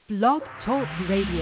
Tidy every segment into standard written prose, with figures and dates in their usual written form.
Blog Talk Radio.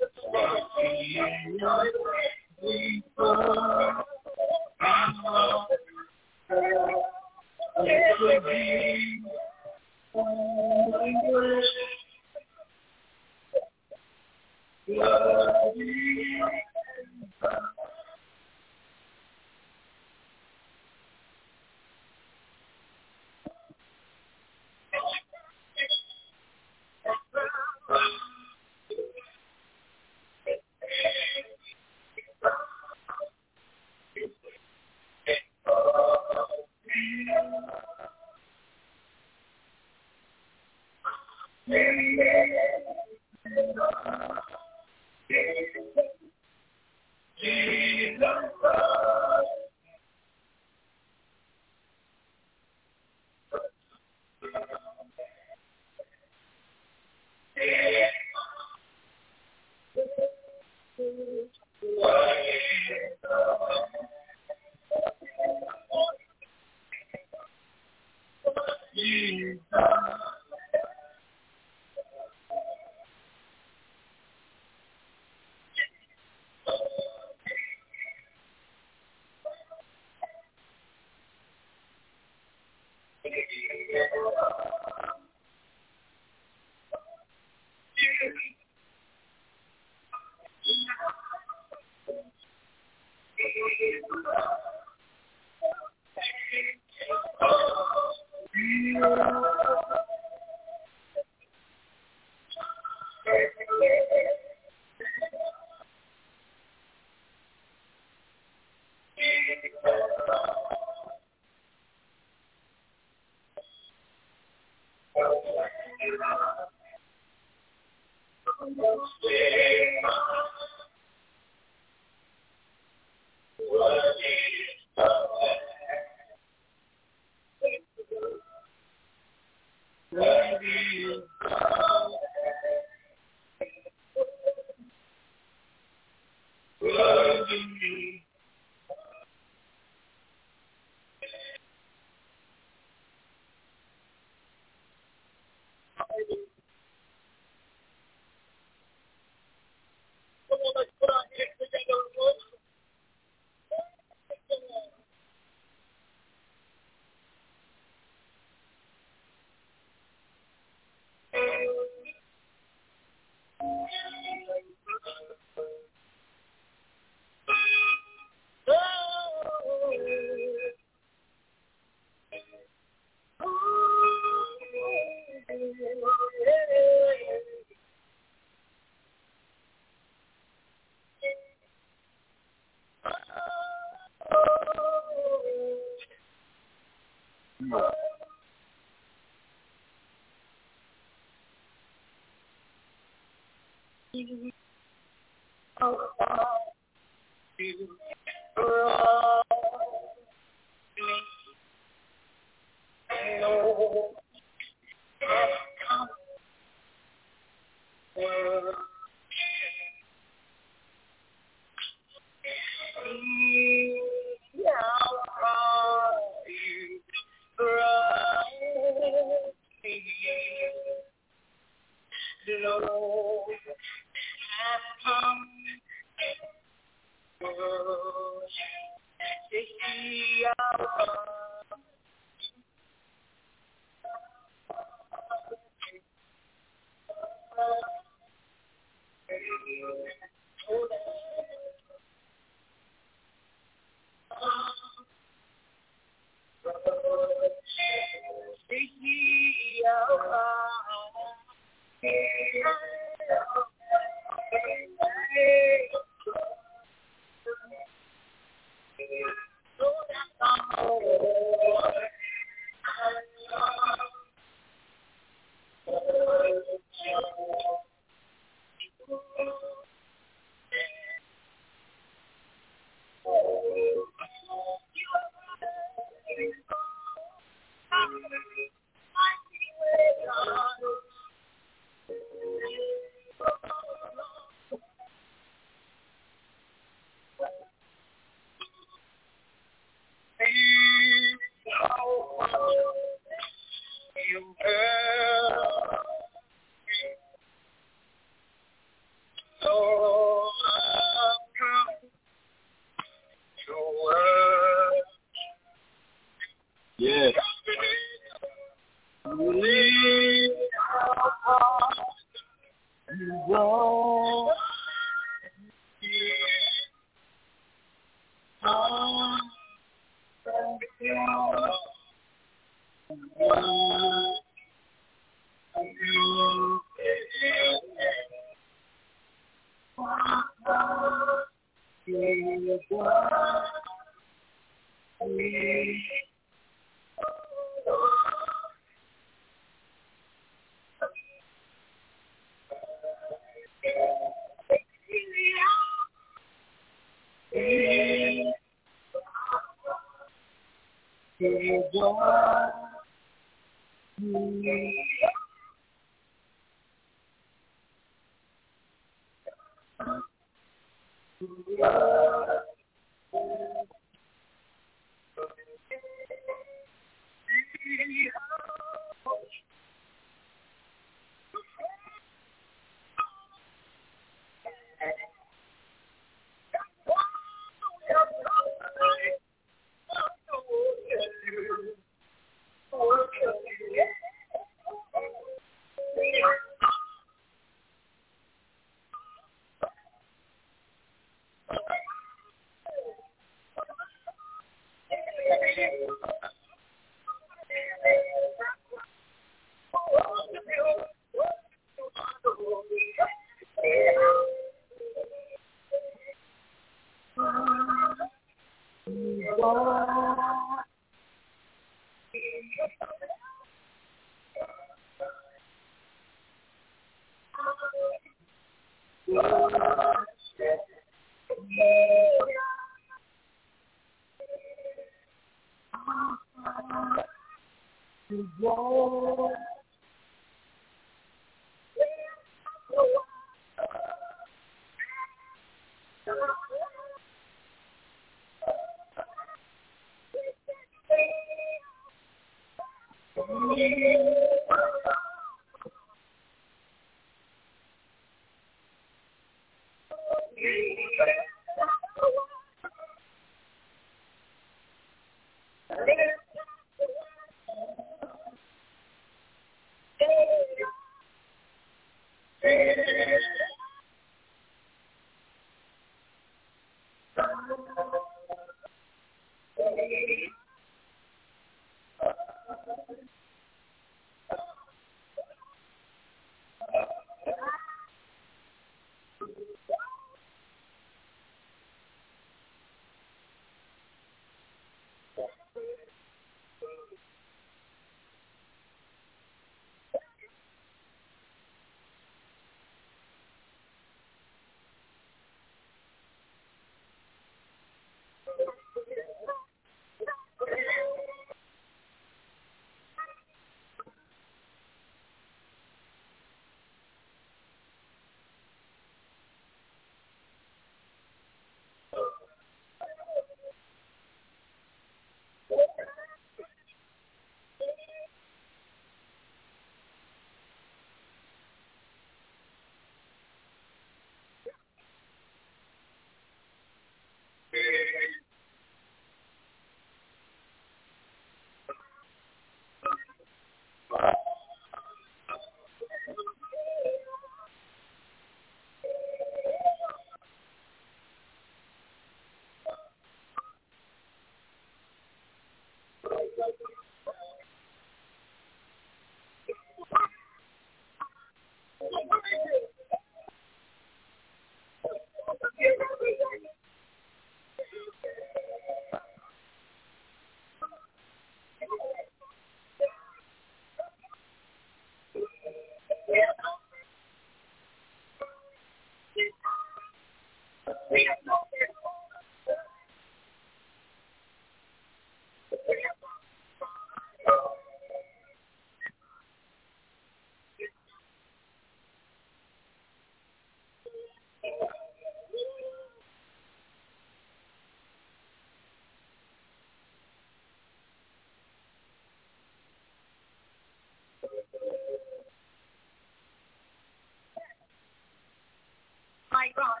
My God.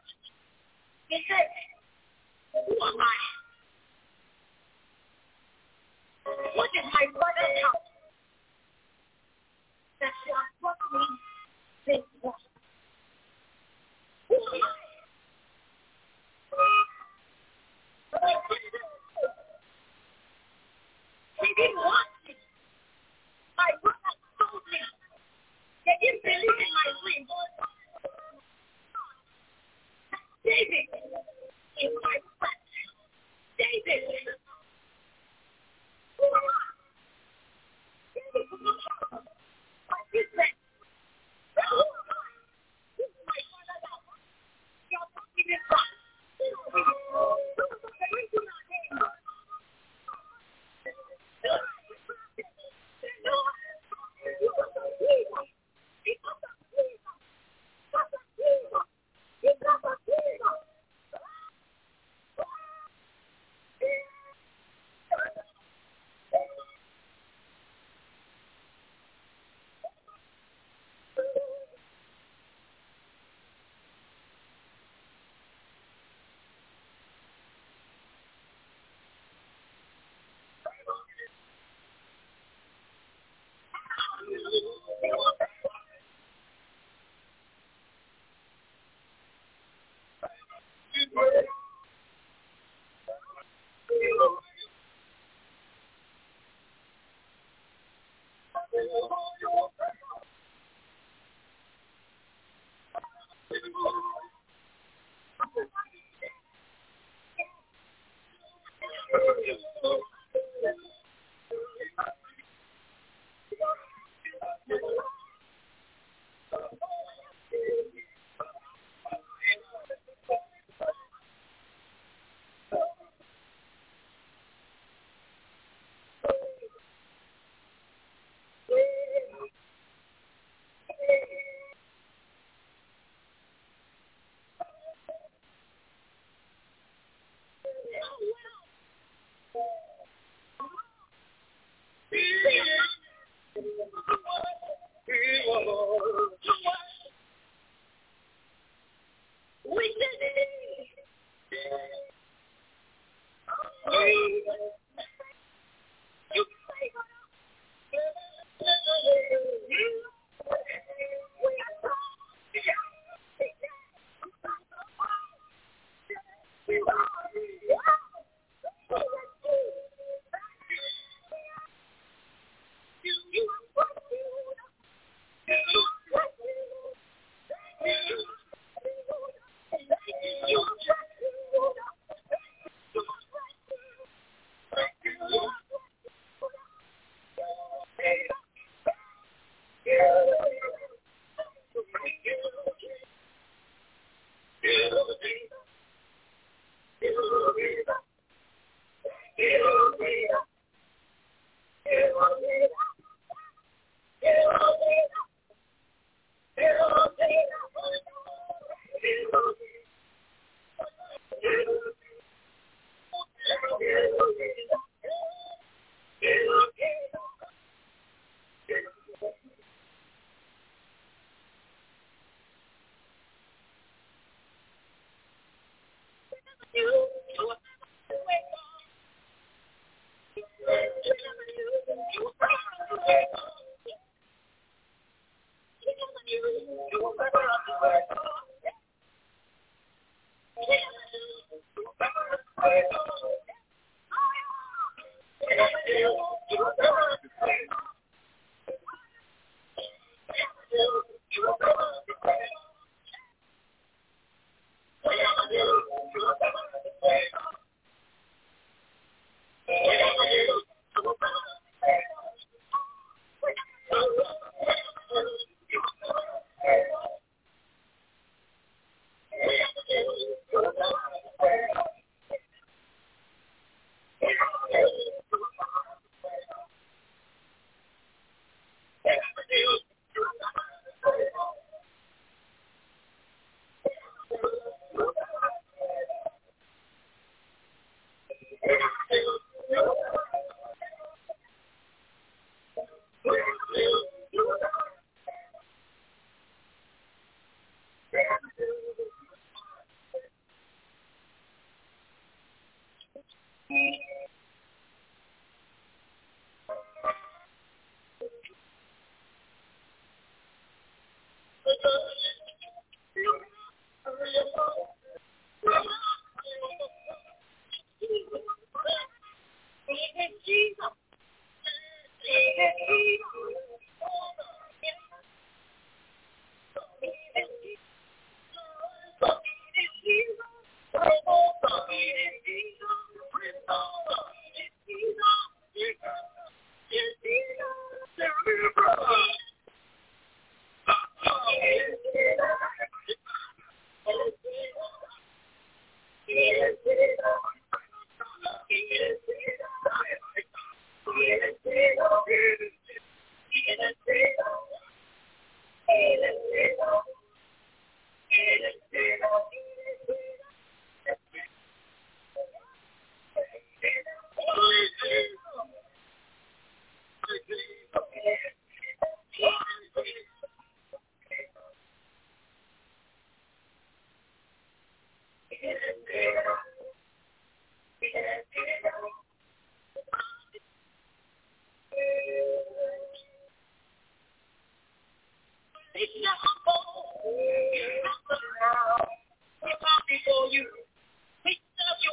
He said, who am I? What is my father's house? That you have brought me this one. Who am I? He didn't want me.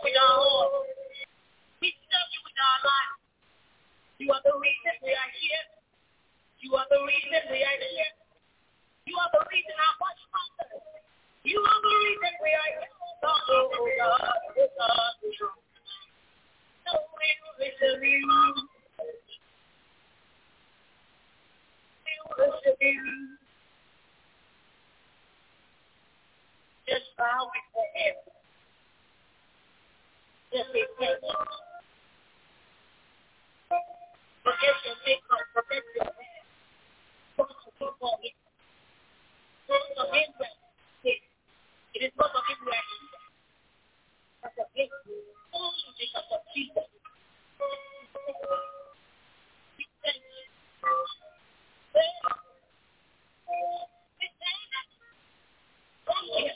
with our heart. We serve you with our life. You are the reason we are here. You are the reason we are here. You are the reason our body matters. You are the reason we are here. Oh God, oh God, oh God. So we worship you. We worship you. Just bow before him. Just say thank you. Forget your makeup, forget your hair. Focus on him. Focus on him. It is not of him we are here. That's a gift. Only because of Jesus. We thank you. We thank you. Thank you.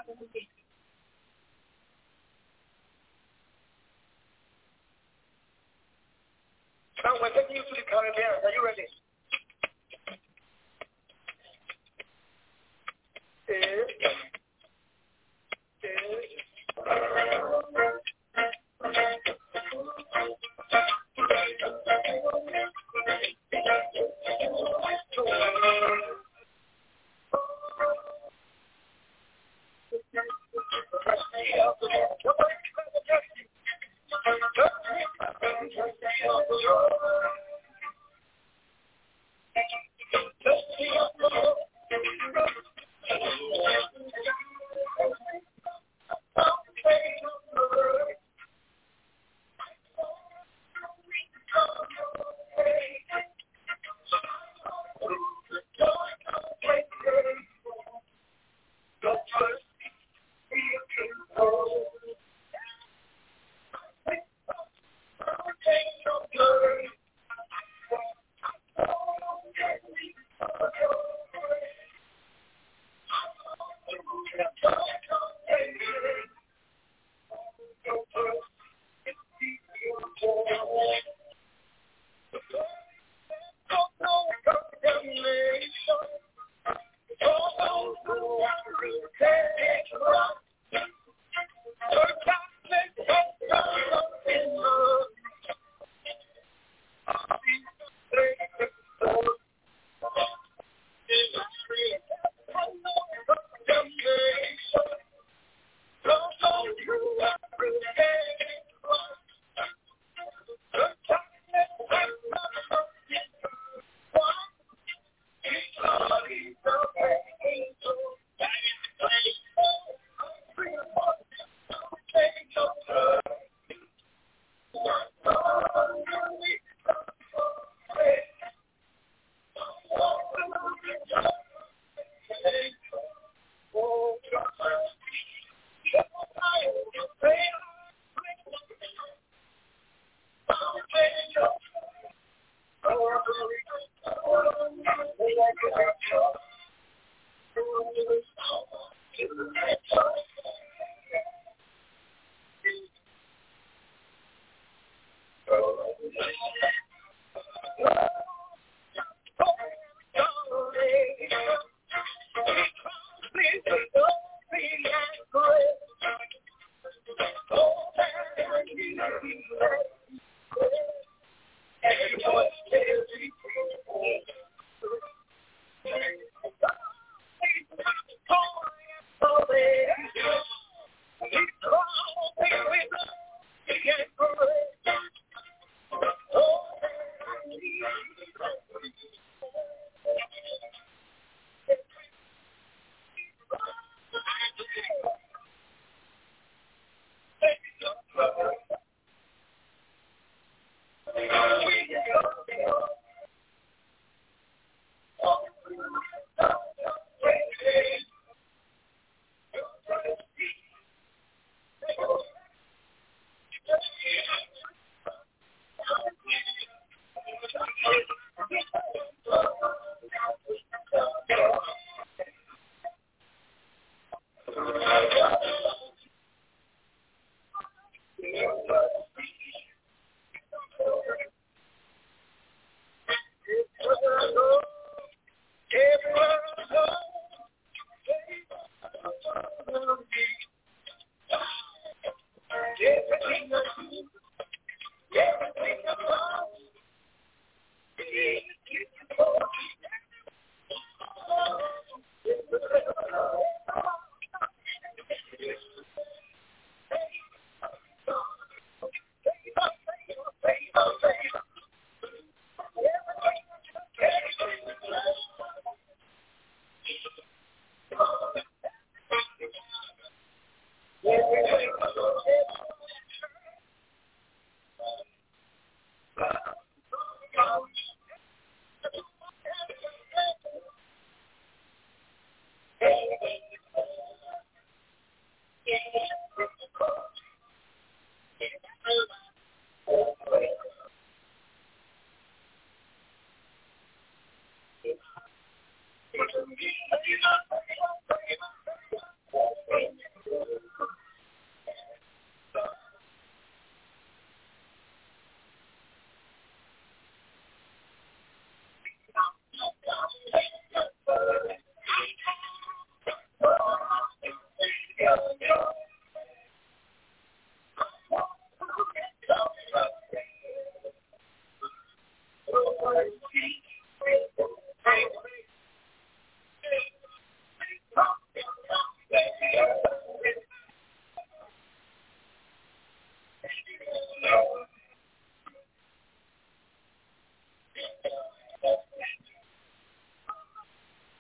Now we're taking you to the Caribbean. Are you ready?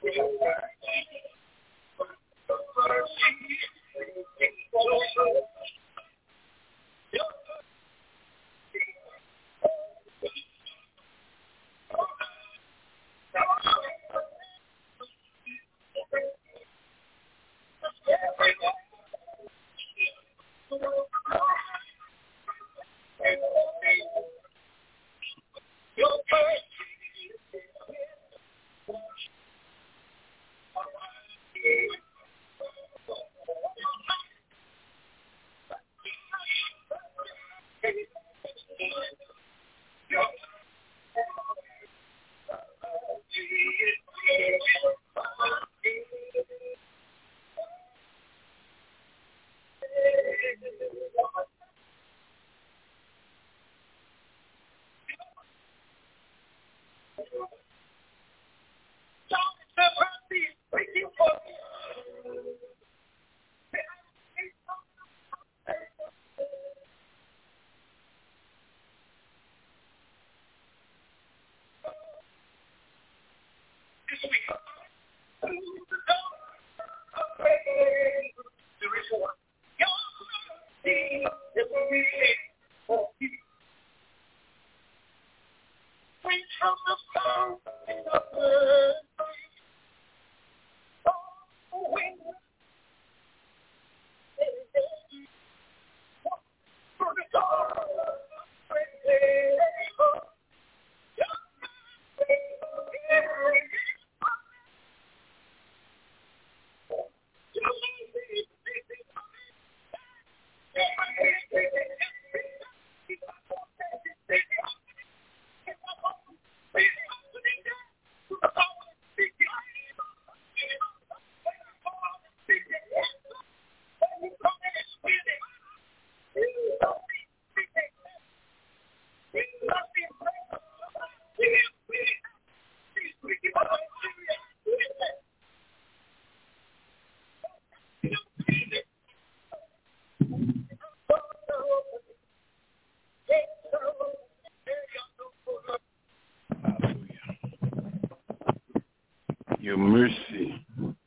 Your mercy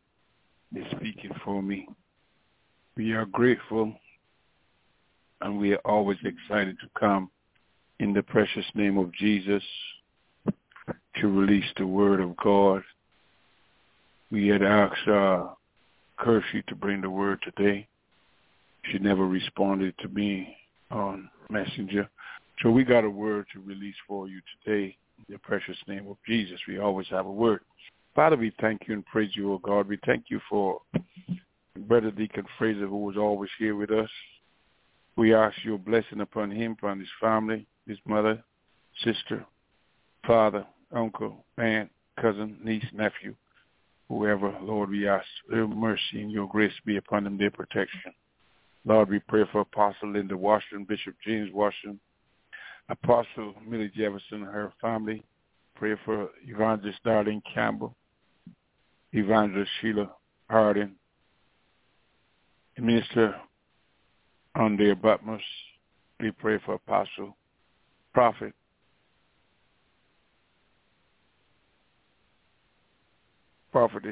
is speaking for me. We are grateful and we are always excited to come in the precious name of Jesus to release the word of God. We had asked Kershie to bring the word today. She never responded to me on Messenger. So we got a word to release for you today in the precious name of Jesus. We always have a word. Father, we thank you and praise you, O God. We thank you for Brother Deacon Fraser, who was always here with us. We ask your blessing upon him, upon his family, his mother, sister, father, uncle, aunt, cousin, niece, nephew, whoever. Lord, we ask your mercy and your grace be upon them, their protection. Lord, we pray for Apostle Linda Washington, Bishop James Washington, Apostle Millie Jefferson and her family. Pray for Evangelist Darlene Campbell, Evangelist Sheila Hardin, Minister Andre Butmus. We pray for Apostle, Prophet, Prophetess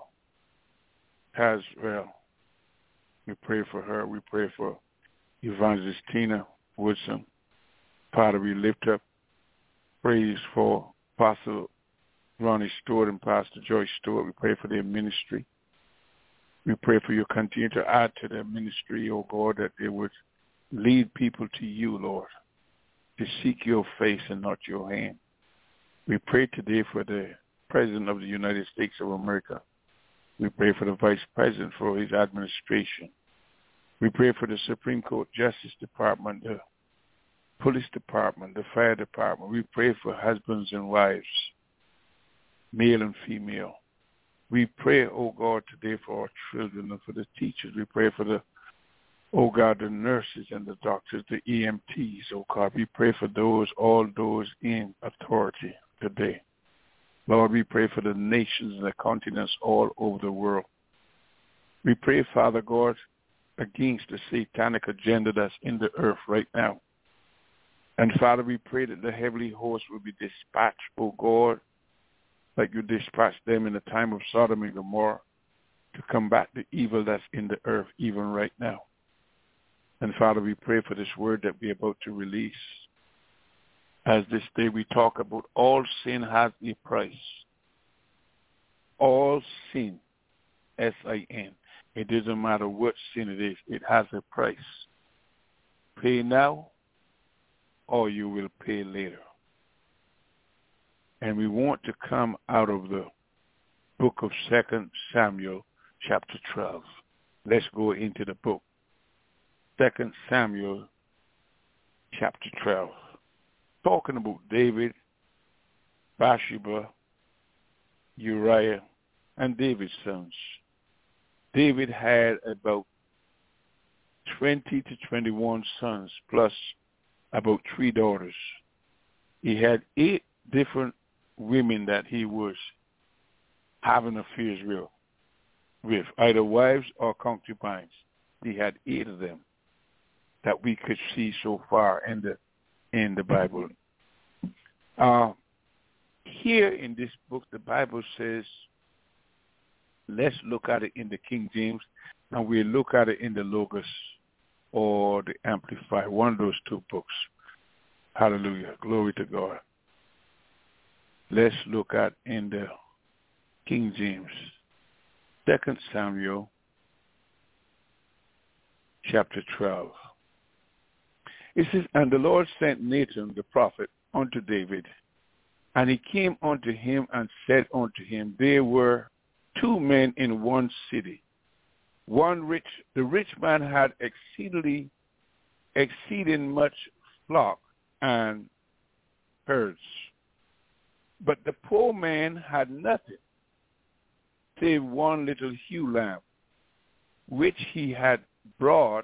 Haswell. We pray for her. We pray for Evangelist Tina Woodson. Father, we lift up praise for Apostle Ronnie Stewart and Pastor Joyce Stewart. We pray for their ministry. We pray for you continue to add to their ministry, oh God, that they would lead people to you, Lord, to seek your face and not your hand. We pray today for the President of the United States of America. We pray for the Vice President for his administration. We pray for the Supreme Court Justice Department, the Police Department, the Fire Department. We pray for husbands and wives, male and female. We pray, oh God, today for our children and for the teachers. We pray for the, oh God, the nurses and the doctors, the EMTs, oh God. We pray for those, all those in authority today. Lord, we pray for the nations and the continents all over the world. We pray, Father God, against the satanic agenda that's in the earth right now. And Father, we pray that the heavenly host will be dispatched, oh God, like you dispatched them in the time of Sodom and Gomorrah to combat the evil that's in the earth even right now. And Father, we pray for this word that we're about to release. As this day we talk about all sin has a price. All sin, S-I-N. It doesn't matter what sin it is. It has a price. Pay now or you will pay later. And we want to come out of the book of 2 Samuel chapter 12. Let's go into the book. 2 Samuel chapter 12. Talking about David, Bathsheba, Uriah, and David's sons. David had about 20 to 21 sons plus about 3 daughters. He had 8 different women that he was having affairs with, either wives or concubines. He had 8 of them that we could see so far in the Bible. Here in this book, the Bible says, let's look at it in the King James, and we'll look at it in the Logos or the Amplified, one of those 2 books. Hallelujah. Glory to God. Let's look at in the King James, 2 Samuel chapter 12. It says, and the Lord sent Nathan the prophet unto David, and he came unto him and said unto him, there were 2 men in one city. One rich, the rich man had exceeding much flock and herds. But the poor man had nothing, save one little ewe lamb, which he had bought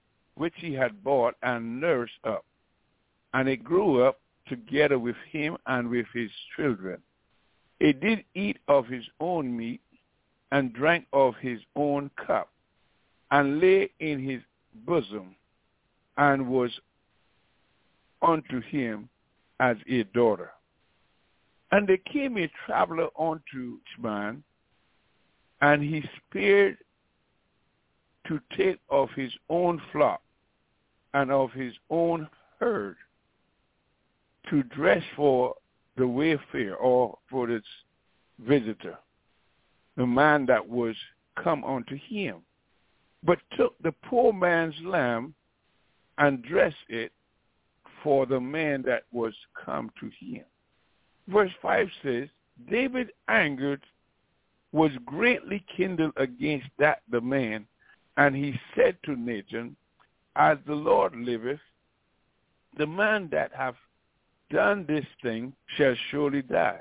and nursed up. And it grew up together with him and with his children. It did eat of his own meat and drank of his own cup, and lay in his bosom, and was unto him as a daughter. And there came a traveler unto each man, and he spared to take of his own flock and of his own herd, to dress for the wayfarer or for this visitor, the man that was come unto him, but took the poor man's lamb and dressed it for the man that was come to him. Verse 5 says, David angered, was greatly kindled against that the man, and he said to Nathan, as the Lord liveth, the man that hath done this thing shall surely die,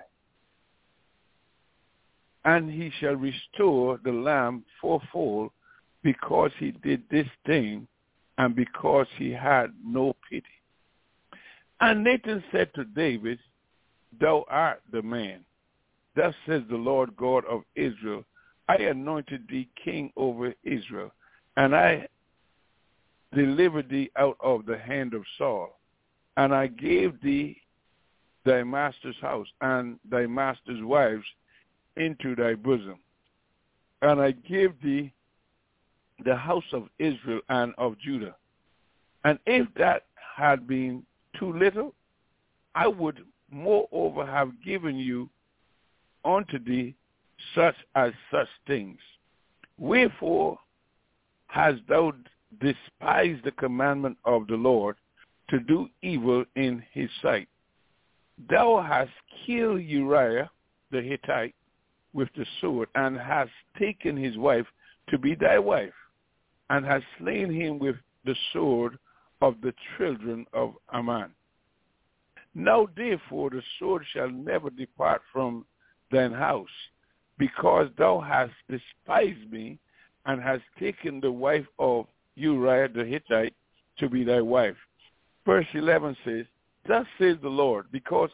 and he shall restore the lamb fourfold, because he did this thing, and because he had no pity. And Nathan said to David, thou art the man. Thus says the Lord God of Israel, I anointed thee king over Israel, and I delivered thee out of the hand of Saul, and I gave thee thy master's house and thy master's wives into thy bosom. And I gave thee the house of Israel and of Judah. And if that had been too little, I would moreover have given you unto thee such things. Wherefore hast thou despised the commandment of the Lord to do evil in his sight? Thou hast killed Uriah the Hittite with the sword, and hast taken his wife to be thy wife, and hast slain him with the sword of the children of Ammon. Now therefore the sword shall never depart from thine house, because thou hast despised me, and hast taken the wife of Uriah the Hittite to be thy wife. Verse 11 says, thus says the Lord, because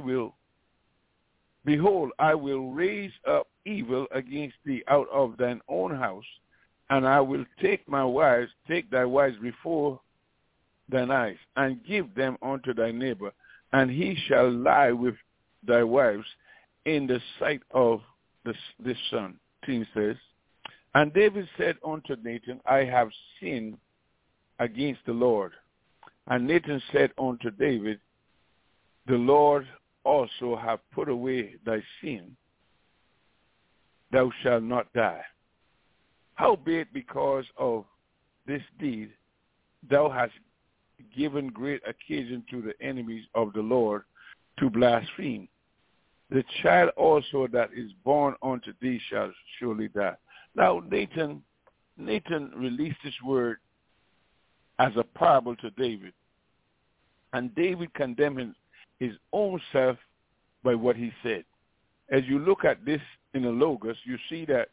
behold, I will raise up evil against thee out of thine own house, and I will take thy wives before thine eyes, and give them unto thy neighbor, and he shall lie with thy wives, in the sight of this son. 10 says, and David said unto Nathan, I have sinned against the Lord. And Nathan said unto David, the Lord also have put away thy sin. Thou shalt not die. Howbeit, because of this deed, thou hast given great occasion to the enemies of the Lord to blaspheme. The child also that is born unto thee shall surely die. Now, Nathan released this word as a parable to David. And David condemned his own self by what he said. As you look at this in the Logos, you see that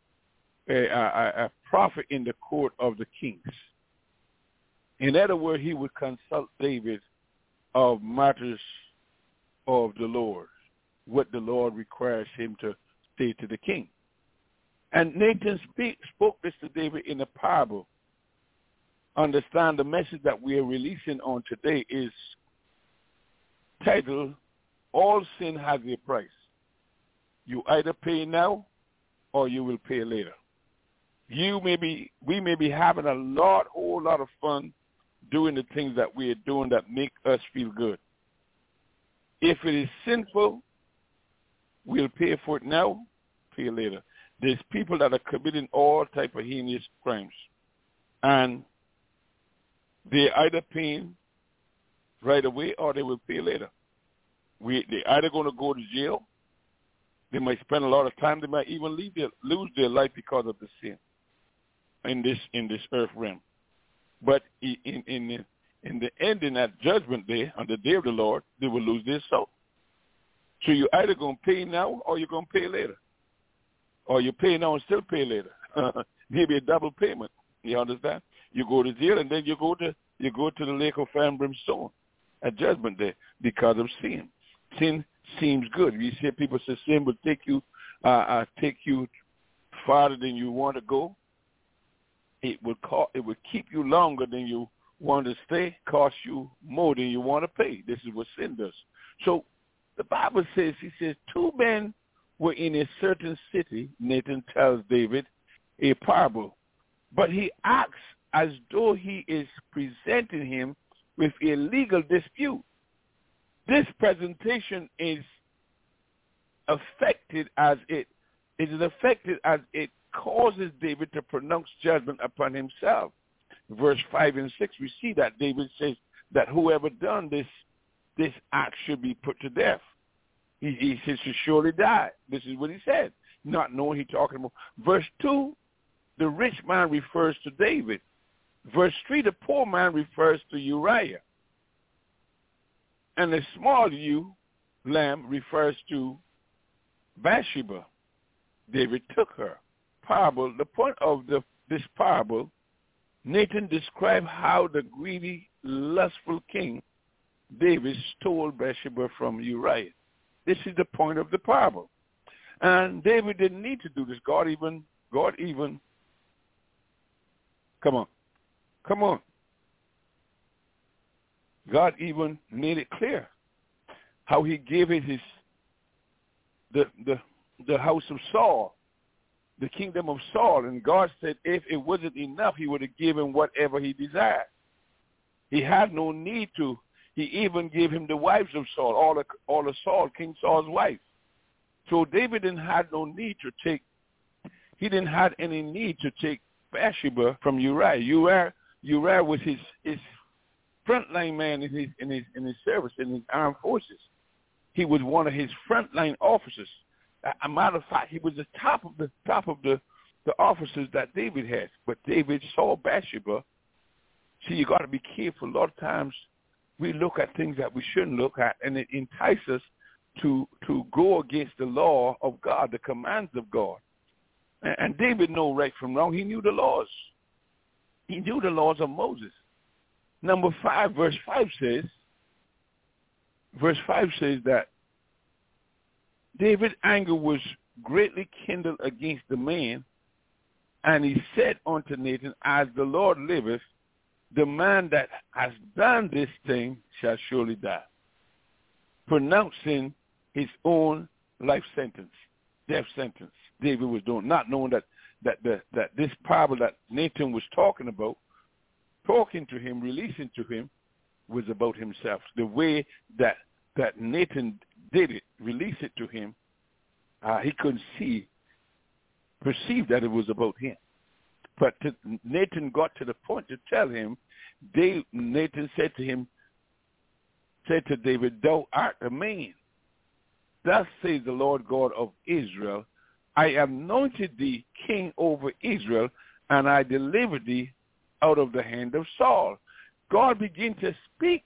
a prophet in the court of the kings. In other words, he would consult David of matters of the Lord, what the Lord requires him to say to the king. And Nathan spoke this to David in a parable. Understand the message that we are releasing on today is titled, All Sin Has a Price. You either pay now or you will pay later. We may be having a whole lot of fun doing the things that we are doing that make us feel good. If it is sinful, we'll pay for it now, pay later. There's people that are committing all type of heinous crimes, and they're either paying right away or they will pay later. They're either going to go to jail. They might spend a lot of time. They might even lose their life because of the sin in this earth realm. But in the end, in that judgment day, on the day of the Lord, they will lose their soul. So you're either going to pay now or you're going to pay later. Or you pay now and still pay later. Maybe a double payment. You understand? You go to jail and then you go to the lake of fire and brimstone at judgment day because of sin. Sin seems good. You see people say sin will take you farther than you want to go. It will keep you longer than you want to stay, cost you more than you want to pay. This is what sin does. So the Bible says, he says, 2 men were in a certain city. Nathan tells David a parable. But he acts as though he is presenting him with a legal dispute. This presentation is affected as it causes David to pronounce judgment upon himself. Verse 5 and 6, we see that David says that whoever done this act should be put to death. He says to surely die. This is what he said, not knowing he's talking about. Verse 2, the rich man refers to David. Verse 3, the poor man refers to Uriah. And the small ewe lamb refers to Bathsheba. David took her. Parable. The point of this parable, Nathan described how the greedy, lustful king David stole Bathsheba from Uriah. This is the point of the parable. And David didn't need to do this. God even, come on. God even made it clear how he gave it the house of Saul, the kingdom of Saul. And God said if it wasn't enough, he would have given whatever he desired. He had no need to. He even gave him the wives of Saul, all of Saul, King Saul's wife. So David didn't have any need to take Bathsheba from Uriah. Uriah was his frontline man in his service, in his armed forces. He was one of his frontline officers. A matter of fact, he was the top of the officers that David had. But David saw Bathsheba. See, you got to be careful. A lot of times we look at things that we shouldn't look at, and it entices us to go against the law of God, the commands of God. And David knew right from wrong. He knew the laws. He knew the laws of Moses. Number 5, verse 5 says that David's anger was greatly kindled against the man, and he said unto Nathan, as the Lord liveth, the man that has done this thing shall surely die, pronouncing his own life sentence, death sentence. David was doing, not knowing that this parable that Nathan was talking about, talking to him, releasing to him, was about himself. The way that Nathan did it, release it to him, he couldn't perceive that it was about him. But Nathan got to the point to tell him, Nathan said to David, thou art a man. Thus says the Lord God of Israel, I anointed thee king over Israel, and I delivered thee out of the hand of Saul. God began to speak.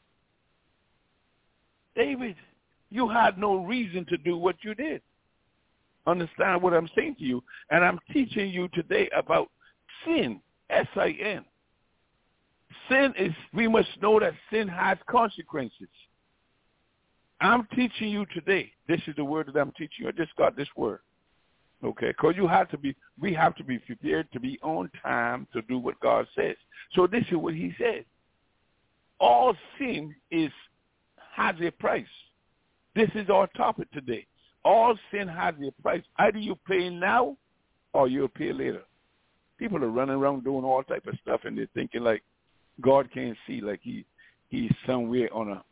David, you had no reason to do what you did. Understand what I'm saying to you? And I'm teaching you today about sin, S-I-N. Sin is, we must know that sin has consequences. I'm teaching you today. This is the word that I'm teaching you. I just got this word. Okay, because we have to be prepared to be on time to do what God says. So this is what he says. All sin has a price. This is our topic today. All sin has a price. Either you pay now or you'll pay later. People are running around doing all type of stuff, and they're thinking like God can't see, like he's somewhere on a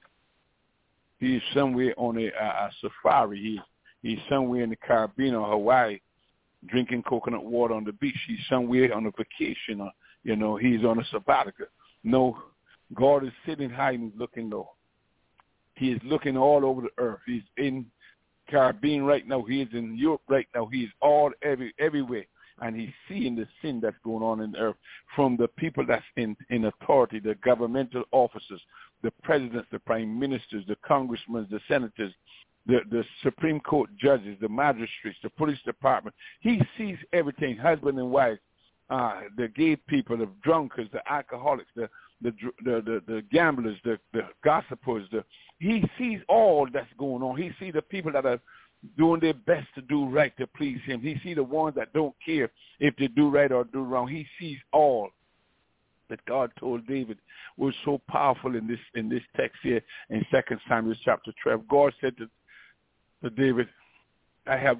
safari. He's somewhere in the Caribbean or Hawaii drinking coconut water on the beach. He's somewhere on a vacation, or, he's on a sabbatical. No, God is sitting high and he's looking low. He is looking all over the earth. He's in Caribbean right now. He is in Europe right now. He's everywhere. And he's seeing the sin that's going on in the earth from the people that's in authority, the governmental officers, the presidents, the prime ministers, the congressmen, the senators, the Supreme Court judges, the magistrates, the police department. He sees everything, husband and wife, the gay people, the drunkards, the alcoholics, the gamblers, the gossipers. He sees all that's going on. He sees the people that are doing their best to do right to please him. He sees the ones that don't care if they do right or do wrong. He sees all that God told David was so powerful in this text here in 2 Samuel chapter 12. God said to David, I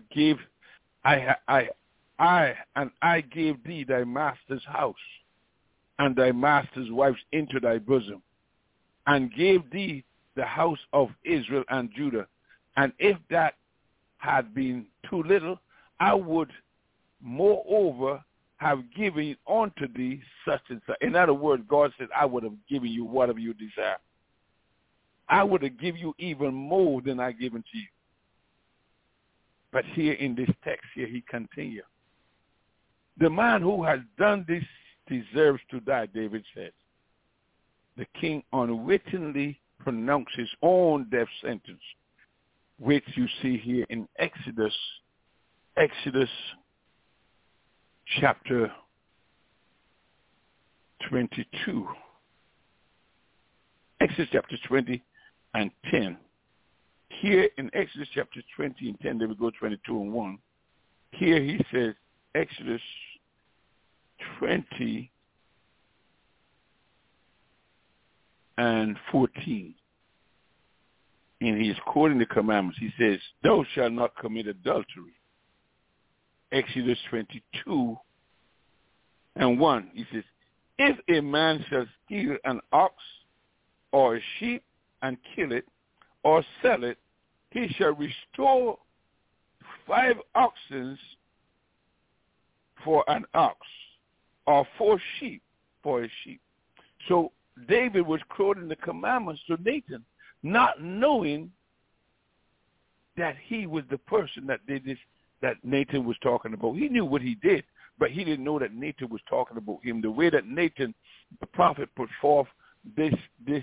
gave thee thy master's house and thy master's wives into thy bosom, and gave thee the house of Israel and Judah. And if that had been too little, I would moreover have given unto thee such and such. In other words, God said, I would have given you whatever you desire. I would have given you even more than I given to you. But here in this text here, he continues. The man who has done this deserves to die, David says. The king unwittingly pronounced his own death sentence, which you see here in Exodus chapter 22. Exodus chapter 20 and 10. Here in Exodus chapter 20 and 10, there we go 22 and 1. Here he says, Exodus 20 and 14. And he is quoting the commandments. He says, thou shalt not commit adultery. Exodus 22 and 1. He says, if a man shall steal an ox or a sheep and kill it or sell it, he shall restore 5 oxen for an ox, or 4 sheep for a sheep. So David was quoting the commandments to Nathan, not knowing that he was the person that did this, that Nathan was talking about. He knew what he did, but he didn't know that Nathan was talking about him. The way that Nathan, the prophet, put forth this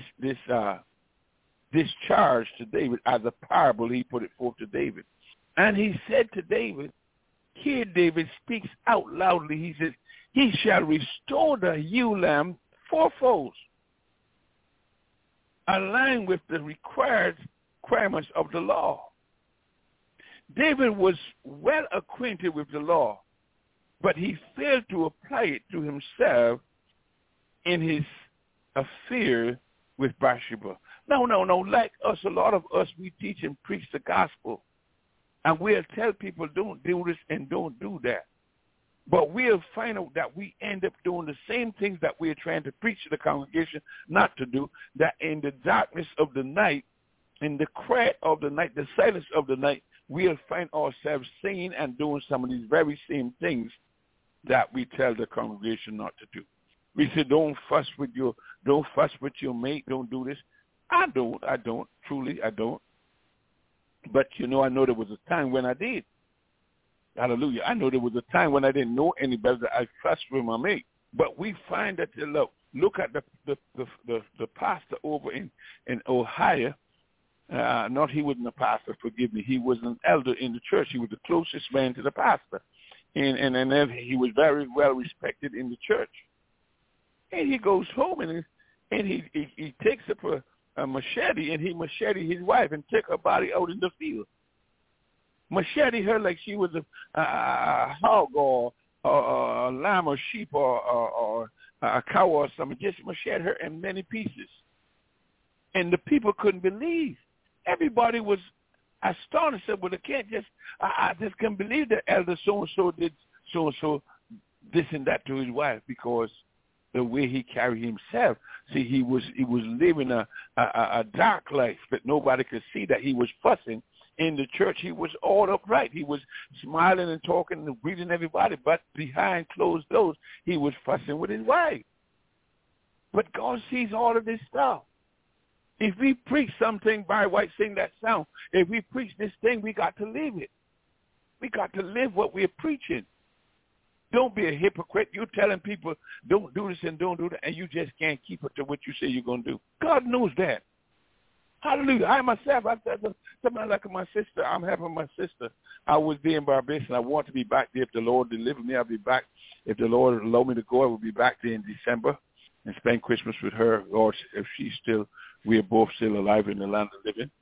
charge to David as a parable, he put it forth to David. And he said to David, here David speaks out loudly. He says, he shall restore the ewe lamb fourfold, aligned with the requirements of the law. David was well acquainted with the law, but he failed to apply it to himself in his affair with Bathsheba. No. Like us, a lot of us, we teach and preach the gospel. And we'll tell people don't do this and don't do that. But we'll find out that we end up doing the same things that we're trying to preach to the congregation not to do, that in the darkness of the night, in the quiet of the night, the silence of the night, we'll find ourselves saying and doing some of these very same things that we tell the congregation not to do. We say, don't fuss with your mate, don't do this. I don't, truly, I don't. But, I know there was a time when I did. Hallelujah. I know there was a time when I didn't know any better that I fussed with my mate. But we find that, look at the pastor over in Ohio. Not he wasn't a pastor, forgive me. He was an elder in the church. He was the closest man to the pastor. And then he was very well respected in the church. And he goes home and he takes up a machete and he machete his wife and take her body out in the field. Machete her like she was a hog or a lamb or sheep or a cow or something. Just machete her in many pieces. And the people couldn't believe. Everybody was astonished. Said, well, they can't I just can't believe that elder so-and-so did so-and-so this and that to his wife, because the way he carried himself. See, he was living a dark life that nobody could see, that he was fussing. In the church, he was all upright. He was smiling and talking and greeting everybody, but behind closed doors, he was fussing with his wife. But God sees all of this stuff. If we preach something, Barry White sing that song, if we preach this thing, we got to live it. We got to live what we're preaching. Don't be a hypocrite. You're telling people, don't do this and don't do that, and you just can't keep it to what you say you're going to do. God knows that. Hallelujah. I myself, I said something like my sister. I'm helping my sister. I was there in Barbados, and I want to be back there. If the Lord deliver me, I'll be back. If the Lord allow me to go, I will be back there in December and spend Christmas with her, or if she's still, we're both still alive in the land of living.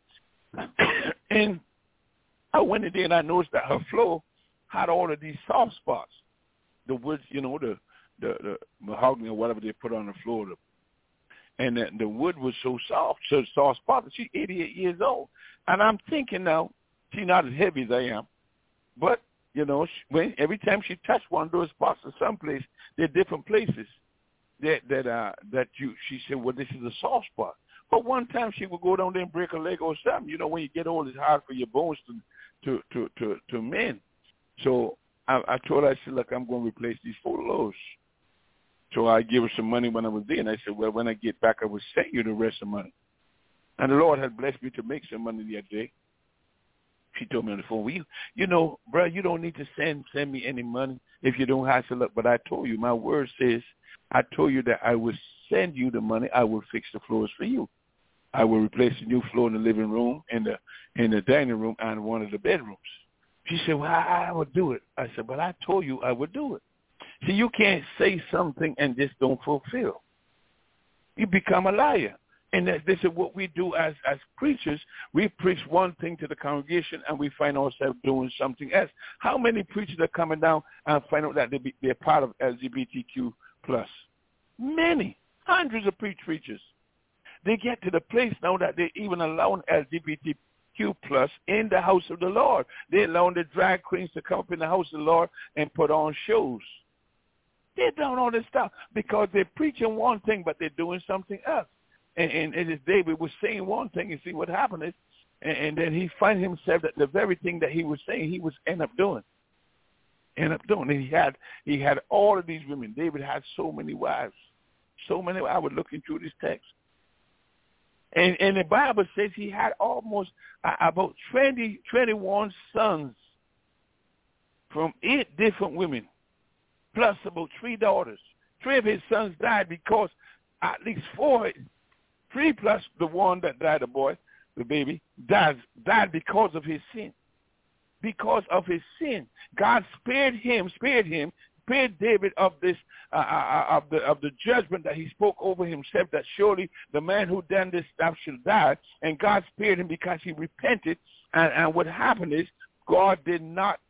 And I went in there, and I noticed that her floor had all of these soft spots. The woods, the mahogany or whatever they put on the floor, and the wood was so soft spot. She's 88 years old. And I'm thinking now, she's not as heavy as I am. But, every time she touched one of those spots in some place, they're different places she said, well, this is a soft spot. But one time she would go down there and break a leg or something. When you get old, it's hard for your bones to mend. So I told her, I said, look, I'm going to replace these 4 loaves. So I gave her some money when I was there, and I said, well, when I get back, I will send you the rest of the money. And the Lord had blessed me to make some money the other day. She told me on the phone, well, bro, you don't need to send me any money if you don't have to look. But I told you, my word says, I told you that I will send you the money. I will fix the floors for you. I will replace the new floor in the living room, in the dining room, and one of the bedrooms. She said, well, I will do it. I said, but I told you I would do it. See, you can't say something and just don't fulfill. You become a liar. And this is what we do as preachers. We preach one thing to the congregation, and we find ourselves doing something else. How many preachers are coming down and find out that they're part of LGBTQ+? Many. Hundreds of preachers. They get to the place now that they even allowing LGBTQ+ in the house of the Lord. They allow the drag queens to come up in the house of the Lord and put on shows. They're doing all this stuff because they're preaching one thing, but they're doing something else. And as David was saying one thing, and see what happened is, and then he find himself that the very thing that he was saying, he was end up doing. And he had all of these women. David had so many wives. So many. I was looking through this text. And the Bible says he had almost about 21 sons from 8 different women, plus about 3 daughters. 3 of his sons died because at least 3 plus the one that died, the boy, the baby, died because of his sin. Because of his sin, God spared David of this of the judgment that he spoke over himself, that surely the man who done this stuff should die, and God spared him because he repented. And what happened is God did not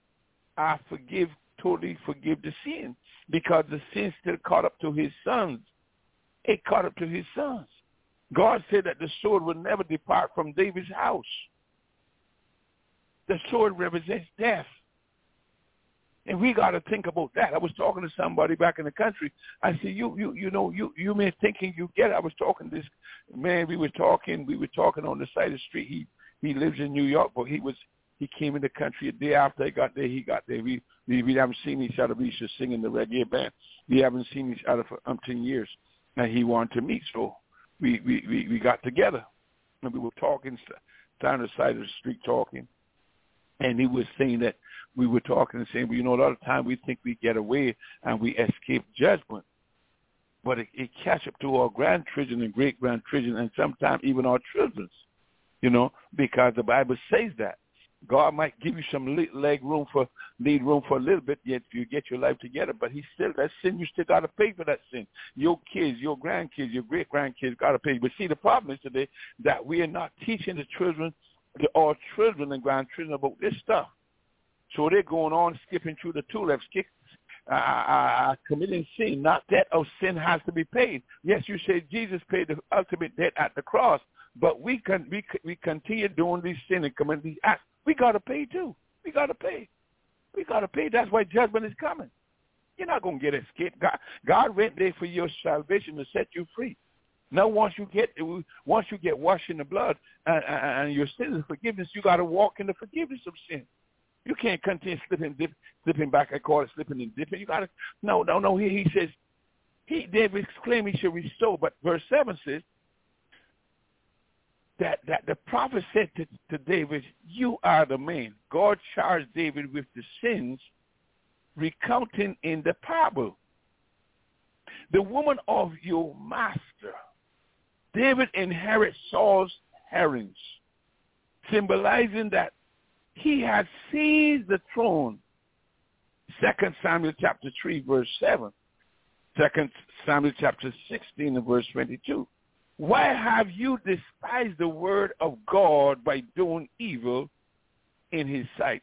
totally forgive the sin, because the sin still caught up to his sons. It caught up to his sons. God said that the sword would never depart from David's house. The sword represents death. And we got to think about that. I was talking to somebody back in the country. I said, you may thinking you get it. I was talking to this man. We were talking on the side of the street. He lives in New York, but he came in the country a day after I got there. He got there. We haven't seen each other. We used to sing in the reggae band. We haven't seen each other for umpteen years. And he wanted to meet, so we got together. And we were talking down the side of the street talking. And he was saying that we were talking and saying, well, a lot of time we think we get away and we escape judgment. But it catch up to our grandchildren and great-grandchildren and sometimes even our children, because the Bible says that. God might give you some lead room for a little bit, yet if you get your life together, but that sin, you still got to pay for that sin. Your kids, your grandkids, your great-grandkids got to pay. But see, the problem is today that we are not teaching our children and grandchildren about this stuff. So they're going on skipping through the tulips, committing sin. Not that of sin has to be paid. Yes, you say Jesus paid the ultimate debt at the cross, but we continue doing these sin and committing these acts. We got to pay too. We got to pay. We got to pay. That's why judgment is coming. You're not going to get escaped. God went there for your salvation to set you free. Now, once you get washed in the blood and your sins and forgiveness, you got to walk in the forgiveness of sin. You can't continue slipping back. I call it slipping and dipping. You got to no. He says David claimed he should restore, but verse 7 says that the prophet said to David, "You are the man." God charged David with the sins recounting in the parable. The woman of your master. David inherits Saul's herrings, symbolizing that he had seized the throne. 2 Samuel chapter 3, verse 7. 2 Samuel chapter 16 and verse 22. Why have you despised the word of God by doing evil in his sight?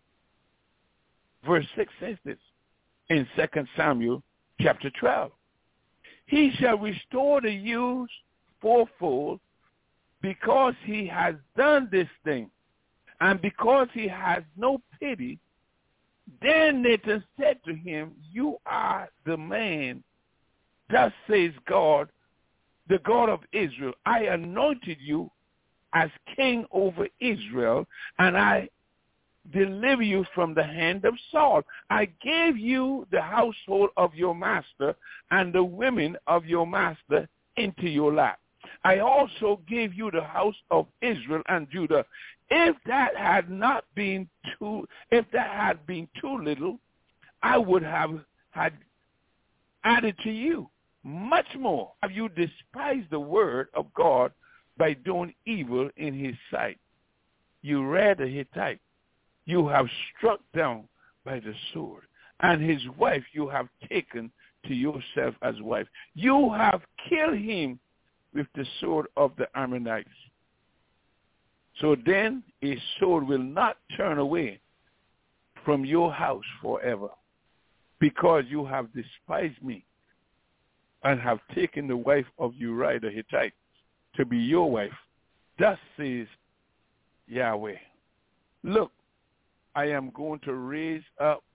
Verse 6 says this in 2 Samuel chapter 12. He shall restore the youths fourfold because he has done this thing. And because he has no pity, then Nathan said to him, "You are the man. Thus says God, the God of Israel. I anointed you as king over Israel, and I deliver you from the hand of Saul. I gave you the household of your master and the women of your master into your lap. I also gave you the house of Israel and Judah. If that had been too little, I would have had added to you much more. Have you despised the word of God by doing evil in his sight? You read the Hittite. You have struck down by the sword, and his wife you have taken to yourself as wife. You have killed him with the sword of the Ammonites. So then a sword will not turn away from your house forever, because you have despised me and have taken the wife of Uriah the Hittite to be your wife. Thus says Yahweh, look, I am going to raise up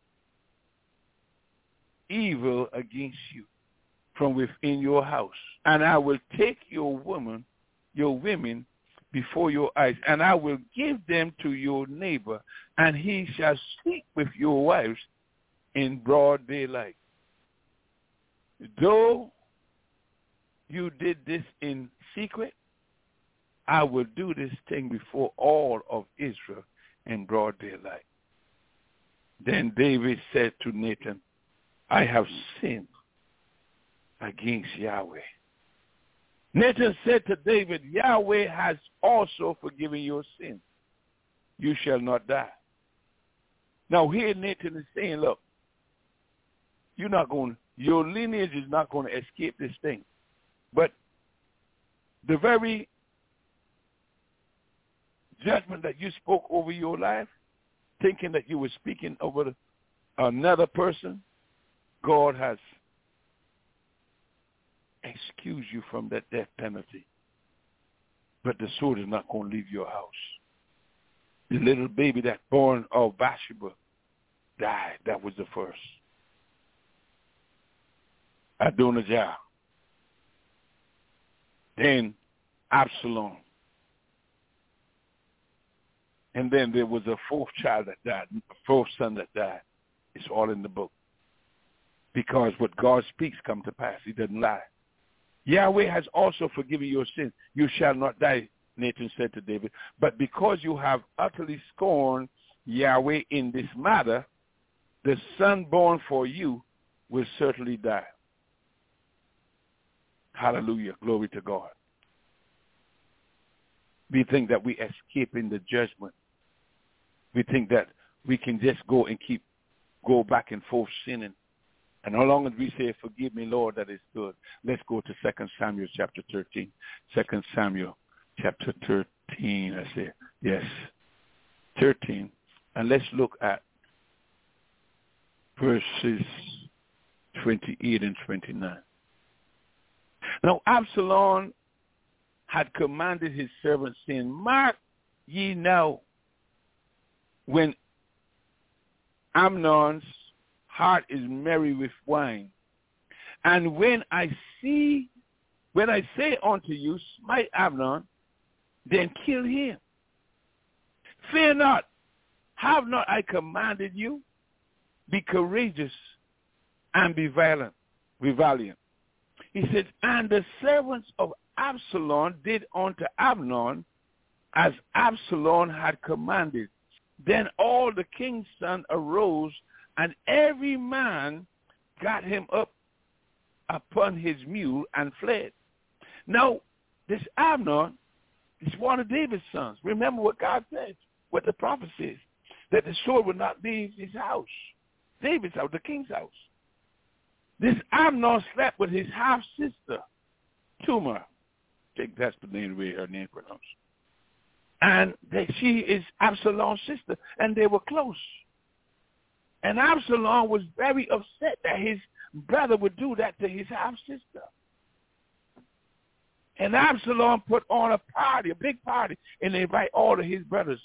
evil against you from within your house, and I will take your women before your eyes, and I will give them to your neighbor, and he shall sleep with your wives in broad daylight. Though you did this in secret, I will do this thing before all of Israel in broad daylight. Then David said to Nathan, I have sinned against Yahweh. Nathan said to David, Yahweh has also forgiven your sin. You shall not die. Now here Nathan is saying, look, your lineage is not going to escape this thing. But the very judgment that you spoke over your life, thinking that you were speaking over another person, God has excused you from that death penalty. But the sword is not going to leave your house. The little baby that born of Bathsheba died. That was the first. Adonijah. Then Absalom. And then there was a fourth child that died, a fourth son that died. It's all in the book. Because what God speaks come to pass. He doesn't lie. Yahweh has also forgiven your sins. You shall not die, Nathan said to David. But because you have utterly scorned Yahweh in this matter, the son born for you will certainly die. Hallelujah. Glory to God. We think that we escape in the judgment. We think that we can just go back and forth sinning. And how long as we say, forgive me, Lord, that is good. Let's go to 2 Samuel chapter 13. 2 Samuel chapter 13, I say. Yes, 13. And let's look at verses 28 and 29. Now, Absalom had commanded his servants, saying, mark ye now, when Amnon's heart is merry with wine, and when I say unto you, smite Amnon, then kill him. Fear not, have not I commanded you? Be courageous and be valiant. He said, and the servants of Absalom did unto Amnon as Absalom had commanded. Then all the king's sons arose, and every man got him up upon his mule and fled. Now, this Amnon is one of David's sons. Remember what God said, what the prophet says, that the sword would not leave his house, David's house, the king's house. This Amnon slept with his half-sister, Tamar. I think that's the way her name pronounced. And she is Absalom's sister, and they were close. And Absalom was very upset that his brother would do that to his half-sister. And Absalom put on a party, a big party, and they invite all his brothers.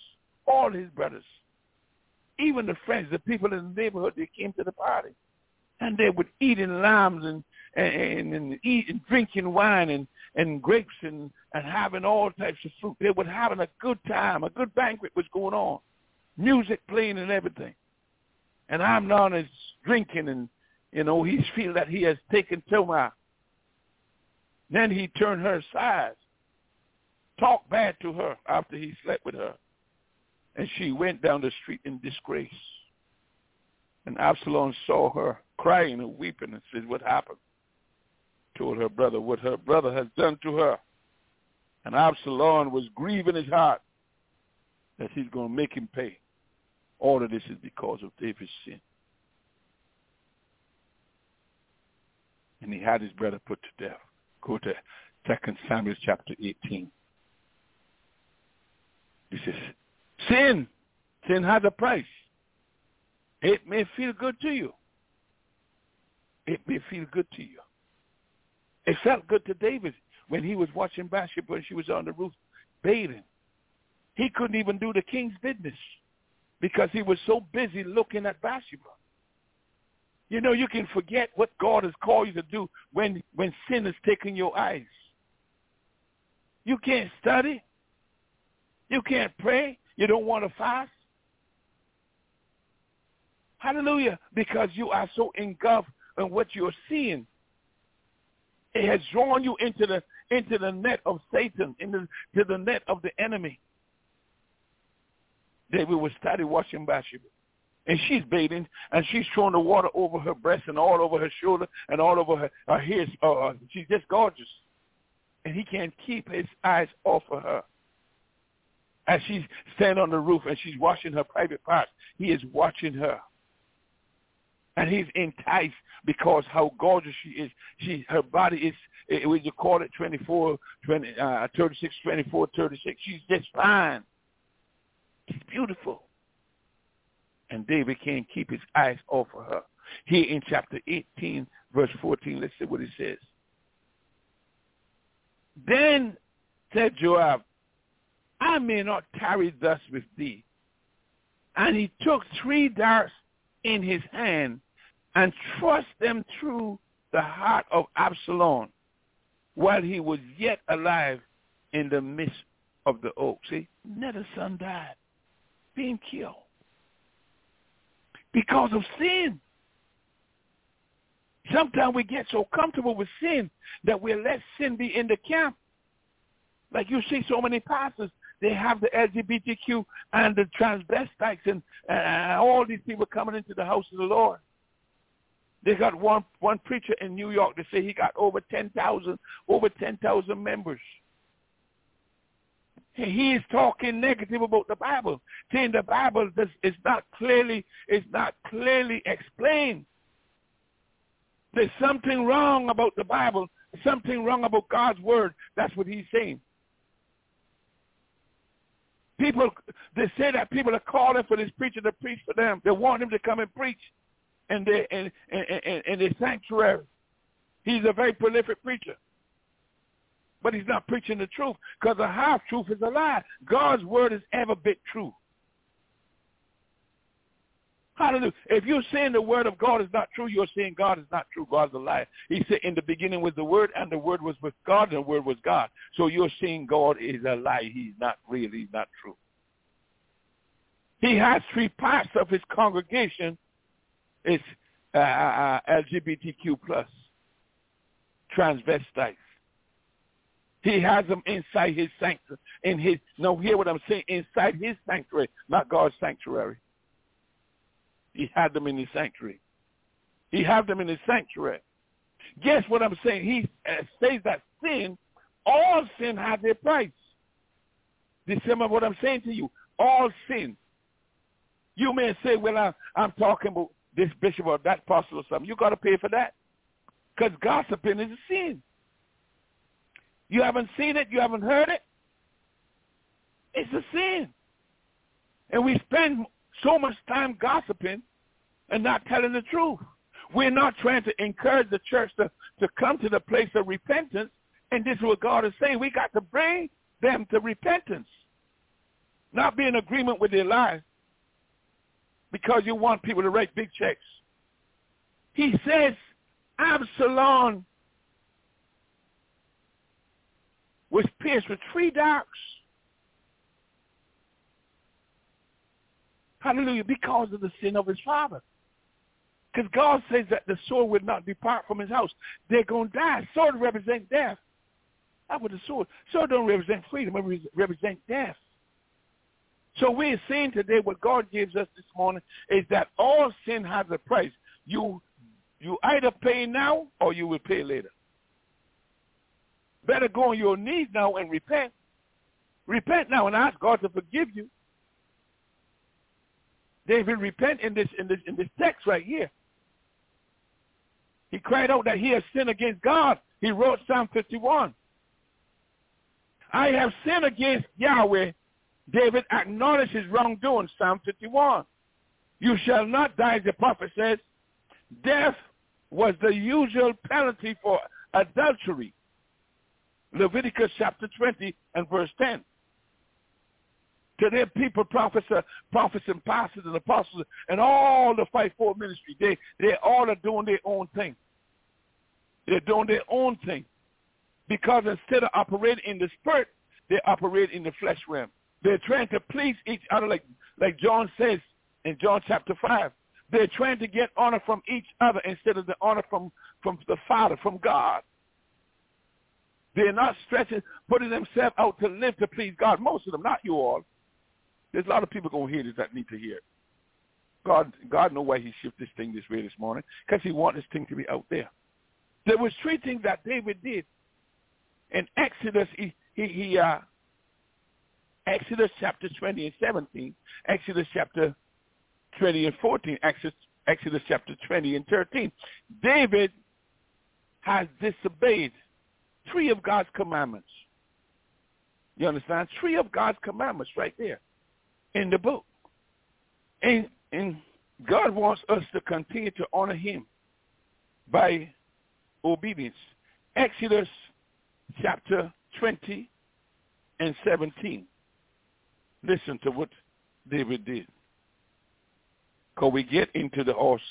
Even the friends, the people in the neighborhood, they came to the party. And they would eat in lambs and eat and drinking wine and grapes and having all types of fruit. They were having a good time. A good banquet was going on. Music playing and everything. And Amnon is drinking and, he feels that he has taken Tamar. Then he turned her aside, talked bad to her after he slept with her. And she went down the street in disgrace. And Absalom saw her crying and weeping and said, what happened? Told her brother what her brother has done to her. And Absalom was grieving his heart that he's going to make him pay. All of this is because of David's sin. And he had his brother put to death. Go to 2 Samuel chapter 18. He says, sin has a price. It may feel good to you. It may feel good to you. It felt good to David when he was watching Bathsheba when she was on the roof bathing. He couldn't even do the king's business because he was so busy looking at Bathsheba. You can forget what God has called you to do when sin is taking your eyes. You can't study. You can't pray. You don't want to fast. Hallelujah. Because you are so engulfed in what you're seeing. It has drawn you into the net of Satan, into the net of the enemy. David was started watching Bathsheba. And she's bathing, and she's throwing the water over her breast and all over her shoulder and all over her hair. She's just gorgeous. And he can't keep his eyes off of her. As she's standing on the roof and she's washing her private parts, he is watching her. And he's enticed because how gorgeous she is. Her body is, what you call it, 36, 24, 36. She's just fine. She's beautiful. And David can't keep his eyes off of her. Here in chapter 18, verse 14, let's see what it says. Then said Joab, I may not tarry thus with thee, And he took 3 darts in his hand and thrust them through the heart of Absalom while he was yet alive in the midst of the oak. See, another son died, being killed because of sin. Sometimes we get so comfortable with sin that we let sin be in the camp. Like you see so many pastors, they have the LGBTQ and the transvestites and all these people coming into the house of the Lord. They got one preacher in New York that say he got over 10,000 members. And he is talking negative about the Bible, saying the Bible is not clearly explained. There's something wrong about the Bible, something wrong about God's word. That's what he's saying. People, they say that people are calling for this preacher to preach for them. They want him to come and preach in their sanctuary. He's a very prolific preacher. But he's not preaching the truth, because a half-truth is a lie. God's word is ever bit true. Hallelujah. If you're saying the word of God is not true, you're saying God is not true. God's a liar. He said in the beginning was the word, and the word was with God, and the word was God. So you're saying God is a lie. He's not real. He's not true. He has 3 parts of his congregation. It's LGBTQ+, transvestites. He has them inside his sanctuary. Hear what I'm saying, inside his sanctuary, not God's sanctuary. He had them in his sanctuary. He had them in his sanctuary. Guess what I'm saying? He says that all sin has their price. This is what I'm saying to you. All sin. You may say, well, I'm talking about this bishop or that apostle or something. You got to pay for that, because gossiping is a sin. You haven't seen it. You haven't heard it. It's a sin. And we spend so much time gossiping and not telling the truth. We're not trying to encourage the church to come to the place of repentance. And this is what God is saying. We got to bring them to repentance. Not be in agreement with their lies because you want people to write big checks. He says Absalom was pierced with 3 darts. Hallelujah, because of the sin of his father. Because God says that the sword will not depart from his house. They're going to die. Sword represents death. That's what the sword. Sword don't represent freedom. It represents death. So we're saying today what God gives us this morning is that all sin has a price. You either pay now or you will pay later. Better go on your knees now and repent. Repent now and ask God to forgive you. David repent in this text right here. He cried out that he has sinned against God. He wrote Psalm 51. I have sinned against Yahweh. David acknowledged his wrongdoing, Psalm 51. You shall not die, the prophet says. Death was the usual penalty for adultery. Leviticus chapter 20 and verse 10. Today people, prophets and pastors and apostles and all the fivefold ministry, they all are doing their own thing. They're doing their own thing. Because instead of operating in the spirit, they operate in the flesh realm. They're trying to please each other like John says in John chapter 5. They're trying to get honor from each other instead of the honor from the Father, from God. They're not putting themselves out to live to please God. Most of them, not you all. There's a lot of people going to hear this that need to hear it. God knows why he shifted this thing this way this morning, because he wants this thing to be out there. There was 3 things that David did. In Exodus, Exodus chapter 20 and 17, Exodus chapter 20 and 14, Exodus chapter 20 and 13. David has disobeyed 3 of God's commandments. You understand? 3 of God's commandments right there in the book. And God wants us to continue to honor him by obedience. Exodus chapter 20 and 17. Listen to what David did. because we get into the horse.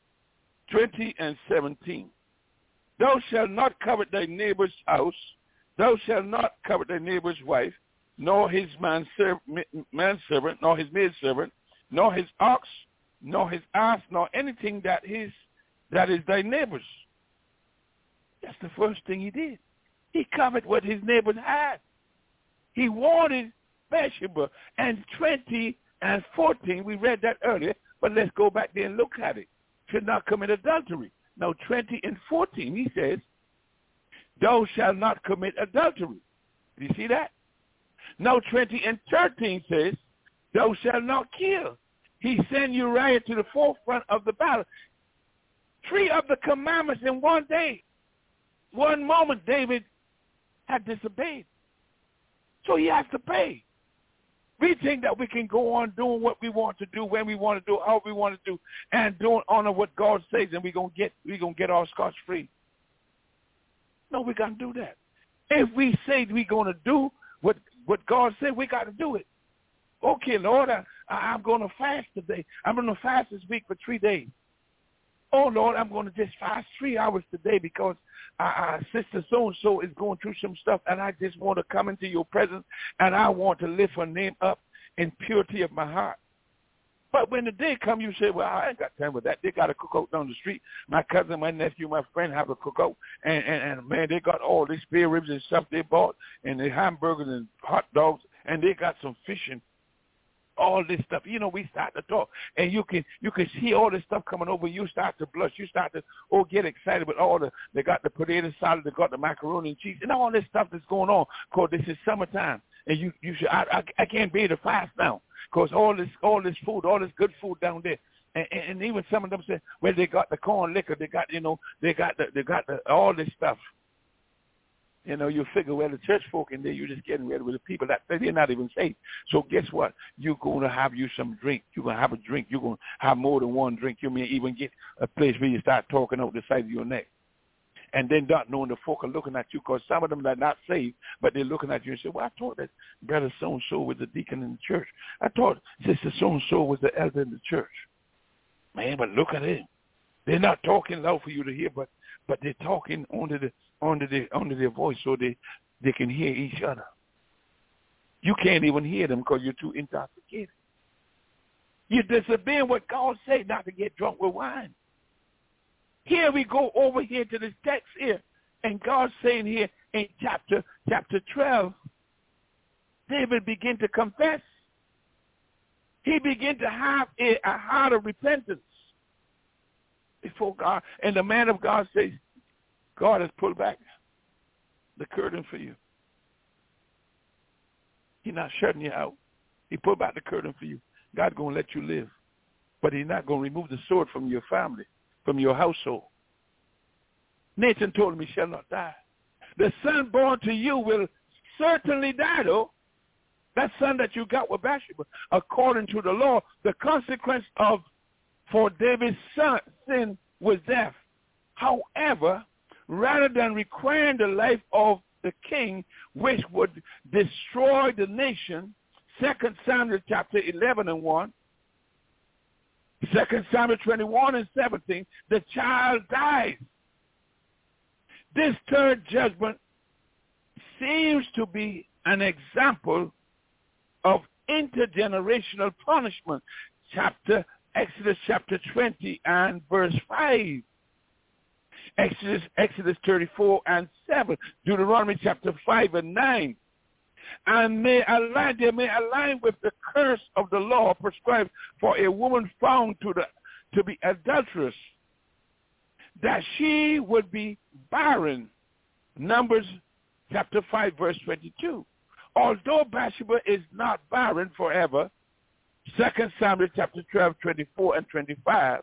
20 and 17. Thou shalt not covet thy neighbor's house. Thou shalt not covet thy neighbor's wife, nor his manservant, nor his maidservant, nor his ox, nor his ass, nor anything that is thy neighbor's. That's the first thing he did. He coveted what his neighbors had. He wanted Bathsheba. And 20 and 14, we read that earlier, but let's go back there and look at it. Should not commit adultery. Now 20 and 14, he says, thou shalt not commit adultery. Do you see that? Now 20 and 13 says, thou shalt not kill. He sent Uriah to the forefront of the battle. 3 of the commandments in one day. One moment David had disobeyed. So he has to pay. We think that we can go on doing what we want to do, when we want to do, how we want to do, and don't honor what God says, and we're gonna get our scotch free. No, we gotta do that. If we say we're gonna do what God said, we gotta do it. Okay, Lord, I'm gonna fast today. I'm gonna fast this week for 3 days. Oh Lord, I'm gonna just fast 3 hours today because Sister so-and-so is going through some stuff, and I just want to come into your presence, and I want to lift her name up in purity of my heart. But when the day comes, you say, well, I ain't got time for that. They got a cookout down the street. My cousin, my nephew, my friend have a cookout, and man, they got all these spare ribs and stuff they bought, and the hamburgers and hot dogs, and they got some fishing. All this stuff, we start to talk, and you can see all this stuff coming over. You start to blush. You start to get excited with they got the potato salad, they got the macaroni and cheese, and all this stuff that's going on. Cause this is summertime, and you should. I can't be able to fast now, cause all this food, all this good food down there, and even some of them say, well, they got the corn liquor, they got all this stuff. You figure, well, the church folk in there, you're just getting rid of the people that they're not even saved. So guess what? You're going to have you some drink. You're going to have a drink. You're going to have more than one drink. You may even get a place where you start talking out the side of your neck. And then not knowing the folk are looking at you, because some of them are not saved, but they're looking at you and say, well, I thought that brother so-and-so was the deacon in the church. I thought sister so-and-so was the elder in the church. Man, but look at him. They're not talking loud for you to hear, but they're talking under their voice so they can hear each other. You can't even hear them because you're too intoxicated. You're disobeying what God said, not to get drunk with wine. Here we go over here to this text here, and God's saying here in chapter 12, David began to confess. He began to have a heart of repentance before God. And the man of God says, God has pulled back the curtain for you. He's not shutting you out. He pulled back the curtain for you. God's going to let you live. But he's not going to remove the sword from your family, from your household. Nathan told him he shall not die. The son born to you will certainly die, though. That son that you got with Bathsheba, according to the law, the consequence for David's sin was death. However, rather than requiring the life of the king, which would destroy the nation, 2 Samuel chapter 11 and 1, 2 Samuel 21 and 17, the child dies. This third judgment seems to be an example of intergenerational punishment. Exodus chapter 20 and verse 5. Exodus 34 and 7, Deuteronomy chapter 5 and 9. And they may align with the curse of the law prescribed for a woman found to be adulterous, that she would be barren. Numbers chapter 5 verse 22. Although Bathsheba is not barren forever, 2 Samuel chapter 12, 24 and 25,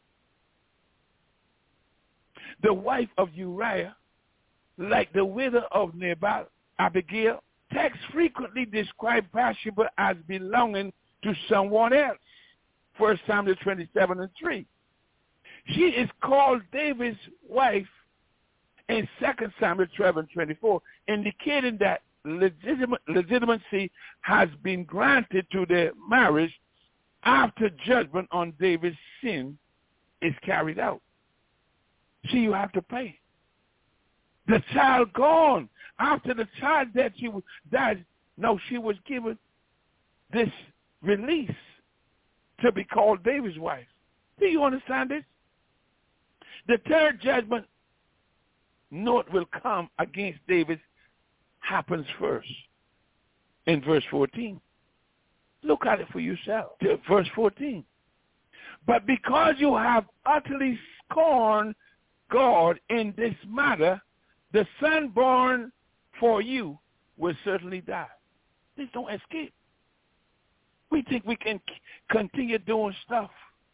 the wife of Uriah, like the widow of Nabal, Abigail, texts frequently describe Bathsheba as belonging to someone else. 1 Samuel 27 and 3. She is called David's wife in 2 Samuel 12 and 24, indicating that legitimacy has been granted to their marriage after judgment on David's sin is carried out. See, you have to pay. The child gone. After the child dead, died. No, she was given this release to be called David's wife. Do you understand this? The third judgment note will come against David happens first in verse 14. Look at it for yourself. Verse 14. But because you have utterly scorned God in this matter, the son born for you will certainly die. Please don't escape. We think we can continue doing stuff.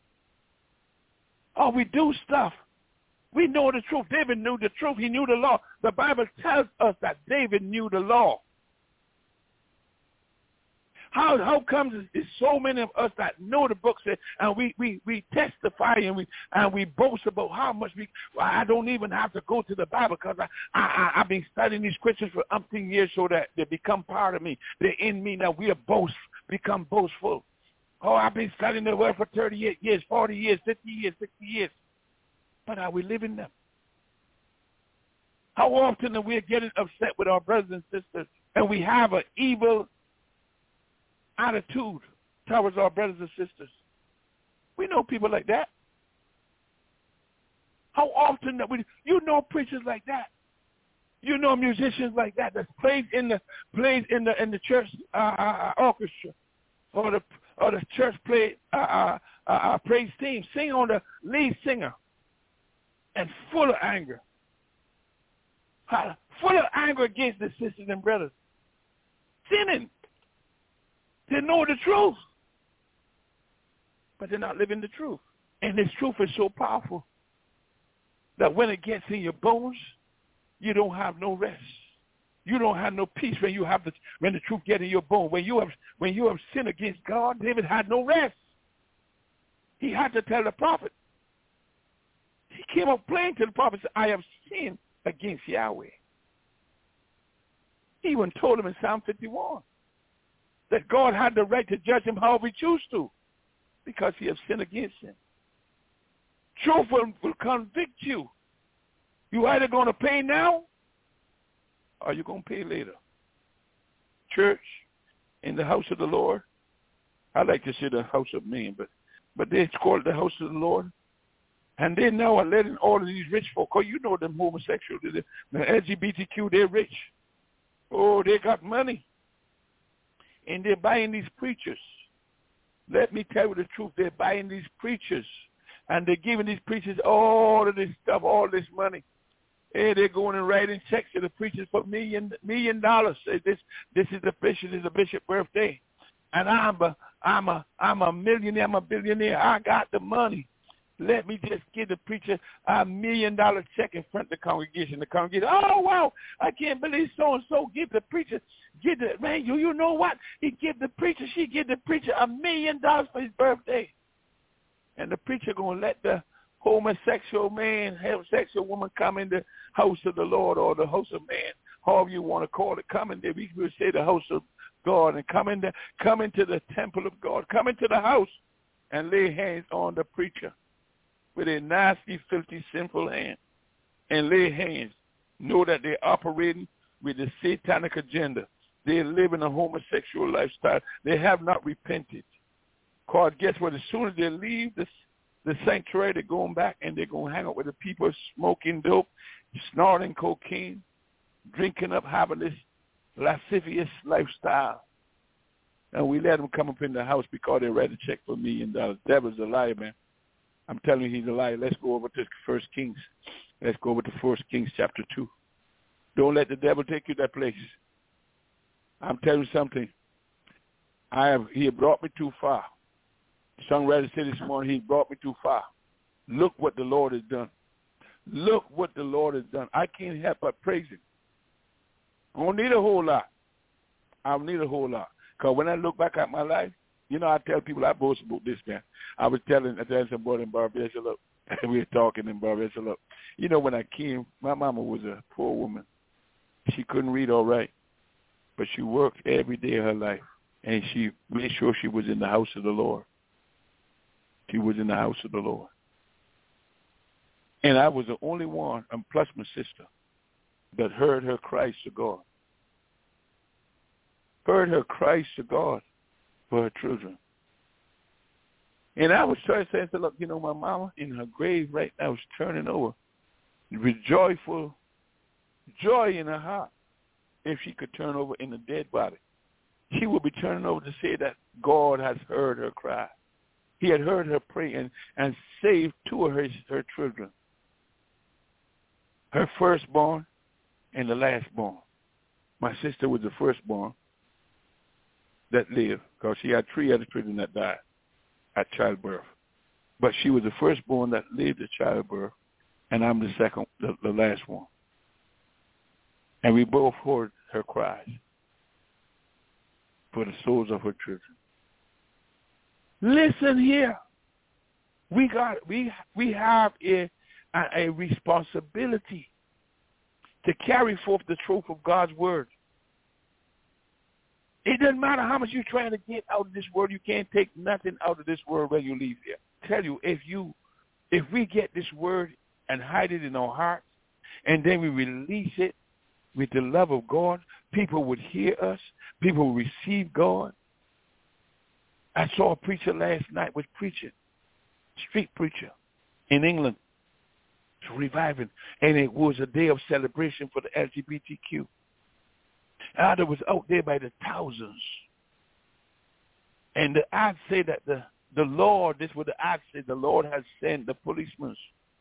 Or we do stuff. We know the truth. David knew the truth. He knew the law. The Bible tells us that David knew the law. How comes there's so many of us that know the books and we testify and we boast about how much I don't even have to go to the Bible because I've been studying these scriptures for umpteen years so that they become part of me. They're in me now. We are become boastful. Oh, I've been studying the word for 38 years, 40 years, 50 years, 60 years. But are we living them? How often are we getting upset with our brothers and sisters and we have an evil attitude towards our brothers and sisters? We know people like that. How often that you know preachers like that. You know musicians like that that plays in the church orchestra or the church praise team, sing on the lead singer, and full of anger. Full of anger against the sisters and brothers. Sinning. They know the truth, but they're not living the truth. And this truth is so powerful that when it gets in your bones, you don't have no rest. You don't have no peace when the truth gets in your bone. When you have sinned against God, David had no rest. He had to tell the prophet. He came up playing to the prophet, said, I have sinned against Yahweh. He even told him in Psalm 51 that God had the right to judge him however he chose to because he has sinned against him. Truth will convict you. You either going to pay now or you're going to pay later. Church, in the house of the Lord, I like to say the house of men, but they call it the house of the Lord. And they now are letting all of these rich folk, you know them homosexuals, the LGBTQ, they're rich. Oh, they got money. And they're buying these preachers. Let me tell you the truth. They're buying these preachers. And they're giving these preachers all of this stuff, all this money. And they're going and writing checks to the preachers for $1 million. Say this is the bishop's birthday. And I'm a millionaire, I'm a billionaire. I got the money. Let me just give the preacher $1 million check in front of the congregation. The congregation, oh, wow, I can't believe so-and-so give the preacher, man, you know what? She give the preacher $1 million for his birthday. And the preacher going to let the homosexual woman come in the house of the Lord or the house of man, however you want to call it, come in there. We will say the house of God and come into the temple of God, come into the house and lay hands on the preacher with a nasty, filthy, sinful hand and lay hands. Know that they're operating with the satanic agenda. They're living a homosexual lifestyle. They have not repented. Because guess what? As soon as they leave the sanctuary, they're going back and they're going to hang out with the people smoking dope, snorting cocaine, drinking up, having this lascivious lifestyle. And we let them come up in the house because they read a check for $1 million. Devil's a liar, man. I'm telling you, he's a liar. Let's go over to 1 Kings. Let's go over to 1 Kings chapter 2. Don't let the devil take you that place. I'm telling you something. He brought me too far. The songwriter said this morning, he brought me too far. Look what the Lord has done. Look what the Lord has done. I can't help but praise him. I don't need a whole lot. I don't need a whole lot. Because when I look back at my life, you know, I tell people I boast about this, man. I was telling somebody in Barbados, look, we were talking in Barbados, look. You know, when I came, my mama was a poor woman. She couldn't read all right, but she worked every day of her life, and she made sure she was in the house of the Lord. She was in the house of the Lord. And I was the only one, and plus my sister, that heard her cries to God. Heard her cries to God for her children. And I was trying to say, look, you know, my mama in her grave right now is turning over with joyful joy in her heart. If she could turn over in a dead body, she would be turning over to say that God has heard her cry. He had heard her pray and saved two of her children, her firstborn and the lastborn. My sister was the firstborn that lived because she had three other children that died at childbirth. But she was the firstborn that lived at childbirth, and I'm the second, the last one. And we both heard her cries for the souls of her children. Listen here. We have a responsibility to carry forth the truth of God's word. It doesn't matter how much you're trying to get out of this word. You can't take nothing out of this word when you leave here. I tell you, if we get this word and hide it in our hearts, and then we release it with the love of God, people would hear us. People would receive God. I saw a preacher last night was preaching, street preacher in England, reviving, and it was a day of celebration for the LGBTQ. It was out there by the thousands. And the ads say that the Lord, this is what the ads say, the Lord has sent the policemen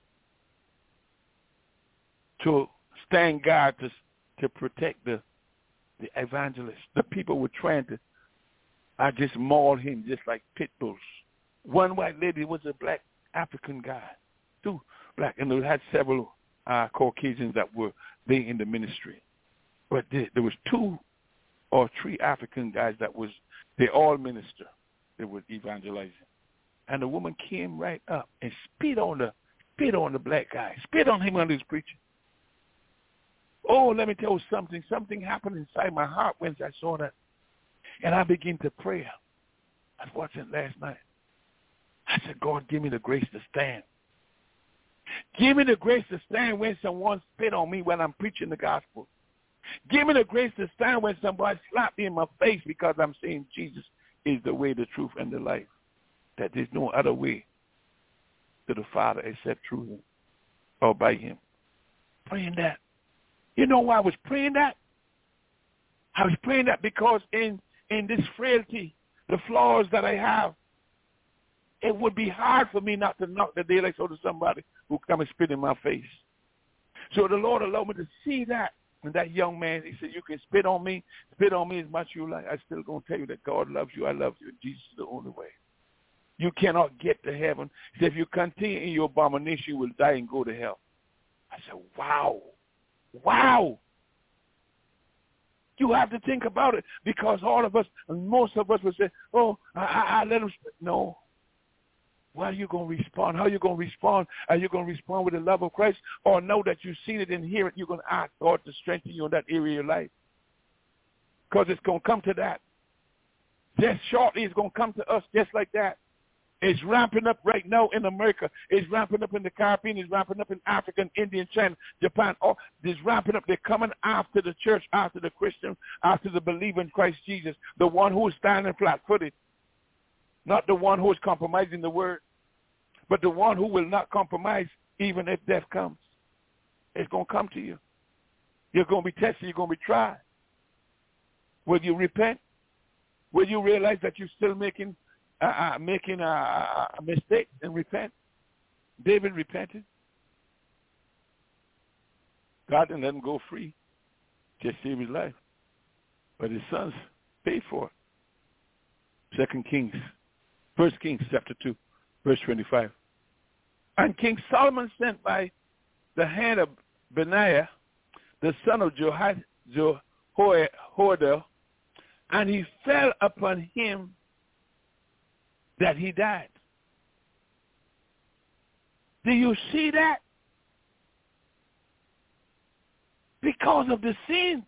to stand guard to protect the evangelists. The people were trying to just maul him just like pit bulls. One white lady was a black African guy, two black, and they had several Caucasians that were there in the ministry. But there was two or three African guys they all minister. They were evangelizing. And the woman came right up and spit on the black guy, spit on him when he was preaching. Oh, let me tell you something. Something happened inside my heart when I saw that. And I began to pray. I was watching it last night. I said, God, give me the grace to stand. Give me the grace to stand when someone spit on me when I'm preaching the gospel. Give me the grace to stand when somebody slapped me in my face because I'm saying Jesus is the way, the truth, and the life. That there's no other way to the Father except through him or by him. Praying that. You know why I was praying that? I was praying that because in this frailty, the flaws that I have, it would be hard for me not to knock the daylights out of somebody who come and spit in my face. So the Lord allowed me to see that. And that young man, he said, you can spit on me as much as you like. I'm still going to tell you that God loves you. I love you. Jesus is the only way. You cannot get to heaven. He said, if you continue in your abomination, you will die and go to hell. I said, wow. Wow. You have to think about it because all of us, and most of us will say, oh, I let him spit. No. How are you going to respond? How are you going to respond? Are you going to respond with the love of Christ? Or know that you've seen it and hear it, you're going to ask God to strengthen you in that area of your life? Because it's going to come to that. Just shortly, it's going to come to us just like that. It's ramping up right now in America. It's ramping up in the Caribbean. It's ramping up in Africa, India, China, Japan. It's ramping up. They're coming after the church, after the Christian, after the believer in Christ Jesus, the one who is standing flat-footed. Not the one who is compromising the word, but the one who will not compromise even if death comes. It's going to come to you. You're going to be tested. You're going to be tried. Will you repent? Will you realize that you're still making a mistake and repent? David repented. God didn't let him go free, just save his life. But his sons paid for it. 1 Kings chapter 2, verse 25. And King Solomon sent by the hand of Benaiah, the son of Jehoiada, and he fell upon him that he died. Do you see that? Because of the sin.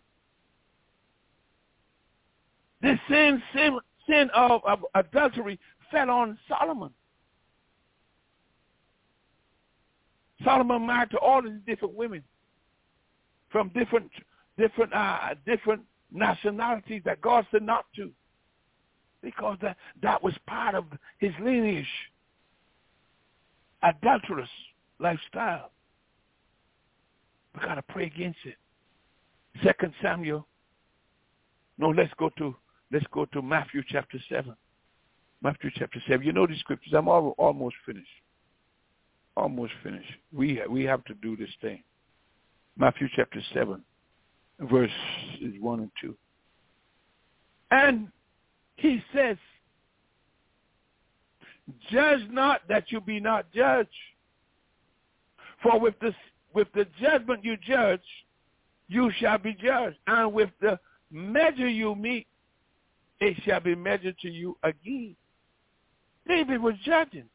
The sin of adultery fell on Solomon. Solomon married to all these different women from different nationalities that God said not to, because that was part of his lineage, adulterous lifestyle. We got to pray against it. 2 Samuel. No, let's go to Matthew chapter 7. Matthew chapter 7. You know the scriptures. I'm almost finished. Almost finished. We have to do this thing. Matthew chapter 7, verses 1 and 2. And he says, judge not that you be not judged. For with the judgment you judge, you shall be judged. And with the measure you meet, it shall be measured to you again. David was judging.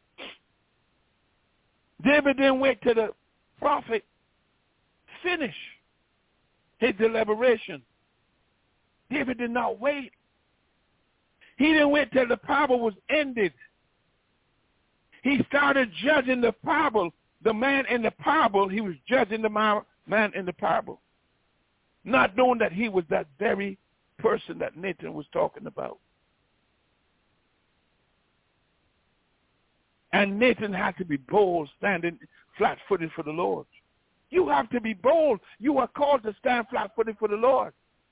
David didn't wait till the prophet finish his deliberation. David did not wait. He didn't wait till the parable was ended. He started judging the parable. The man in the parable, he was judging the man in the parable, not knowing that he was that very person that Nathan was talking about. And Nathan had to be bold, standing flat-footed for the Lord. You have to be bold. You are called to stand flat-footed for the Lord.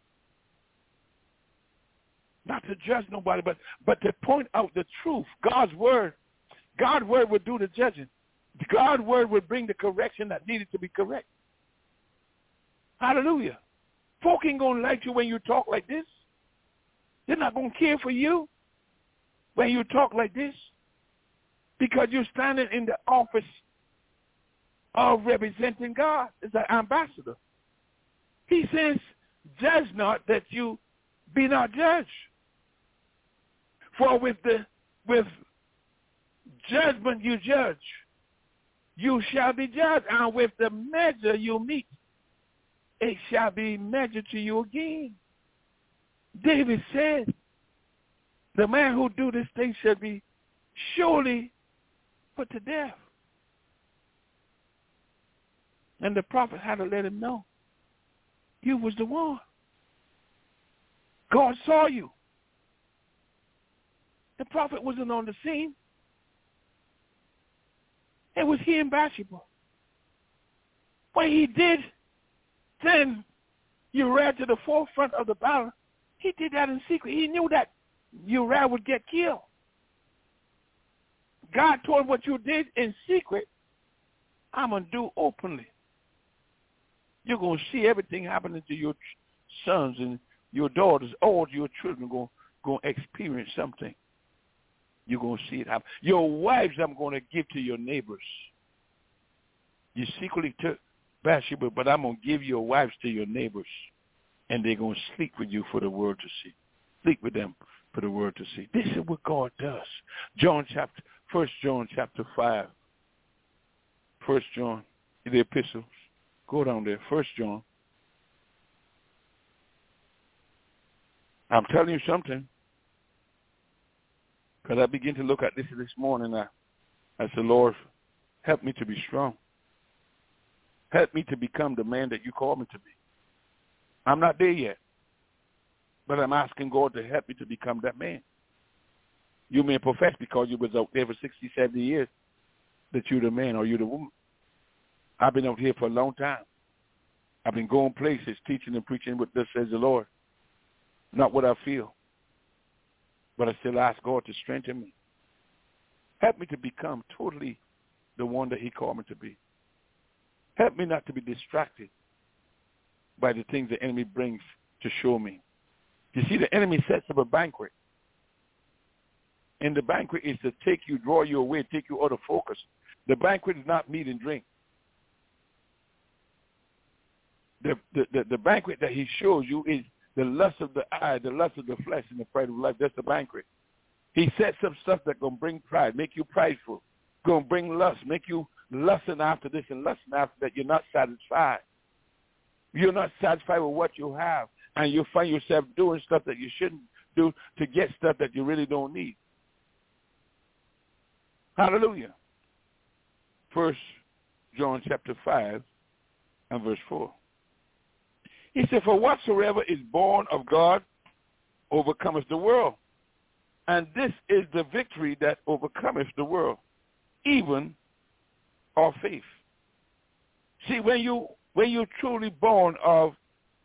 Not to judge nobody, but to point out the truth. God's word would do the judging. God's word would bring the correction that needed to be correct. Hallelujah. Folk ain't going to like you when you talk like this. They're not going to care for you when you talk like this, because you're standing in the office of representing God as an ambassador. He says, judge not that you be not judged. For with judgment you judge, you shall be judged. And with the measure you meet, it shall be measured to you again. David said, the man who do this thing shall be surely put to death. And the prophet had to let him know, you was the one. God saw you. The prophet wasn't on the scene. It was he and Bathsheba. When he did send Uriah to the forefront of the battle, he did that in secret. He knew that Uriah would get killed. God told him, what you did in secret, I'm going to do openly. You're going to see everything happening to your sons and your daughters. All your children are going to experience something. You're going to see it happen. Your wives I'm going to give to your neighbors. You secretly took Bathsheba, but I'm going to give your wives to your neighbors, and they're going to sleep with you for the world to see. Sleep with them for the world to see. This is what God does. 1 John chapter 5. 1 John, the epistles. Go down there. 1 John. I'm telling you something. Because I begin to look at this morning. I said, Lord, help me to be strong. Help me to become the man that you call me to be. I'm not there yet. But I'm asking God to help me to become that man. You may profess because you was out there for 60, 70 years that you're the man or you're the woman. I've been out here for a long time. I've been going places, teaching and preaching what thus says the Lord. Not what I feel. But I still ask God to strengthen me. Help me to become totally the one that he called me to be. Help me not to be distracted by the things the enemy brings to show me. You see, the enemy sets up a banquet. And the banquet is to take you, draw you away, take you out of focus. The banquet is not meat and drink. The banquet that he shows you is the lust of the eye, the lust of the flesh, and the pride of life. That's the banquet. He sets up stuff that's going to bring pride, make you prideful, going to bring lust, make you lusting after this and lusting after that. You're not satisfied. You're not satisfied with what you have, and you find yourself doing stuff that you shouldn't do to get stuff that you really don't need. Hallelujah. 1 John chapter 5 and verse 4. He said, for whatsoever is born of God overcometh the world. And this is the victory that overcometh the world, even our faith. See, when you're truly born of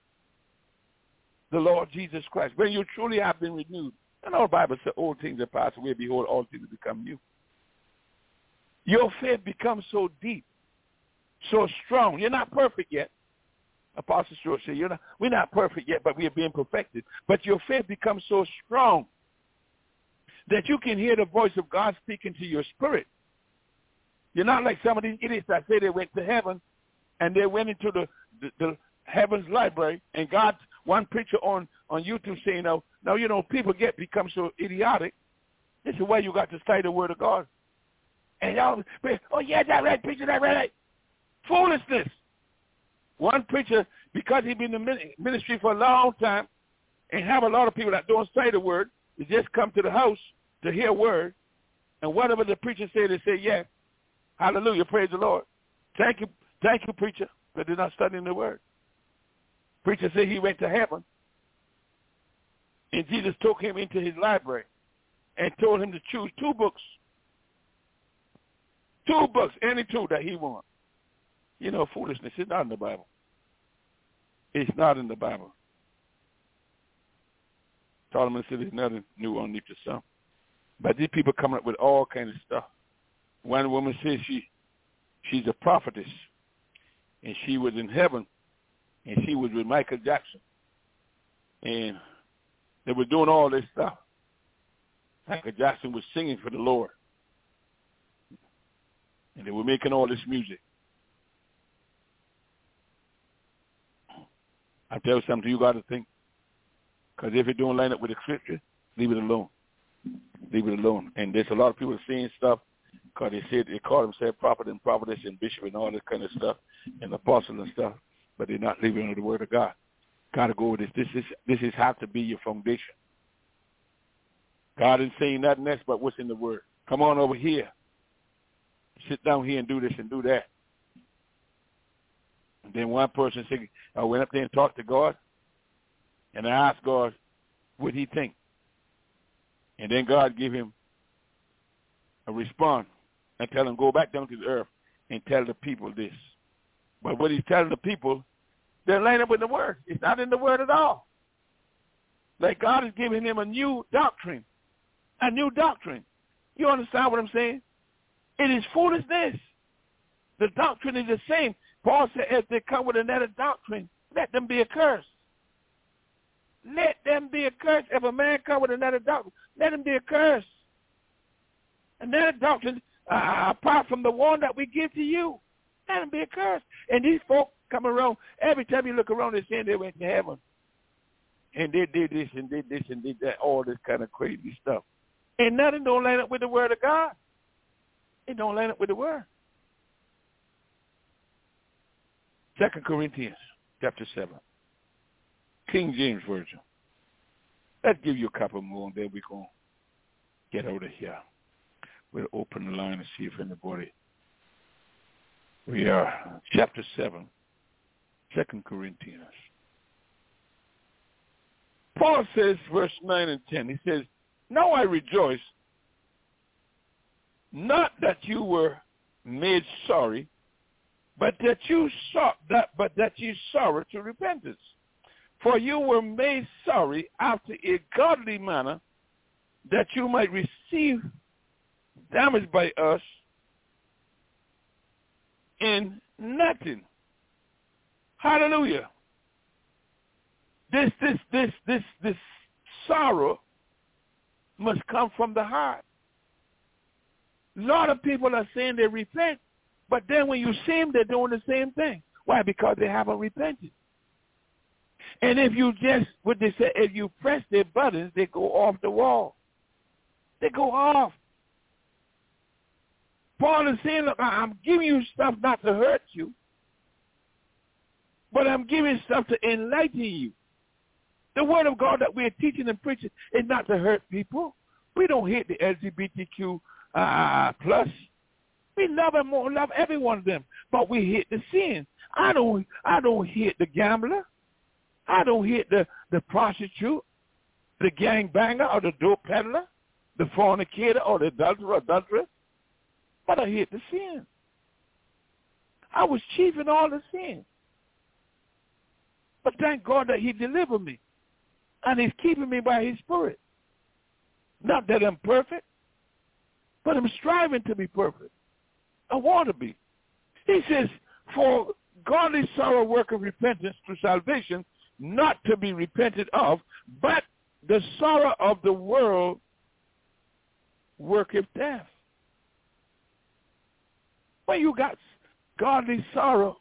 the Lord Jesus Christ, when you truly have been renewed, and all the Bible says, old things are passed away, behold, all things have become new. Your faith becomes so deep, so strong. You're not perfect yet. Apostle Stewart said, we're not perfect yet, but we are being perfected. But your faith becomes so strong that you can hear the voice of God speaking to your spirit. You're not like some of these idiots that say they went to heaven and they went into the heaven's library, and God, one preacher on YouTube saying, now, people become so idiotic. This is why you got to study the Word of God. And y'all, oh, yeah, that right, preacher, that right. Foolishness. One preacher, because he's been in the ministry for a long time and have a lot of people that don't study the Word, they just come to the house to hear a word, and whatever the preacher say, they say, yeah, hallelujah, praise the Lord. Thank you, preacher, but they're not studying the Word. Preacher said he went to heaven, and Jesus took him into his library and told him to choose two books. Two books, any two that he wants. Foolishness is not in the Bible. It's not in the Bible. Solomon said there's nothing new underneath the sun. But these people coming up with all kinds of stuff. One woman says she's a prophetess, and she was in heaven, and she was with Michael Jackson. And they were doing all this stuff. Michael Jackson was singing for the Lord. And they were making all this music. I tell you something, you got to think. Because if it don't line up with the scripture, leave it alone. Leave it alone. And there's a lot of people saying stuff because they call themselves prophet and prophetess and bishop and all this kind of stuff and apostle and stuff, but they're not living under the Word of God. Got to go with this. This is have to be your foundation. God isn't saying nothing else but what's in the Word. Come on over here. Sit down here and do this and do that. And then one person said, I went up there and talked to God, and I asked God what he think. And then God gave him a response and tell him, go back down to the earth and tell the people this. But what he's telling the people, they're lining up with the Word. It's not in the Word at all. Like God is giving him a new doctrine. A new doctrine. You understand what I'm saying? It is foolishness. The doctrine is the same. Paul said, if they come with another doctrine, let them be accursed. Let them be accursed. If a man come with another doctrine, let him be accursed. Another doctrine, apart from the one that we give to you, let him be accursed. And these folk come around, every time you look around, they're saying they went to heaven. And they did this and did this and did that, all this kind of crazy stuff. And nothing don't line up with the Word of God. It don't line up with the Word. 2 Corinthians chapter 7. King James Version. Let's give you a couple more, and then we're going to get out of here. We'll open the line and see if anybody. We are chapter 7, 2 Corinthians. Paul says, verse 9 and 10, he says, now I rejoice, not that you were made sorry, but that you sorrow to repentance. For you were made sorry after a godly manner, that you might receive damage by us in nothing. Hallelujah. This sorrow must come from the heart. A lot of people are saying they repent, but then when you see them, they're doing the same thing. Why? Because they haven't repented. And if you just, what they say, if you press their buttons, they go off the wall. They go off. Paul is saying, look, I'm giving you stuff not to hurt you, but I'm giving stuff to enlighten you. The Word of God that we're teaching and preaching is not to hurt people. We don't hate the LGBTQ plus. We love him more, love every one of them, but we hate the sin. I don't hate the gambler. I don't hate the prostitute, the gangbanger, or the dope peddler, the fornicator, or the adulteress. But I hate the sin. I was chief in all the sin. But thank God that he delivered me. And he's keeping me by his Spirit. Not that I'm perfect, but I'm striving to be perfect. I want to be. He says, for godly sorrow worketh repentance to salvation, not to be repented of, but the sorrow of the world worketh death. When you got godly sorrow,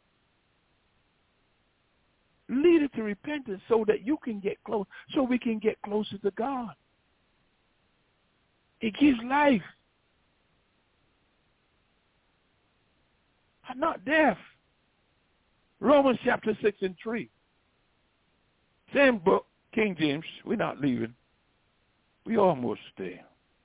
lead it to repentance so that you can get close, so we can get closer to God. It gives life. I'm not deaf. Romans chapter 6 and 3. Same book, King James. We're not leaving. We almost there.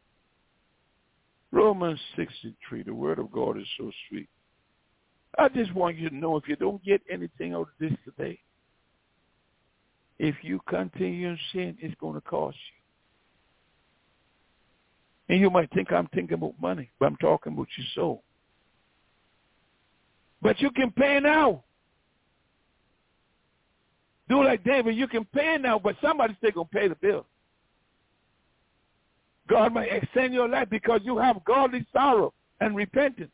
Romans 6 and 3. The word of God is so sweet. I just want you to know, if you don't get anything out of this today, if you continue in sin, it's going to cost you. And you might think I'm thinking about money, but I'm talking about your soul. But you can pay now. Do like David, you can pay now, but somebody's still going to pay the bill. God might extend your life because you have godly sorrow and repentance.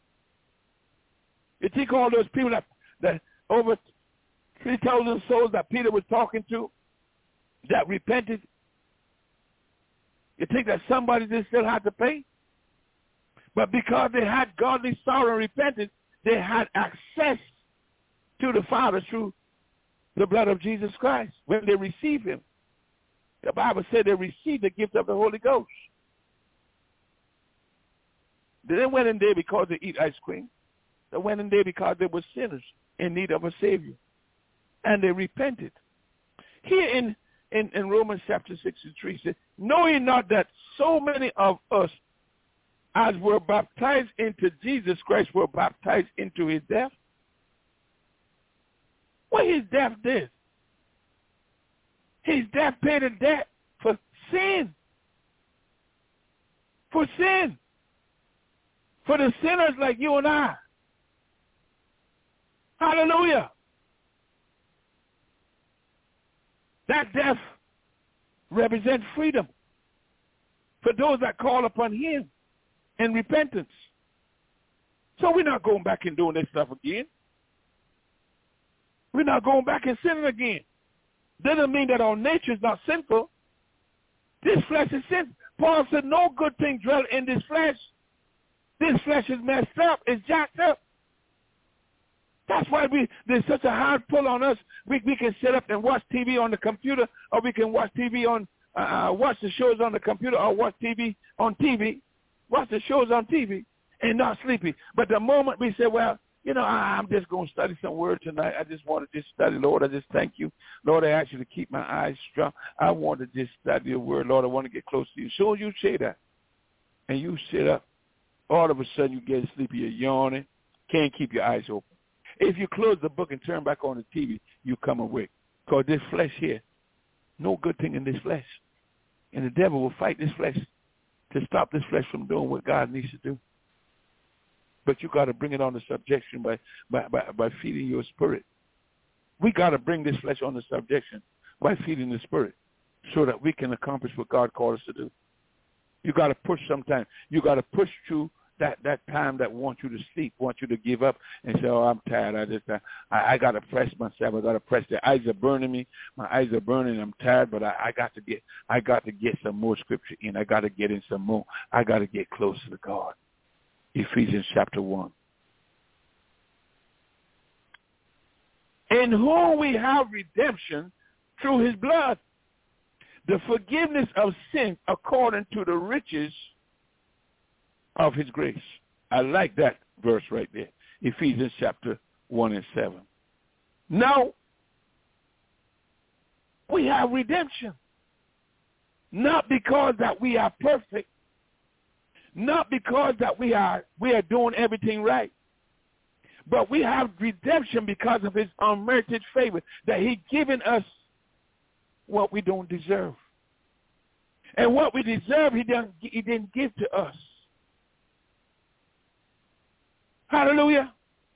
You think all those people that over 3,000 souls that Peter was talking to that repented, you think that somebody just still had to pay? But because they had godly sorrow and repentance, they had access to the Father through the blood of Jesus Christ when they received him. The Bible said they received the gift of the Holy Ghost. They didn't went in there because they eat ice cream. They went in there because they were sinners in need of a Savior. And they repented. Here in Romans chapter 6 and 3 says, know ye not that so many of us as were baptized into Jesus Christ were baptized into his death? What his death did? His death paid a debt for sin. For sin. For the sinners like you and I. Hallelujah. That death represents freedom for those that call upon him in repentance. So we're not going back and doing this stuff again. We're not going back and sinning again. Doesn't mean that our nature is not sinful. This flesh is sin. Paul said no good thing dwell in this flesh. This flesh is messed up. It's jacked up. That's why there's such a hard pull on us. We can sit up and watch TV on the computer, or we can watch TV on, watch the shows on the computer, or watch TV on TV, watch the shows on TV, and not sleepy. But the moment we say, well, you know, I'm just going to study some word tonight. I just want to just study, Lord. I just thank you. Lord, I ask you to keep my eyes strong. I want to just study your word, Lord. I want to get close to you. So you say that, and you sit up, all of a sudden you get sleepy, you're yawning, can't keep your eyes open. If you close the book and turn back on the TV, you come awake. Because this flesh here, no good thing in this flesh. And the devil will fight this flesh to stop this flesh from doing what God needs to do. But you got to bring it on the subjection by feeding your spirit. We got to bring this flesh on the subjection by feeding the spirit so that we can accomplish what God called us to do. You got to push sometimes. You got to push through that time that wants you to sleep, wants you to give up and say, oh, I'm tired. I got to press myself. I got to press. The eyes are burning me. My eyes are burning. I'm tired, but I got to get some more scripture in. I got to get in some more. I got to get closer to God. Ephesians chapter 1. In whom we have redemption through his blood, the forgiveness of sin according to the riches of his grace. I like that verse right there. Ephesians chapter 1 and 7. Now, we have redemption. Not because that we are perfect. Not because that we are doing everything right, but we have redemption because of his unmerited favor, that he given us what we don't deserve. And what we deserve, he didn't give to us. Hallelujah.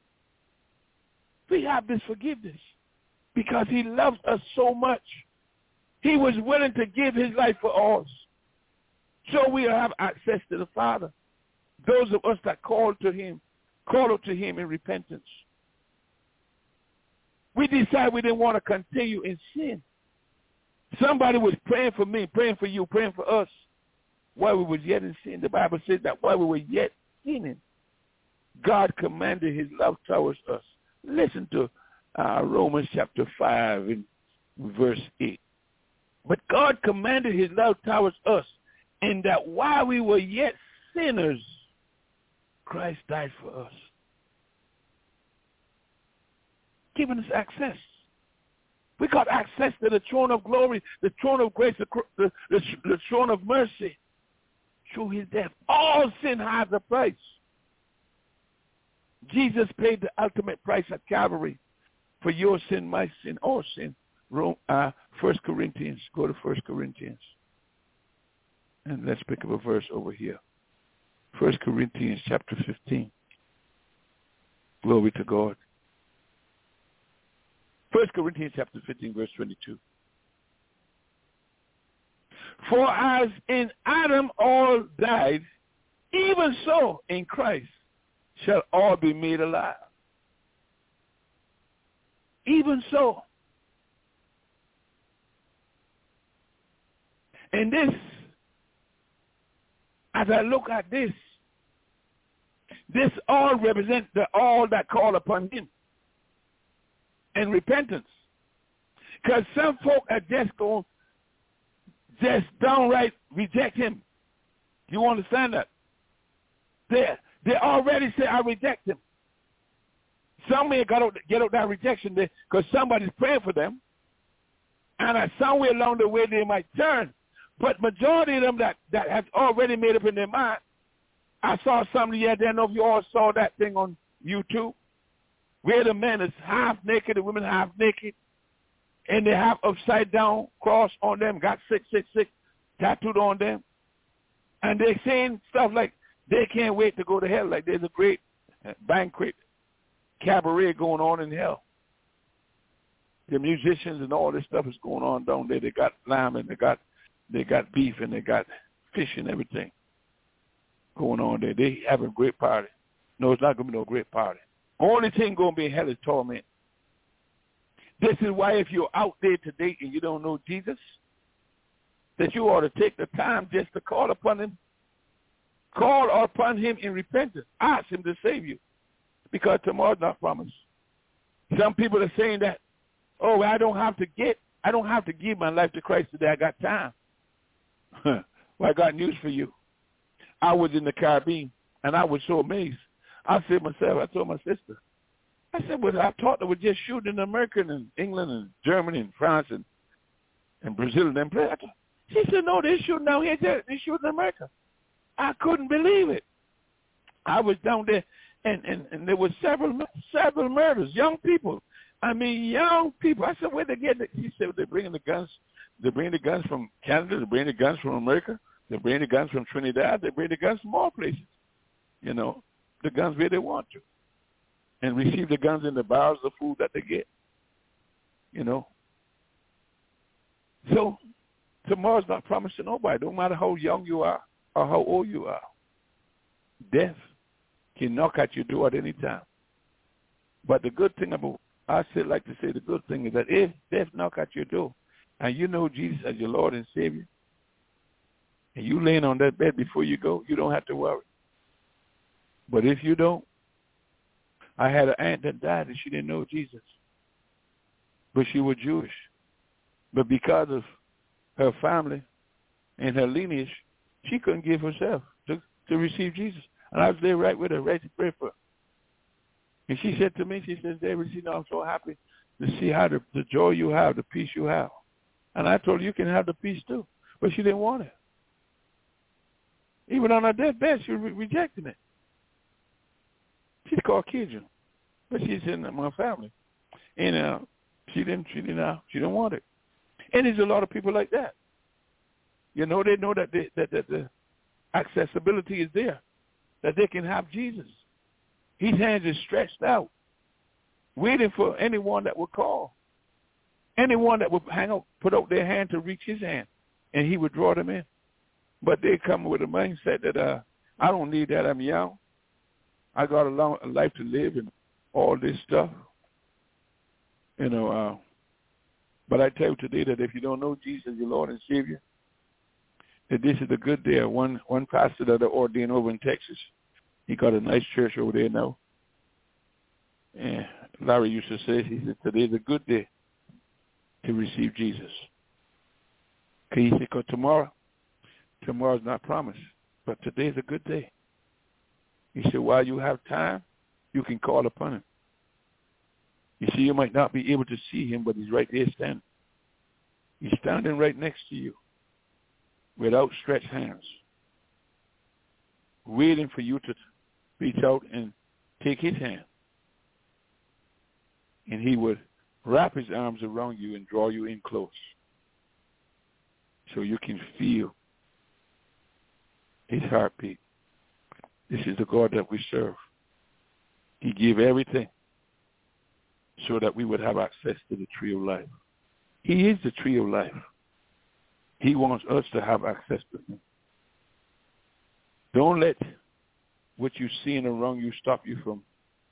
We have this forgiveness because he loves us so much. He was willing to give his life for us. So we have access to the Father. Those of us that call out to him in repentance. We decided we didn't want to continue in sin. Somebody was praying for me, praying for you, praying for us while we were yet in sin. The Bible says that while we were yet sinning, God commanded his love towards us. Listen to Romans chapter 5 and verse 8. But God commanded his love towards us in that while we were yet sinners, Christ died for us, giving us access. We got access to the throne of glory, the throne of grace, the throne of mercy through his death. All sin has a price. Jesus paid the ultimate price at Calvary for your sin, my sin, all sin. 1 Corinthians. Go to 1 Corinthians. And let's pick up a verse over here. 1 Corinthians chapter 15. Glory to God. 1 Corinthians chapter 15, verse 22. For as in Adam all died, even so in Christ shall all be made alive. Even so. And this, as I look at this all represents the all that call upon him and repentance. Because some folk are just going just downright reject him. You understand that? They already say, I reject him. Some may get out that rejection because somebody's praying for them. And somewhere along the way they might turn. But majority of them that have already made up in their mind, I saw somebody here, I don't know if you all saw that thing on YouTube, where the men is half naked, the women half naked, and they have upside down cross on them, got 666 tattooed on them. And they're saying stuff like they can't wait to go to hell, like there's a great banquet, cabaret going on in hell. The musicians and all this stuff is going on down there. They got lamb and they got beef and they got fish and everything going on there. They have a great party. No, it's not going to be no great party. Only thing going to be in hell is torment. This is why if you're out there today and you don't know Jesus, that you ought to take the time just to call upon him. Call upon him in repentance. Ask him to save you. Because tomorrow's not promised. Some people are saying that, oh, I don't have to give my life to Christ today. I got time. Well, I got news for you. I was in the Caribbean, and I was so amazed. I told my sister, I said, well, I thought they were just shooting in America and England and Germany and France and Brazil and them places. She said, no, they're shooting down here. They're shooting in America. I couldn't believe it. I was down there, and there were several murders, young people. I mean, young people. I said, where they get it? She said, they're bringing the guns. They bring the guns from Canada. They bring the guns from America. They bring the guns from Trinidad. They bring the guns from all places. You know, the guns where they want to. And receive the guns in the barrels of food that they get. You know. So tomorrow's not promised to nobody. No matter how young you are or how old you are. Death can knock at your door at any time. But the good thing about, I still like to say the good thing is that if death knock at your door and you know Jesus as your Lord and Savior, and you laying on that bed before you go, you don't have to worry. But if you don't, I had an aunt that died and she didn't know Jesus. But she was Jewish. But because of her family and her lineage, she couldn't give herself to receive Jesus. And I was there right with her, ready to pray for her. And she said to me, she says, David, you know, I'm so happy to see how the joy you have, the peace you have. And I told her, you can have the peace too. But she didn't want it. Even on her deathbed, she was rejecting it. She's Caucasian, but she's in my family, and she didn't want it. And there's a lot of people like that. You know, they know that the accessibility is there, that they can have Jesus. His hands is stretched out, waiting for anyone that would call, anyone that would put out their hand to reach his hand, and he would draw them in. But they come with a mindset that I don't need that. I'm young. I got a life to live and all this stuff. You know, but I tell you today that if you don't know Jesus, your Lord and Savior, that this is a good day. One pastor that I ordained over in Texas, he got a nice church over there now. And Larry used to say, he said, today's a good day to receive Jesus. He said, because tomorrow's not promised, but today's a good day. He said, while you have time, you can call upon him. You see, you might not be able to see him, but he's right there standing. He's standing right next to you with outstretched hands, waiting for you to reach out and take his hand. And he would wrap his arms around you and draw you in close so you can feel his heartbeat. This is the God that we serve. He gave everything so that we would have access to the tree of life. He is the tree of life. He wants us to have access to him. Don't let what you're seeing around you stop you from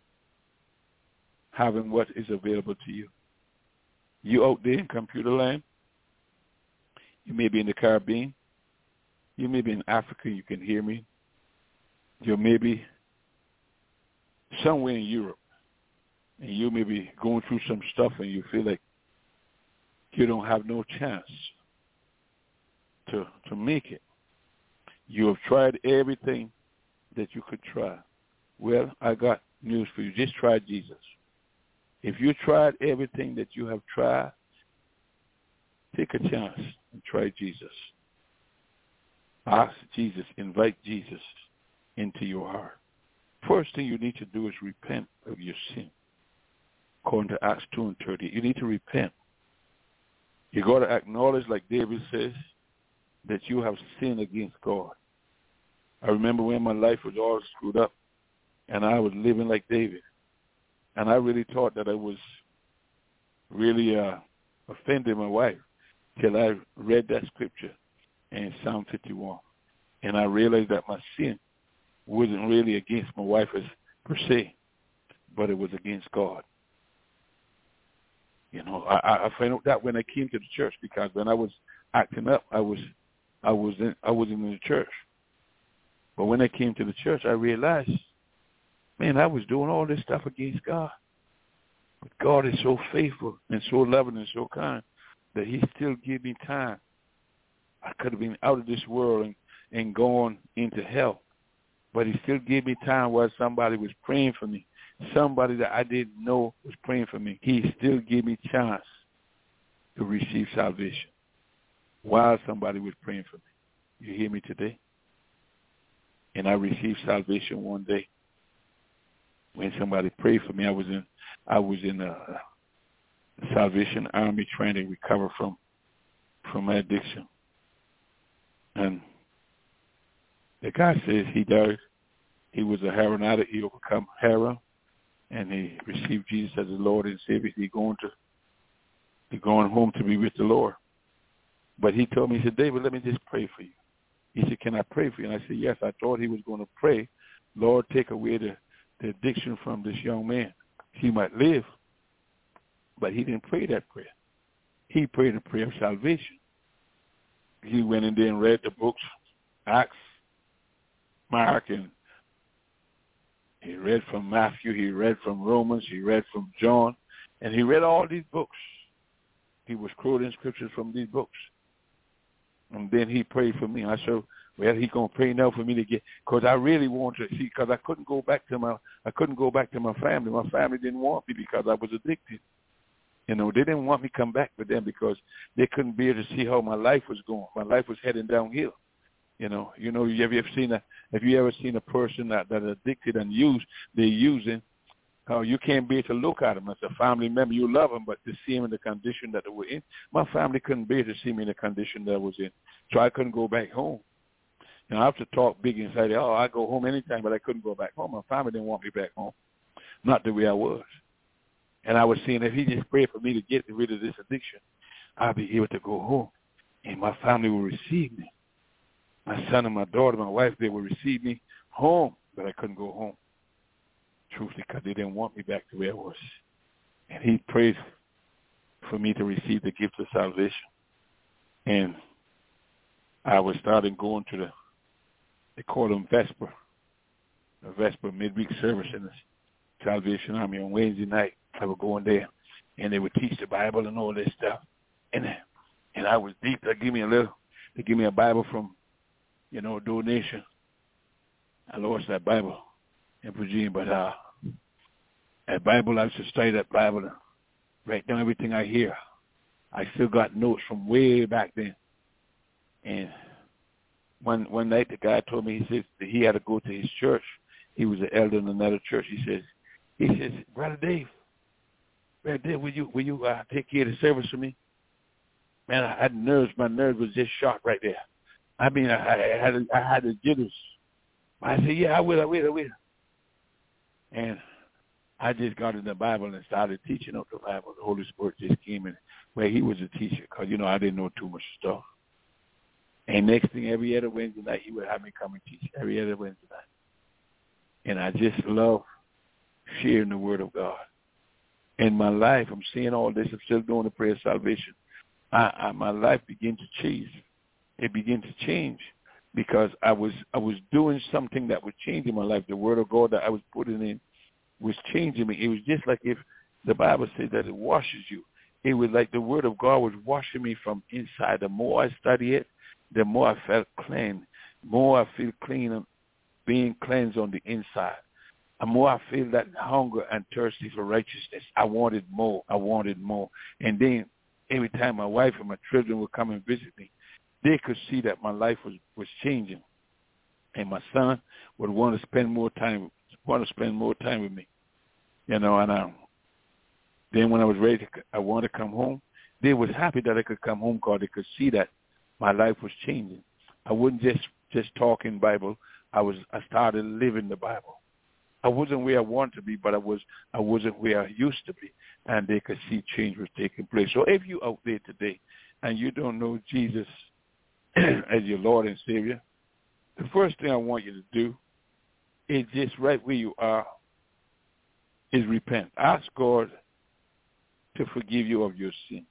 having what is available to you. You out there in computer land. You may be in the Caribbean. You may be in Africa. You can hear me. You may be somewhere in Europe. And you may be going through some stuff and you feel like you don't have no chance to make it. You have tried everything that you could try. Well, I got news for you. Just try Jesus. If you tried everything that you have tried, take a chance and try Jesus. Ask Jesus, invite Jesus into your heart. First thing you need to do is repent of your sin. According to Acts 2:30, you need to repent. You got to acknowledge, like David says, that you have sinned against God. I remember when my life was all screwed up and I was living like David. And I really thought that I was really offending my wife till I read that scripture in Psalm 51. And I realized that my sin wasn't really against my wife per se, but it was against God. You know, I found out that when I came to the church, because when I was acting up, I wasn't in the church. But when I came to the church, I realized, man, I was doing all this stuff against God. But God is so faithful and so loving and so kind that he still gave me time. I could have been out of this world and gone into hell. But he still gave me time while somebody was praying for me. Somebody that I didn't know was praying for me. He still gave me chance to receive salvation while somebody was praying for me. You hear me today? And I received salvation one day when somebody prayed for me. I was in the Salvation Army trying to recover from my addiction. And the guy says he died. He was a heroin addict. He overcome heroin, and he received Jesus as his Lord and Savior. He's going home to be with the Lord. But he told me, he said, David, let me just pray for you. He said, can I pray for you? And I said, yes. I thought he was going to pray, Lord, take away the addiction from this young man. He might live. But he didn't pray that prayer. He prayed a prayer of salvation. He went in there and read the books, Acts, Mark, and he read from Matthew, he read from Romans, he read from John, and he read all these books. He was quoting scriptures from these books. And then he prayed for me. I said, well, he's going to pray now for me to get, because I really want to see, because I couldn't go back to my family. My family didn't want me because I was addicted. You know, they didn't want me to come back with them because they couldn't bear to see how my life was going. My life was heading downhill. You have you ever seen have you ever seen a person that addicted and they're using? You can't bear to look at them as a family member. You love them, but to see them in the condition that they were in. My family couldn't bear to see me in the condition that I was in, so I couldn't go back home. I have to talk big and say, I go home anytime, but I couldn't go back home. My family didn't want me back home, not the way I was. And I was saying, if he just prayed for me to get rid of this addiction, I'll be able to go home, and my family will receive me. My son and my daughter, my wife, they will receive me home, but I couldn't go home. Truthfully, because they didn't want me back to where I was. And he prayed for me to receive the gift of salvation. And I was starting going to they call them Vesper midweek service in the Salvation Army on Wednesday night. I was going there, and they would teach the Bible and all this stuff. And I was deep. They give me a Bible from, a donation. I lost that Bible in Virginia, but that Bible, I used to study that Bible and write down everything I hear. I still got notes from way back then. And one night the guy told me, he says that he had to go to his church. He was an elder in another church. He says, Brother Dave, will you take care of the service for me? Man, I had nerves. My nerves was just shot right there. I mean, I had the jitters. I said, yeah, I will. And I just got in the Bible and started teaching out the Bible. The Holy Spirit just came in where he was a teacher because, I didn't know too much stuff. And next thing, every other Wednesday night, he would have me come and teach every other Wednesday night. And I just love sharing the Word of God. In my life, I'm seeing all this. I'm still doing the prayer of salvation. My life began to change. It began to change because I was doing something that was changing my life. The Word of God that I was putting in was changing me. It was just like if the Bible said that it washes you. It was like the Word of God was washing me from inside. The more I study it, the more I felt clean. The more I feel clean and being cleansed on the inside. The more I feel that hunger and thirsty for righteousness. I wanted more. And then every time my wife and my children would come and visit me, they could see that my life was changing. And my son would want to spend more time with me. And then when I was ready, I wanted to come home. They was happy that I could come home because they could see that my life was changing. I wasn't just talking Bible. I started living the Bible. I wasn't where I wanted to be, but I wasn't where I used to be. And they could see change was taking place. So if you out there today and you don't know Jesus as your Lord and Savior, the first thing I want you to do is just right where you are is repent. Ask God to forgive you of your sin.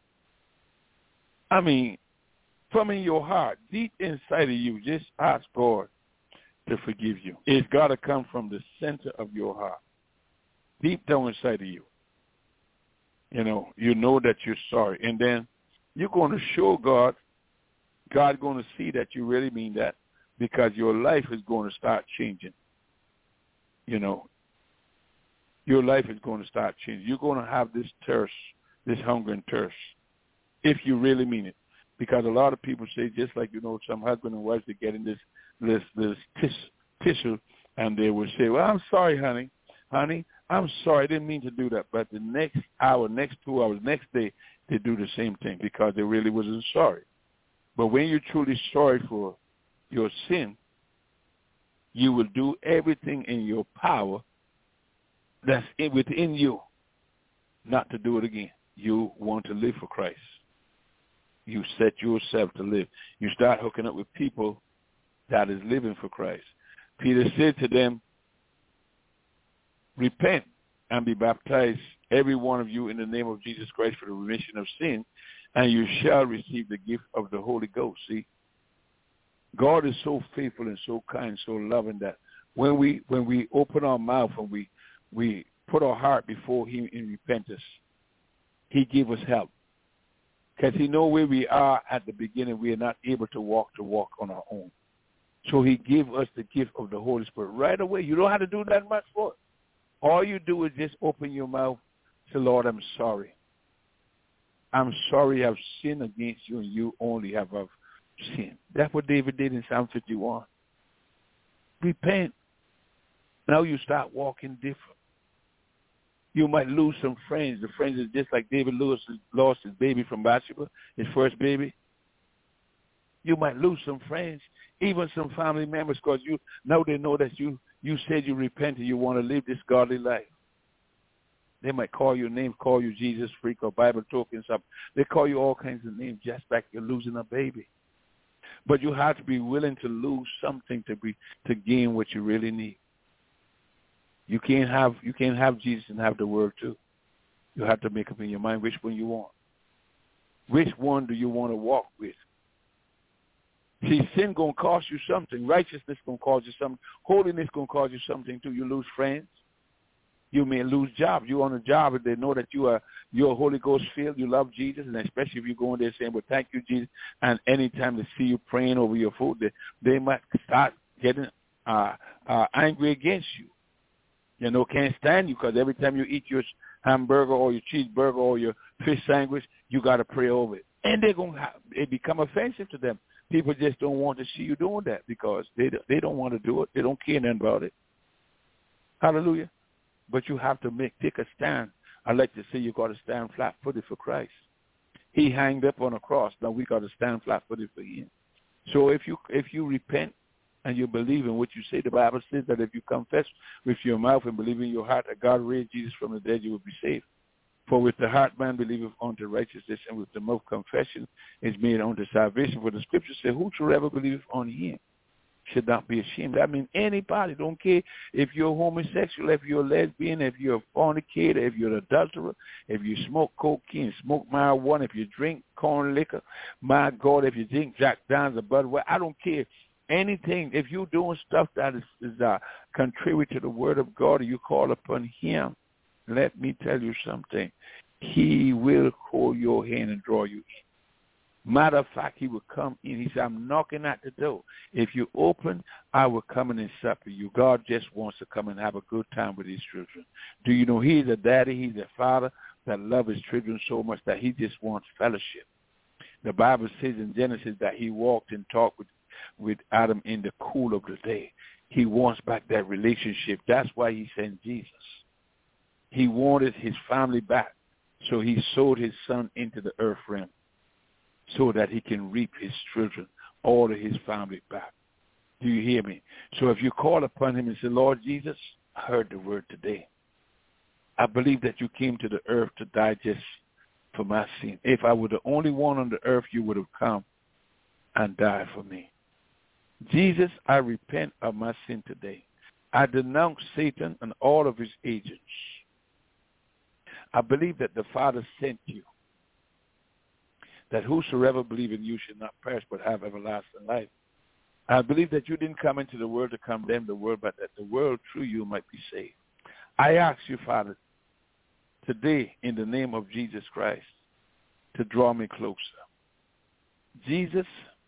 I mean, from in your heart, deep inside of you, just ask God to forgive you. It's got to come from the center of your heart, deep down inside of you. You know that you're sorry. And then you're going to show God going to see that you really mean that because your life is going to start changing. Your life is going to start changing. You're going to have this thirst, this hunger and thirst, if you really mean it. Because a lot of people say, just like, some husband and wife, they get in this tissue, and they will say, well, I'm sorry, honey, I'm sorry, I didn't mean to do that. But the next hour, next 2 hours, next day, they do the same thing because they really wasn't sorry. But when you're truly sorry for your sin, you will do everything in your power that's within you not to do it again. You want to live for Christ. You set yourself to live. You start hooking up with people that is living for Christ. Peter said to them, repent and be baptized, every one of you, in the name of Jesus Christ for the remission of sin, and you shall receive the gift of the Holy Ghost. See, God is so faithful and so kind, so loving that when we open our mouth and we put our heart before him in repentance, he gives us help. Because he knows where we are at the beginning, we are not able to walk on our own. So he gives us the gift of the Holy Spirit right away. You don't have to do that much for it. All you do is just open your mouth, say, Lord, I'm sorry. I'm sorry I've sinned against you and you only have. I've sin. That's what David did in Psalm 51. Repent. Now you start walking different. You might lose some friends. The friends is just like David lost his baby from Bathsheba, his first baby. You might lose some friends, even some family members, because now they know that you said you repented, you want to live this godly life. They might call you names, call you Jesus freak or Bible talking something. They call you all kinds of names just like you're losing a baby. But you have to be willing to lose something to gain what you really need. You can't have Jesus and have the word too. You have to make up in your mind which one you want. Which one do you want to walk with? See, sin going to cost you something. Righteousness going to cost you something. Holiness going to cost you something too. You lose friends. You may lose jobs. You're on a job and they know that you're Holy Ghost filled. You love Jesus, and especially if you go in there saying, well, thank you, Jesus. And anytime they see you praying over your food, they might start getting angry against you. You know, can't stand you because every time you eat your hamburger or your cheeseburger or your fish sandwich, you got to pray over it. And it become offensive to them. People just don't want to see you doing that because they don't want to do it. They don't care nothing about it. Hallelujah. But you have to take a stand. I like to say you got to stand flat-footed for Christ. He hanged up on a cross. Now we got to stand flat-footed for him. So if you repent and you believe in what you say, the Bible says that if you confess with your mouth and believe in your heart that God raised Jesus from the dead, you will be saved. For with the heart man believeth unto righteousness, and with the mouth confession is made unto salvation. For the scripture says, whosoever believeth on him should not be ashamed. I mean, anybody, don't care if you're homosexual, if you're a lesbian, if you're a fornicator, if you're an adulterer, if you smoke cocaine, smoke marijuana, if you drink corn liquor, my God, if you drink Jack Daniels or Budweiser, I don't care. Anything, if you're doing stuff that is contrary to the word of God, or you call upon him, let me tell you something. He will hold your hand and draw you in. Matter of fact, he will come in. He said, I'm knocking at the door. If you open, I will come in and sup with you. God just wants to come and have a good time with his children. Do you know he's a daddy, he's a father that loves his children so much that he just wants fellowship. The Bible says in Genesis that he walked and talked with Adam in the cool of the day. He wants back that relationship. That's why he sent Jesus. He wanted his family back. So he sowed his son into the earth realm so that he can reap his children, all of his family back. Do you hear me? So if you call upon him and say, Lord Jesus, I heard the word today. I believe that you came to the earth to die just for my sin. If I were the only one on the earth, you would have come and died for me. Jesus, I repent of my sin today. I denounce Satan and all of his agents. I believe that the Father sent you, that whosoever believe in you should not perish but have everlasting life. I believe that you didn't come into the world to condemn the world, but that the world through you might be saved. I ask you, Father, today in the name of Jesus Christ, to draw me closer. Jesus,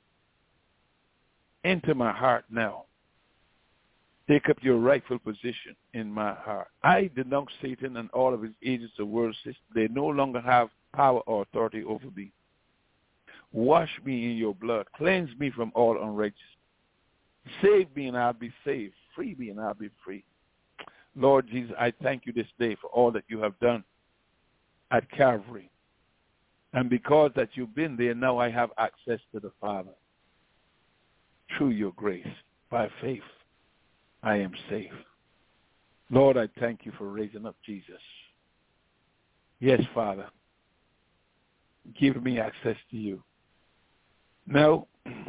enter my heart now. Take up your rightful position in my heart. I denounce Satan and all of his agents of world system. They no longer have power or authority over me. Wash me in your blood. Cleanse me from all unrighteousness. Save me and I'll be saved. Free me and I'll be free. Lord Jesus, I thank you this day for all that you have done at Calvary. And because that you've been there, now I have access to the Father. Through your grace, by faith, I am safe. Lord, I thank you for raising up Jesus. Yes, Father, give me access to you. Now,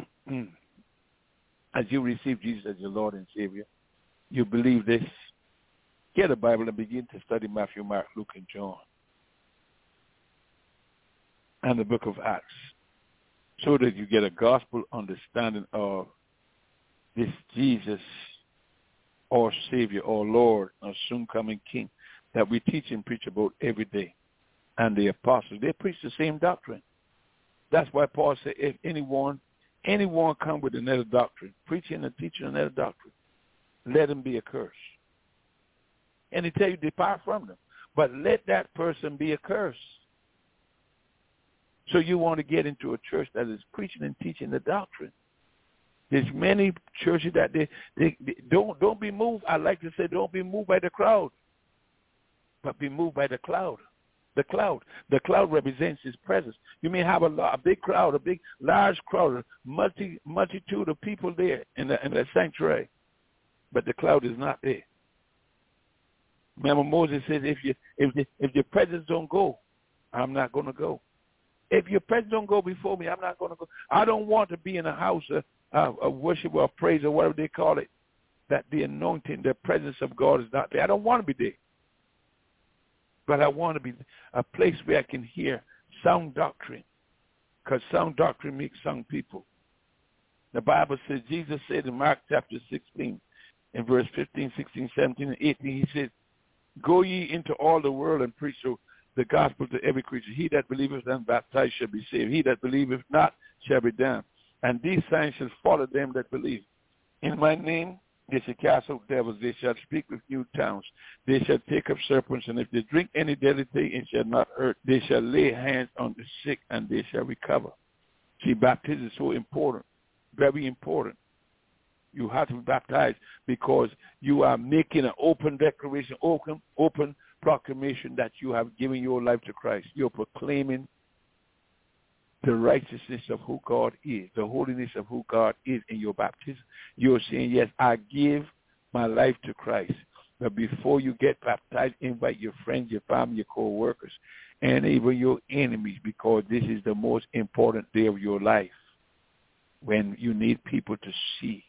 as you receive Jesus as your Lord and Savior, you believe this, get a Bible and begin to study Matthew, Mark, Luke, and John, and the book of Acts, so that you get a gospel understanding of this Jesus, or Savior, or Lord, or soon-coming King, that we teach and preach about every day. And the apostles, they preach the same doctrine. That's why Paul said, if anyone come with another doctrine, preaching and teaching another doctrine, let him be accursed. And he tell you, depart from them. But let that person be accursed. So you want to get into a church that is preaching and teaching the doctrine. There's many churches that they don't be moved. I like to say, don't be moved by the crowd, but be moved by the cloud. The cloud represents His presence. You may have a big crowd, large crowd, a multitude of people there in the sanctuary, but the cloud is not there. Remember, Moses says, if your presence don't go, I'm not going to go. If your presence don't go before me, I'm not going to go. I don't want to be in a house of worship or praise or whatever they call it, that the anointing, the presence of God is not there. I don't want to be there. But I want to be a place where I can hear sound doctrine, because sound doctrine makes sound people. The Bible says, Jesus said in Mark chapter 16, in verse 15, 16, 17, and 18, He said, go ye into all the world and preach the gospel to every creature. He that believeth and baptized shall be saved. He that believeth not shall be damned. And these signs shall follow them that believe. In my name they shall cast out devils. They shall speak with new tongues. They shall take up serpents. And if they drink any deadly thing, it shall not hurt. They shall lay hands on the sick, and they shall recover. See, baptism is so important, very important. You have to be baptized because you are making an open declaration, open proclamation that you have given your life to Christ. You're proclaiming the righteousness of who God is, the holiness of who God is in your baptism. You're saying, yes, I give my life to Christ. But before you get baptized, invite your friends, your family, your co-workers, and even your enemies, because this is the most important day of your life, when you need people to see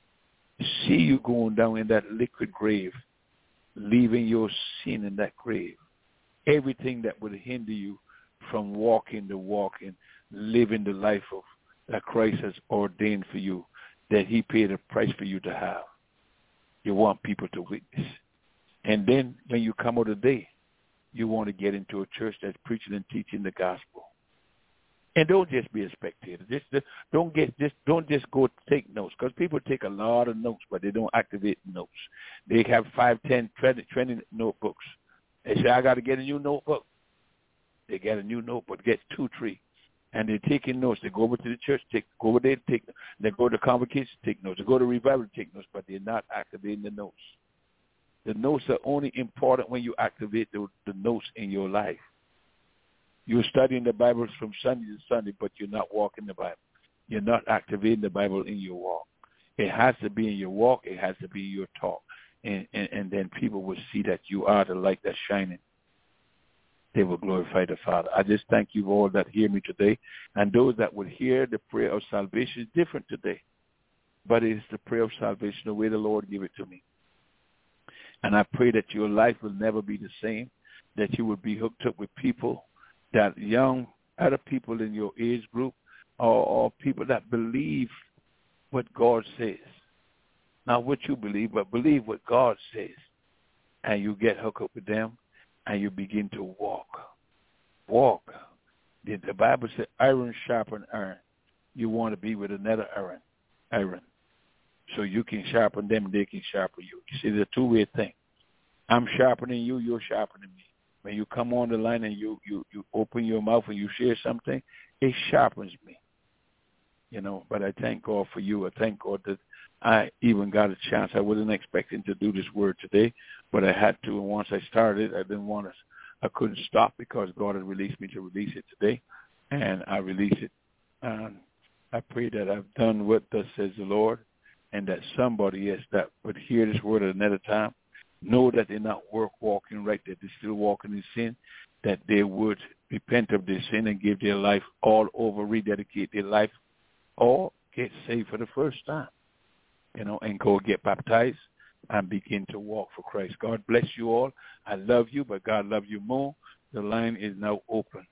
you going down in that liquid grave, leaving your sin in that grave. Everything that would hinder you from walking the walk and living the life of that Christ has ordained for you, that He paid a price for you to have. You want people to witness. And then when you come out of the day, you want to get into a church that's preaching and teaching the gospel. And don't just be a spectator. Don't just go take notes, because people take a lot of notes, but they don't activate notes. They have 5, 10, 20 notebooks. They say, I got to get a new notebook. They get a new notebook, get 2, 3, and they're taking notes. They go over to the church, go over there, take notes. They go to convocation, take notes. They go to revival, take notes, but they're not activating the notes. The notes are only important when you activate the notes in your life. You're studying the Bible from Sunday to Sunday, but you're not walking the Bible. You're not activating the Bible in your walk. It has to be in your walk. It has to be in your talk. And then people will see that you are the light that's shining. They will glorify the Father. I just thank you all that hear me today. And those that would hear the prayer of salvation is different today. But it is the prayer of salvation, the way the Lord gave it to me. And I pray that your life will never be the same, that you will be hooked up with people, that young, other people in your age group, or people that believe what God says. Not what you believe, but believe what God says. And you get hooked up with them, and you begin to walk. Walk. The Bible says iron sharpen iron. You want to be with another iron. So you can sharpen them, they can sharpen you. You see, it's a two-way thing. I'm sharpening you, you're sharpening me. When you come on the line and you open your mouth and you share something, it sharpens me. But I thank God for you. I thank God that I even got a chance. I wasn't expecting to do this word today, but I had to. And once I started, I couldn't stop, because God had released me to release it today, and I release it. And I pray that I've done what thus says the Lord, and that somebody else that would hear this word at another time, know that they're not walking right, that they're still walking in sin, that they would repent of their sin and give their life all over, rededicate their life, or get saved for the first time, and go get baptized and begin to walk for Christ. God bless you all. I love you, but God loves you more. The line is now open.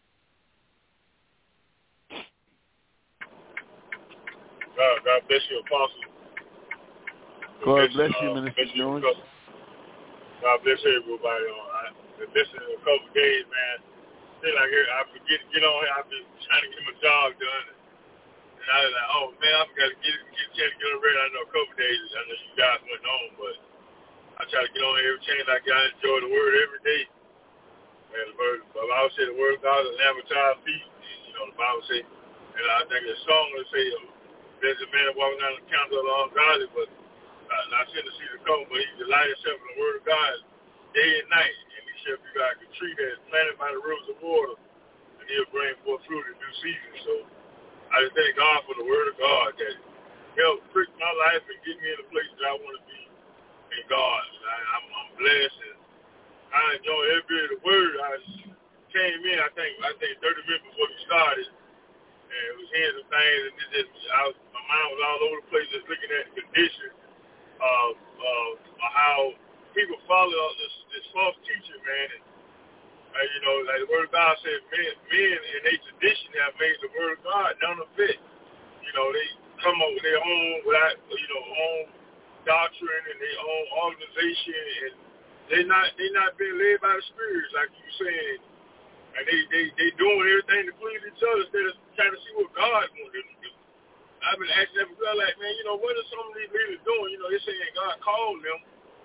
God bless you, Apostle. God bless you, Minister Jones. God bless everybody. I've been listening a couple of days, man. Feel like I forget to get on here. I've been trying to get my job done. And I was like, oh, man, I've got to get a chance to get on ready. I know a couple of days. I know you guys went on, but I try to get on every chance I got to enjoy the word every day. Man, the Bible said the word of God is an lamp unto our feet, and the Bible say, and I think the song will say, there's a man walking down the counter of the ungodly, but not seen to see the come, but he delight himself in the word of God day and night, and he shall be like a tree that is planted by the rivers of water, and he'll bring forth fruit in due season. So I just thank God for the word of God that helped prick my life and get me in the place that I want to be in God. I'm blessed, and I enjoy every bit of the word. I came in, I think 30 minutes before we started, and it was hearing some things, and my mind was all over the place just looking at the condition of how people follow this false teaching, man. And, you know, like the word of God said, men in their tradition have made the word of God none of it. You know, they come up with their own, own doctrine and their own organization, and they not being led by the spirits, like you said. And they doing everything to please each other instead of trying to see what God wants them to do. I've been asking them, like, man, you know, what are some of these leaders doing? You know, they saying God called them,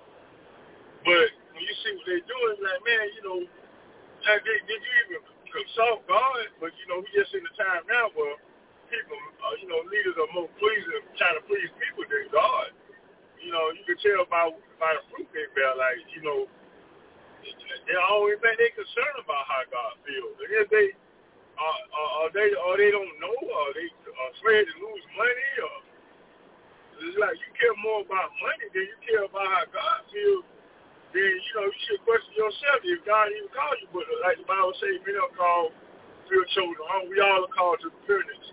but when you see what they're doing, it's like, man, you know, did you even consult God? But you know, we just in the time now where people, leaders are more pleasing, trying to please people than God. You know, you can tell by the fruit they bear, like, you know, they're always they're concerned about how God feels. And if they they don't know, or they afraid to lose money, or it's like you care more about money than you care about how God feels, then you know you should question yourself if God even called you. But like the Bible says, many are called, few are chosen. We all are called to repentance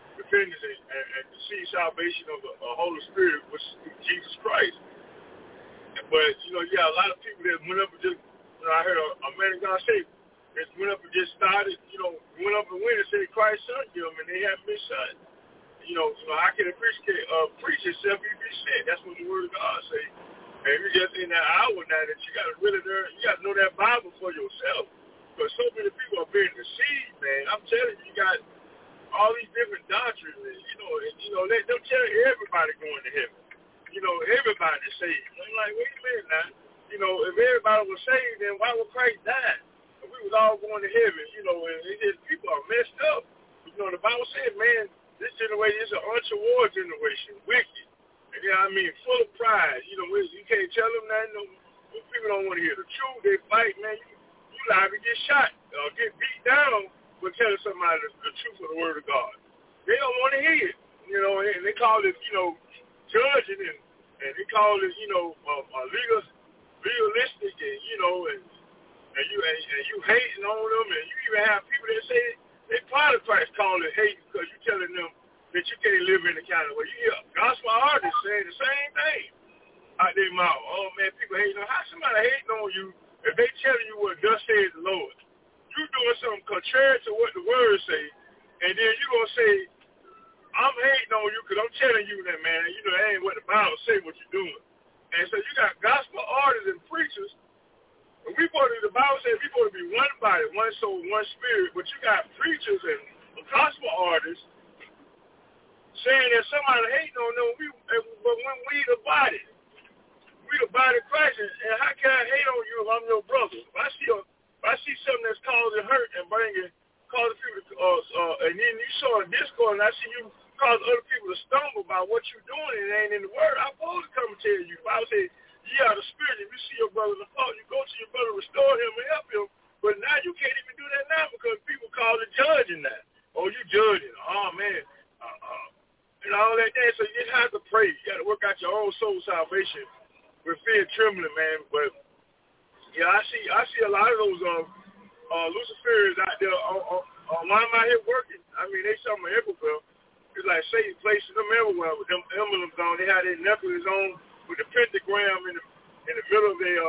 and to see salvation of the Holy Spirit, which is Jesus Christ. But you know, a lot of people that went up and just, I heard a man of God say, they went up and just started, went up and went and said Christ sent them, and they haven't been sent. You know, I can appreciate preach yourself, you be sent. That's what the word of God say. And we just in that hour now that you got to really learn, you got to know that Bible for yourself. Because so many people are being deceived, man. I'm telling you, you got all these different doctrines, and, they'll tell everybody going to heaven. You know, everybody's saved. I'm like, wait a minute now. You know, if everybody was saved, then why would Christ die? If we was all going to heaven, and people are messed up. You know, the Bible said, man, this generation is an untoward generation, wicked. And full of pride. You know, you can't tell them that. People don't want to hear the truth. They fight, man. You liable to get shot or get beat down for telling somebody the truth of the word of God. They don't want to hear it. You know, and they call it, judging, and they call it, legalistic, and you hating on them, and you even have people that say they part of Christ call it hate because you telling them that you can't live in the kind of way. You hear gospel artists saying the same thing out their mouth. Oh man, people hating on. How somebody hating on you if they telling you what thus says the Lord? You doing something contrary to what the word say, and then you gonna say, I'm hating on you because I'm telling you that, man. That ain't what the Bible say what you're doing. And so you got gospel artists and preachers. And the Bible says we're supposed to be one body, one soul, one spirit. But you got preachers and gospel artists saying that somebody hating on them. But when we the body of Christ, and how can I hate on you if I'm your brother? If I see something that's causing hurt and causing people to, and then you saw a discord, and I see you cause other people to stumble by what you're doing, and it ain't in the word. I'm supposed to come and tell you. The Bible says, ye are the spirit. If you see your brother in the fault, you go to your brother, restore him, and help him. But now you can't even do that now because people call it judging that. Oh, you judging. Oh, man. And all that there. So you just have to pray. You got to work out your own soul salvation with fear and trembling, man. But, yeah, I see a lot of those Luciferians out there. Why am I here working? They somewhere everywhere. It's like Satan placing them everywhere with them emblems on. They had their necklaces on with the pentagram in the middle of their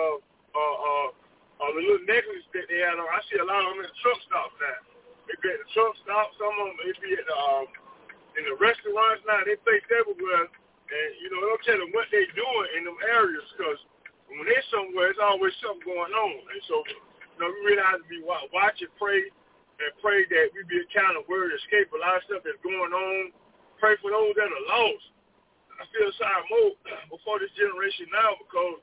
the little necklace that they had on. I see a lot of them in the truck stops now. They be at the truck stops. Some of them they be at in the restaurants now. They place everywhere, and they'll tell them what they doing in them areas because when they're somewhere, there's always something going on. And so, we really have to be watch and pray that we be accountable, word escape a lot of stuff that's going on. Pray for those that are lost. I feel sorry more before this generation now because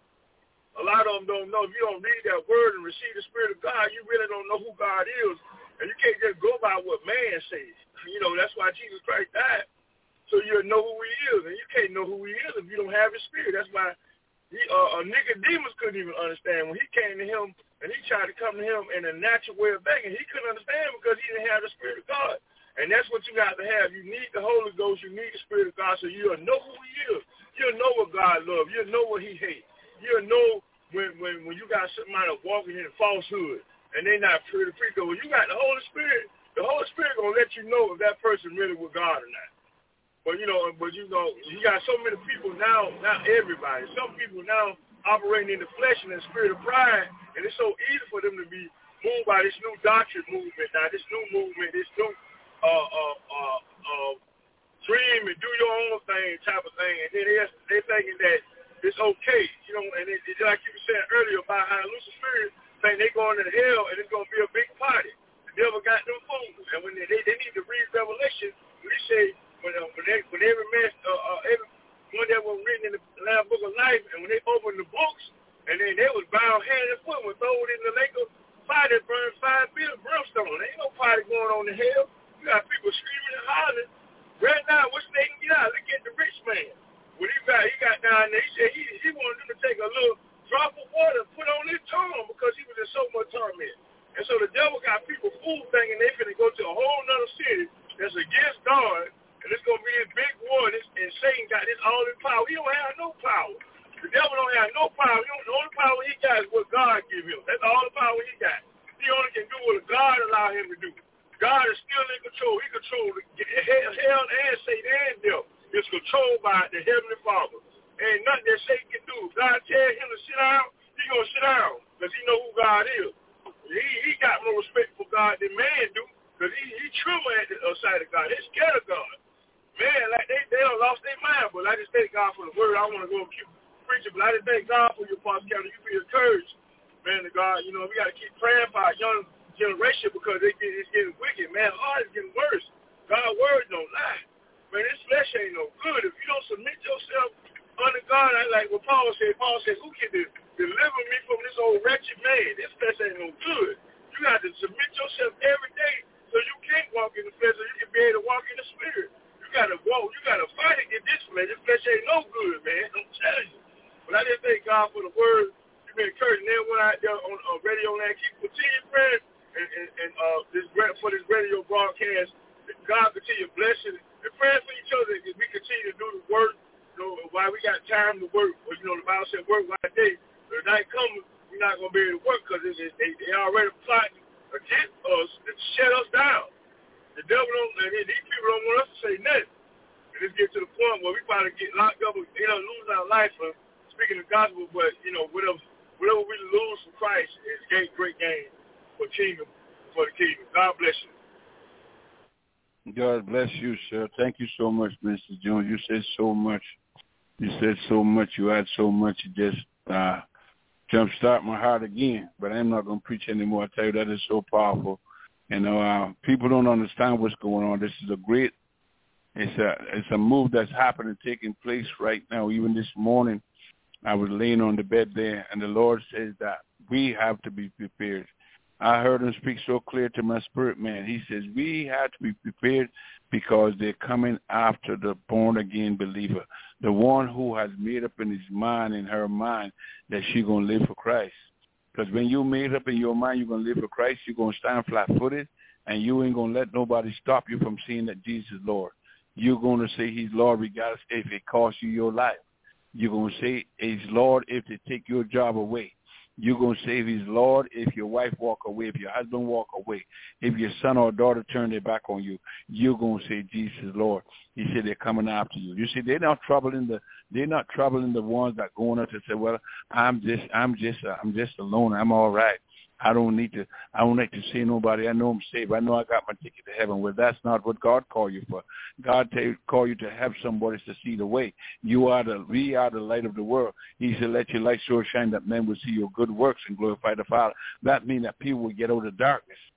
a lot of them don't know. If you don't read that word and receive the Spirit of God, you really don't know who God is. And you can't just go by what man says. You know, that's why Jesus Christ died. So you'll know who he is. And you can't know who he is if you don't have his spirit. That's why Nicodemus couldn't even understand. When he came to him and he tried to come to him in a natural way of thinking, he couldn't understand because he didn't have the Spirit of God. And that's what you got to have. You need the Holy Ghost. You need the Spirit of God so you'll know who he is. You'll know what God loves. You'll know what he hates. You'll know when you got somebody walking in falsehood and they're not free to preach. When you got the Holy Spirit going to let you know if that person really with God or not. But you got so many people now, not everybody. Some people now operating in the flesh and the spirit of pride, and it's so easy for them to be moved by this new doctrine movement. Now, this new movement, this new dream and do your own thing type of thing, and then they're thinking that it's okay, and it's like you were saying earlier about how Lucifer think they're going to hell and it's going to be a big party. The devil got them fools, and when they need to read Revelation, we say, when every man, every one that was written in the Lamb Book of Life, and when they opened the books, and then they was bound hand and foot, was thrown in the lake of fire that burned 5 billion brimstone. There ain't no party going on in hell. You got people screaming and hollering. Right now, which they can get out? Look at the rich man. When he got down there, he said he wanted them to take a little drop of water and put on his tongue because he was in so much torment. And so the devil got people fool thinking they finna go to a whole nother city that's against God. And it's going to be this big war, and Satan got this all this power. He don't have no power. The devil don't have no power. The only power he got is what God give him. That's all the power he got. He only can do what God allow him to do. God is still in control. He controls hell and Satan and devil. It's controlled by the Heavenly Father. Ain't nothing that Satan can do. God tell him to sit down, he going to sit down because he know who God is. He got more respect for God than man do because he tremble at the sight of God. They're scared of God. Man, like they don't lost their mind, but I just thank God for the word. I want to go keep preaching, but I just thank God for your Pastor County. You be encouraged, man, to God. We got to keep praying for our young generation because it's getting wicked, man. Heart is getting worse. God's word don't lie. Man, this flesh ain't no good. If you don't submit yourself under God, like what Paul said, who can deliver me from this old wretched man? This flesh ain't no good. You got to submit yourself every day so you can't walk in the flesh, so you can be able to walk in the spirit. You gotta walk. You gotta fight against this flesh. This flesh ain't no good, man. I'm telling you. But I just thank God for the word. You've been encouraging everyone out there on radio land. Keep continuing praying and for this radio broadcast. God continue blessing and praying for each other as we continue to do the work. While we got time to work. The Bible said work by day. But the night comes, we're not gonna be able to work because they already plotting against us to shut us down. The devil these people don't want us to say nothing. And it's get to the point where we probably get locked up and lose our life for speaking the gospel, but whatever we lose for Christ is great gain for the kingdom. God bless you. God bless you, sir. Thank you so much, Mr. Jones. You said so much. You said so much. You had so much. You just jumpstart my heart again. But I'm not going to preach anymore. I tell you, that is so powerful. People don't understand what's going on. This is it's a move that's happening, taking place right now. Even this morning, I was laying on the bed there, and the Lord says that we have to be prepared. I heard him speak so clear to my spirit, man. He says we have to be prepared because they're coming after the born-again believer, the one who has made up in his mind, in her mind, that she's going to live for Christ. Because when you made up in your mind you're going to live for Christ, you're going to stand flat-footed, and you ain't going to let nobody stop you from seeing that Jesus is Lord. You're going to say he's Lord regardless if it costs you your life. You're going to say he's Lord if they take your job away. You're going to say he's Lord if your wife walk away, if your husband walk away, if your son or daughter turn their back on you. You're going to say Jesus is Lord. He said they're coming after you. You see, they're not troubling the ones that going up to say, well, I'm just alone. I'm all right. I don't like to see nobody. I know I'm saved. I know I got my ticket to heaven. Well, that's not what God called you for. God called you to have somebody to see the way. We are the light of the world. He said, let your light so shine that men will see your good works and glorify the Father. That means that people will get out of darkness.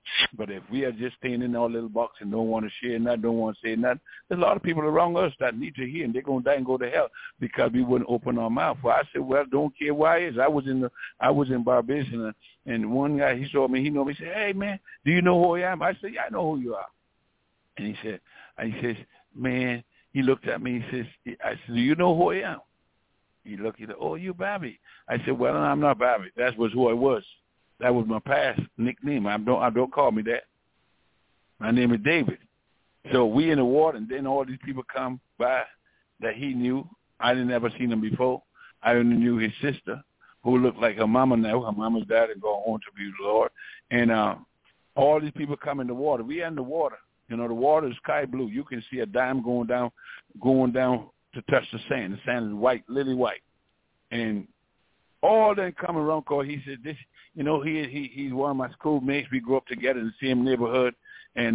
But if we are just staying in our little box and don't want to share nothing, don't want to say nothing, there's a lot of people around us that need to hear, and they're going to die and go to hell because we wouldn't open our mouth. Well, I said, well, don't care why it is. I was in Barbados, and one guy, he saw me, he know me, he said, hey, man, do you know who I am? I said, yeah, I know who you are. And he says, man, he looked at me, he says, I said, do you know who I am? He looked, he said, oh, you Bobby. I said, well, I'm not Bobby. That was who I was. That was my past nickname. I don't call me that. My name is David. So we in the water, and then all these people come by that he knew. I didn't ever seen him before. I only knew his sister, who looked like her mama now. Her mama's died and gone on to be the Lord. And all these people come in the water. We in the water. You know, the water is sky blue. You can see a dime going down to touch the sand. The sand is white, lily white. And all them come around, cause he said this. You know, he's one of my schoolmates. We grew up together in the same neighborhood, and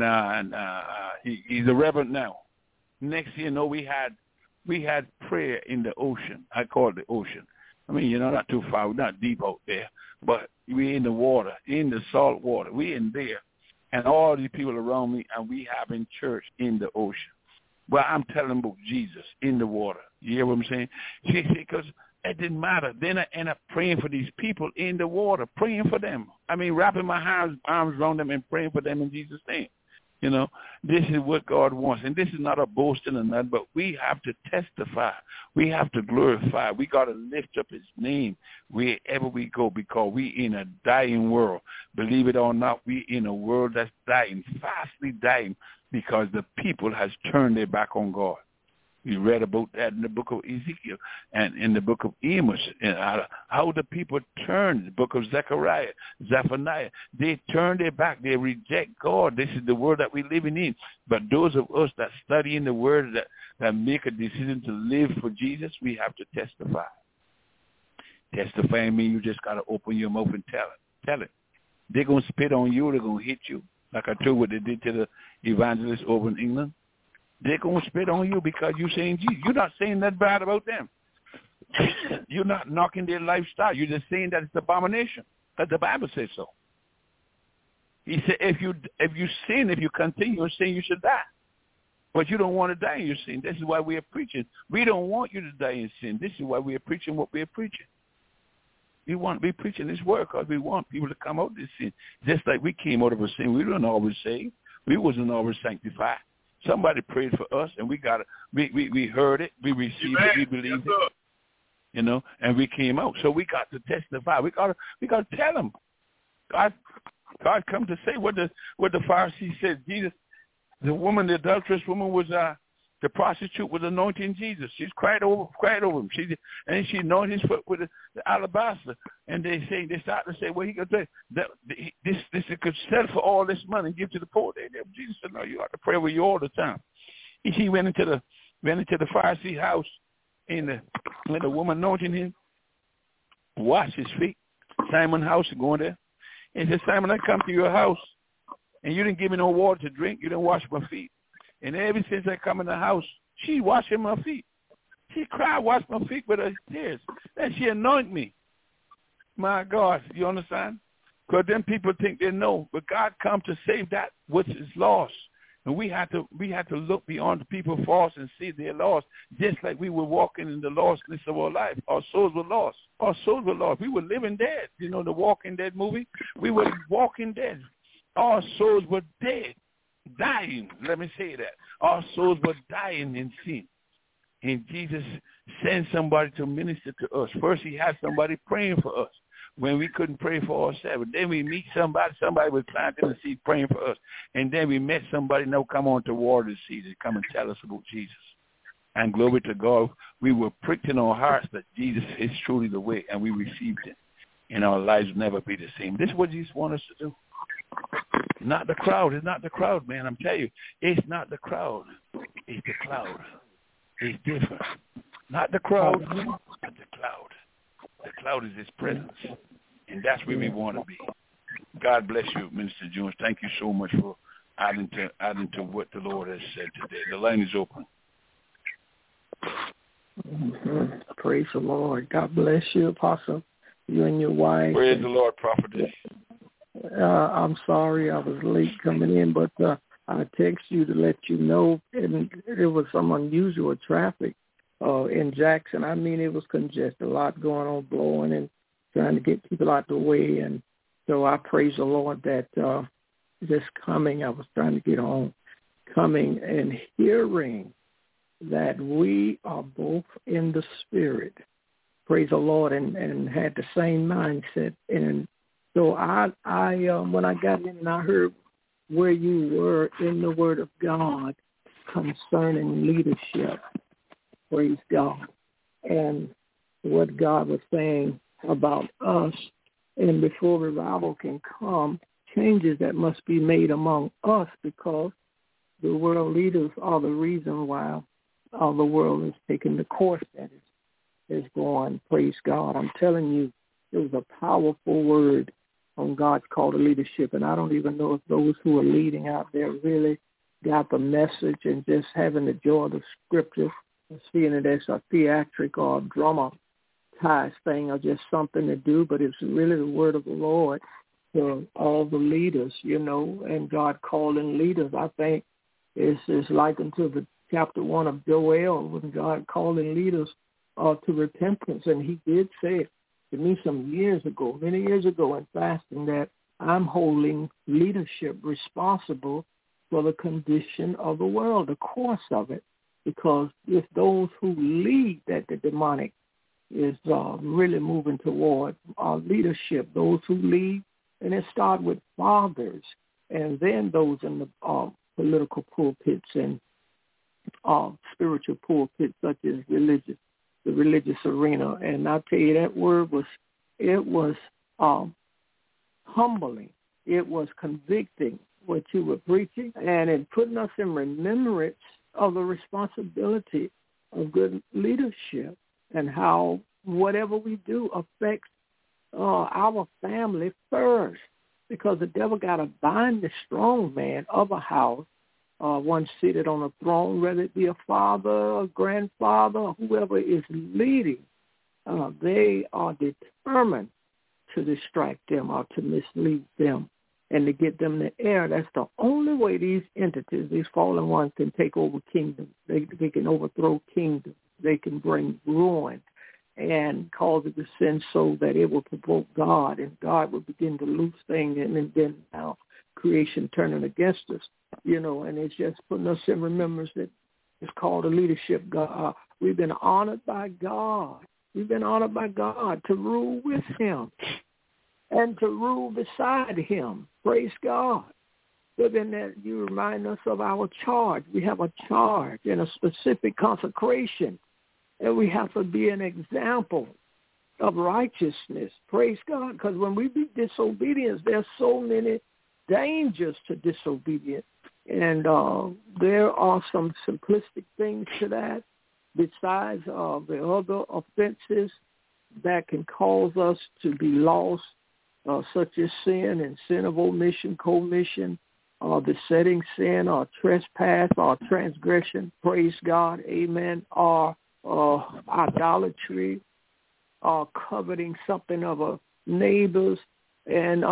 he's a reverend now. Next thing you know, we had prayer in the ocean. I call it the ocean. I mean, you know, not too far, we're not deep out there, but we in the water, in the salt water. We in there, and all these people around me, and we having church in the ocean. Well, I'm telling them about Jesus in the water. You hear what I'm saying? See, because it didn't matter. Then I end up praying for these people in the water, praying for them. I mean, wrapping my arms around them and praying for them in Jesus' name. You know, this is what God wants. And this is not a boasting or nothing, but we have to testify. We have to glorify. We got to lift up his name wherever we go, because we in a dying world. Believe it or not, we in a world that's dying, fastly dying, because the people has turned their back on God. We read about that in the book of Ezekiel and in the book of Amos, and how the people turned, the book of Zechariah, Zephaniah. They turn their back. They reject God. This is the world that we're living in. But those of us that study in the word, that make a decision to live for Jesus, we have to testify. Testifying means you just got to open your mouth and tell it. They're going to spit on you. They're going to hit you. Like I told what they did to the evangelists over in England. They're going to spit on you because you're saying Jesus. You're not saying that bad about them. You're not knocking their lifestyle. You're just saying that it's abomination. But the Bible says so. He said, if you sin, if you continue in sin, you should die. But you don't want to die in your sin. This is why we are preaching. We don't want you to die in sin. This is why we are preaching what we are preaching. We want to be preaching this word because we want people to come out of this sin. Just like we came out of a sin. We weren't always saved. We wasn't always sanctified. Somebody prayed for us, and we got it. We heard it, we received it, we believed it, you know, and we came out. So we got to testify. We got to tell them. God come to say what the Pharisee said. Jesus, the woman, the adulterous woman, was the prostitute was anointing Jesus. She's cried over him. She anointed his foot with the alabaster. And they start to say, well, he could say that this could sell for all this money and give to the poor. Jesus said, no, you have to pray with you all the time. He went into the Pharisee house, and the woman anointing him, washed his feet. Simon's house, going there. And said, Simon, I come to your house, and you didn't give me no water to drink. You didn't wash my feet. And ever since I come in the house, she washing my feet. She cried, washed my feet with her tears. And she anointed me. My God, you understand? Because then people think they know. But God come to save that which is lost. And we had to look beyond the people faults and see they're lost. Just like we were walking in the lostness of our life. Our souls were lost. Our souls were lost. We were living dead. You know the Walking Dead movie? We were walking dead. Our souls were dead. Dying, let me say that. Our souls were dying in sin. And Jesus sent somebody to minister to us. First, he had somebody praying for us when we couldn't pray for ourselves. Then we meet somebody was planting a seed praying for us. And then we met somebody, now come on to water the seed and come and tell us about Jesus. And glory to God, we were pricked in our hearts that Jesus is truly the way, and we received it. And our lives will never be the same. This is what Jesus wants us to do. Not the crowd. It's not the crowd, man. I'm telling you. It's not the crowd. It's the cloud. It's different. Not the crowd, but the cloud. The cloud is his presence. And that's where we want to be. God bless you, Minister Jones. Thank you so much for adding to what the Lord has said today. The line is open. Mm-hmm. Praise the Lord. God bless you, Apostle. You and your wife. Praise the Lord, prophetess. I'm sorry I was late coming in, but I text you to let you know, and there was some unusual traffic in Jackson. I mean, it was congested, a lot going on, blowing and trying to get people out the way. And so I praise the Lord that just coming, I was trying to get home, coming and hearing that we are both in the Spirit. Praise the Lord, and had the same mindset. And so I when I got in and I heard where you were in the Word of God concerning leadership, praise God, and what God was saying about us, and before revival can come, changes that must be made among us, because the world leaders are the reason why all the world is taking the course that is going. Praise God. I'm telling you, it was a powerful word on God's call to leadership, and I don't even know if those who are leading out there really got the message and just having the joy of the Scripture, seeing it as a theatric or dramatized thing or just something to do, but it's really the word of the Lord for all the leaders, and God calling leaders. I think is likened to the chapter 1 of Joel, when God calling leaders to repentance. And he did say to me many years ago in fasting, that I'm holding leadership responsible for the condition of the world, the course of it, because it's those who lead that the demonic is really moving toward leadership, those who lead, and it starts with fathers, and then those in the political pulpits and spiritual pulpits, such as the religious arena. And I tell you, that word was humbling. It was convicting, what you were preaching, and it putting us in remembrance of the responsibility of good leadership, and how whatever we do affects our family first, because the devil got to bind the strong man of a house, one seated on a throne, whether it be a father, a grandfather, whoever is leading. They are determined to distract them or to mislead them and to get them to err. That's the only way these entities, these fallen ones, can take over kingdoms. They can overthrow kingdoms. They can bring ruin and cause it to sin, so that it will provoke God, and God will begin to loose things, and then now creation turning against us, and it's just putting us in remembrance that it's called a leadership. God, we've been honored by God. We've been honored by God to rule with him and to rule beside him. Praise God. But then that you remind us of our charge. We have a charge and a specific consecration, and we have to be an example of righteousness. Praise God. Because when we be disobedient, there's so many dangers to disobedience. And there are some simplistic things to that, besides the other offenses that can cause us to be lost, such as sin and sin of omission, commission, besetting sin, or trespass, or transgression. Praise God. Amen. Or idolatry, or coveting something of a neighbor's, and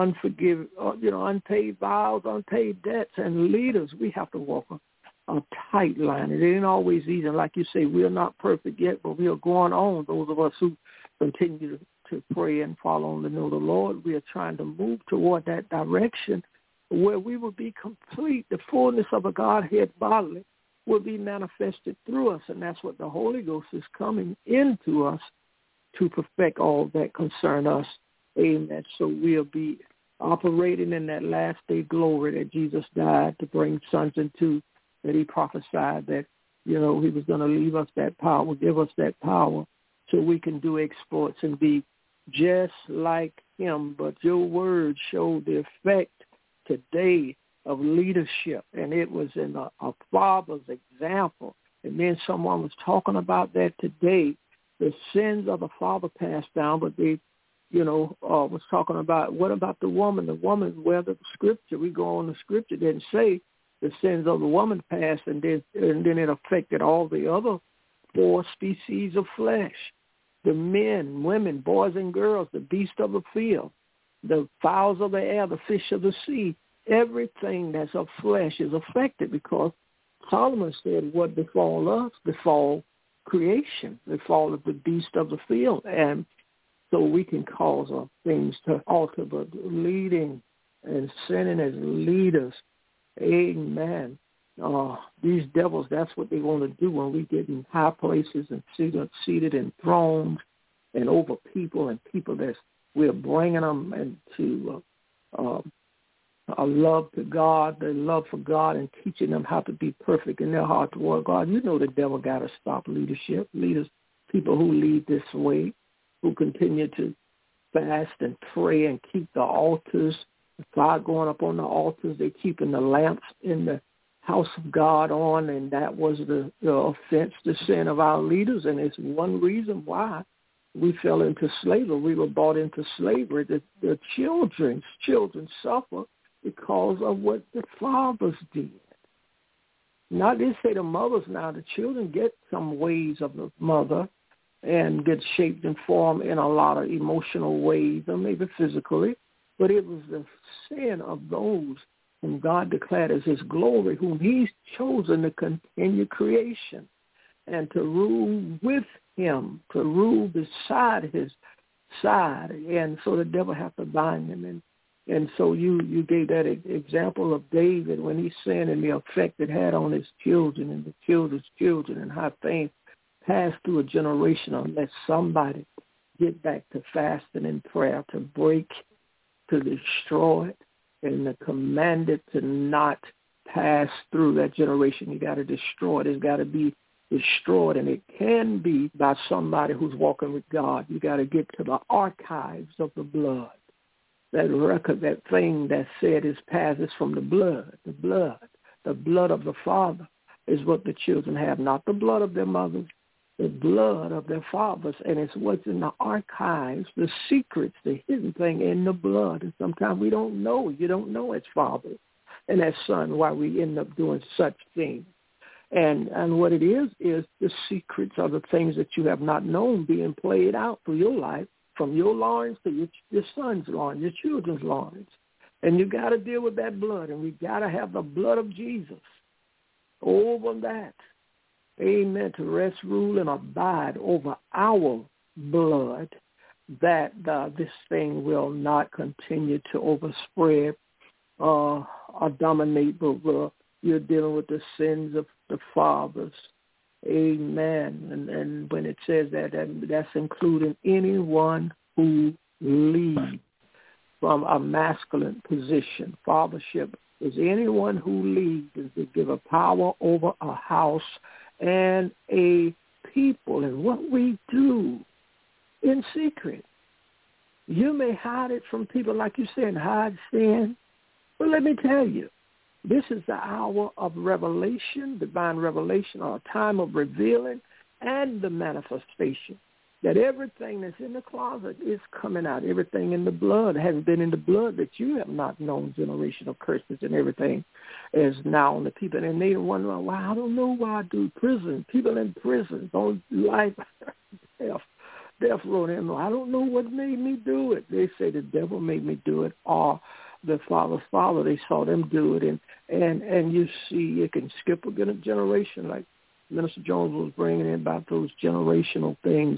unpaid vows, unpaid debts. And leaders, we have to walk a tight line. It ain't always easy. Like you say, we're not perfect yet, but we are going on. Those of us who continue to pray and follow and to know the Lord, we are trying to move toward that direction where we will be complete. The fullness of a Godhead bodily will be manifested through us, and that's what the Holy Ghost is coming into us to perfect all that concern us. Amen. So we'll be operating in that last day glory that Jesus died to bring sons into, that he prophesied that, he was going to leave us that power, give us that power, so we can do exploits and be just like him. But your word showed the effect today of leadership, and it was in a father's example. And then someone was talking about that today, the sins of the father passed down, but they was talking about, what about the woman? The woman, where the scripture, we go on the scripture, didn't say the sins of the woman passed, and then it affected all the other 4 species of flesh, the men, women, boys and girls, the beast of the field. the fowls of the air, the fish of the sea, everything that's of flesh is affected, because Solomon said what befall us, befall creation, befall of the beast of the field. And so we can cause things to alter, but leading and sending as leaders, amen. These devils, that's what they want to do when we get in high places and seated in thrones and over people, and people that we're bringing them into a love to God, their love for God, and teaching them how to be perfect in their heart toward God. You know the devil got to stop leadership. Leaders, people who lead this way, who continue to fast and pray and keep the altars, the fire going up on the altars. They're keeping the lamps in the house of God on, and that was the offense, the sin of our leaders, and it's one reason why we fell into slavery. We were brought into slavery. The children suffer because of what the fathers did. Now, they say the mothers now, the children get some ways of the mother and get shaped and formed in a lot of emotional ways, or maybe physically, but it was the sin of those whom God declared as his glory, whom he's chosen to continue creation and to rule with him, to rule beside his side. And so the devil has to bind him. And so you gave that example of David when he sinned and the effect it had on his children and the children's children, and how things passed through a generation unless somebody get back to fasting and prayer to break, to destroy it, and to command it to not pass through that generation. You got to destroy it. It's got to be destroyed, and it can be by somebody who's walking with God. You got to get to the archives of the blood. That record, that thing that said is passes from the blood of the Father is what the children have, not the blood of their mothers, the blood of their fathers. And it's what's in the archives, the secrets, the hidden thing in the blood. And sometimes we don't know. You don't know as father and as son why we end up doing such things. And what it is the secrets are the things that you have not known being played out through your life, from your loins to your son's loins, your children's loins. And you got to deal with that blood, and we got to have the blood of Jesus over that. Amen. To rest, rule, and abide over our blood, that this thing will not continue to overspread or dominate, but you're dealing with the sins of the fathers. Amen. And when it says that's including anyone who leads from a masculine position. Fathership is anyone who leads, is to give a power over a house and a people. And what we do in secret, you may hide it from people, like you said, hide sin. But let me tell you, this is the hour of revelation, divine revelation, or a time of revealing and the manifestation. That everything that's in the closet is coming out. Everything in the blood has been in the blood that you have not known, generational curses and everything is now on the people. And they wonder, well, I don't know why I do prison. People in prison, on life, death row. I don't know what made me do it. They say the devil made me do it, or the father's father, they saw them do it. And you see, you can skip a generation, like Minister Jones was bringing in about those generational things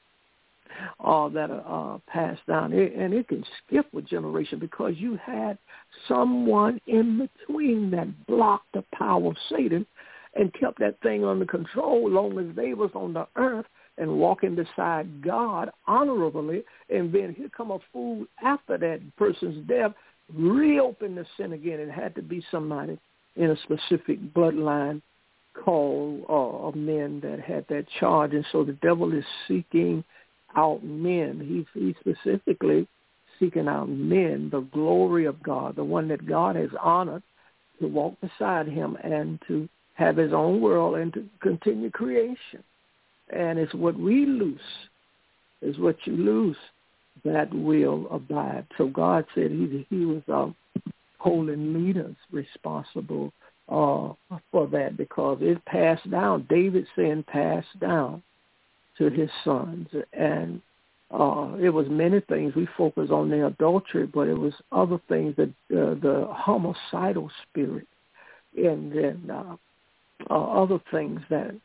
that are passed down. And it can skip a generation because you had someone in between that blocked the power of Satan and kept that thing under control long as they was on the earth and walking beside God honorably. And then here come a fool after that person's death, reopen the sin again. It had to be somebody in a specific bloodline called of men that had that charge. And so the devil is seeking out men. He's specifically seeking out men, the glory of God, the one that God has honored, to walk beside him and to have his own world and to continue creation. And it's what we lose, is what you lose, that will abide. So God said he was holding leaders responsible for that, because it passed down. David's sin passed down to his sons, and It was many things. We focused on the adultery, but it was other things, that the homicidal spirit, and then other things that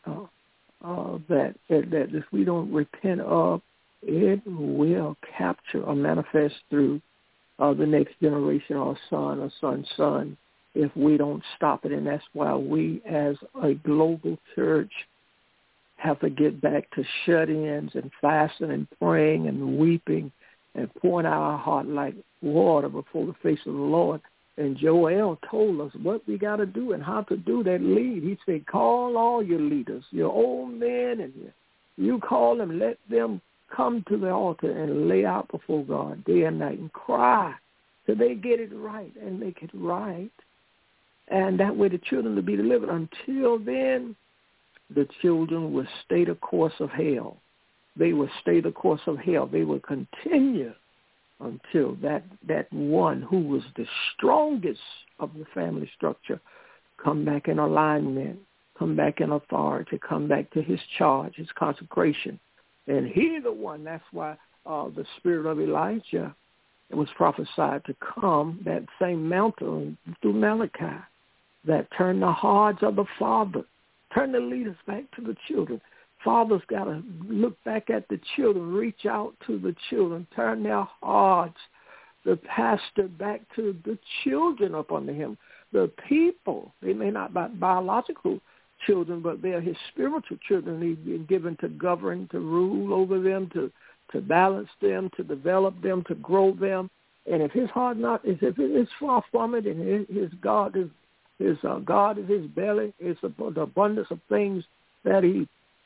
if we don't repent of, it will capture or manifest through the next generation, or son or son's son, if we don't stop it. And that's why we as a global church have to get back to shut-ins and fasting and praying and weeping and pouring out our heart like water before the face of the Lord. And Joel told us what we got to do and how to do that lead. He said, call all your leaders, your old men, and you call them, let them come to the altar and lay out before God day and night and cry till they get it right and make it right. And that way the children will be delivered. Until then, the children will stay the course of hell. They will stay the course of hell. They will continue until that one who was the strongest of the family structure come back in alignment, come back in authority, come back to his charge, his consecration. And he the one, that's why the spirit of Elijah was prophesied to come, that same mountain through Malachi, that turn the hearts of the father, turn the leaders back to the children. Fathers got to look back at the children, reach out to the children, turn their hearts, the pastor, back to the children up under him. The people, they may not be biological children, but they're his spiritual children. He's been given to govern, to rule over them, to balance them, to develop them, to grow them. And if his heart if it is far from it, and his God is God is his belly, it's the abundance of things that he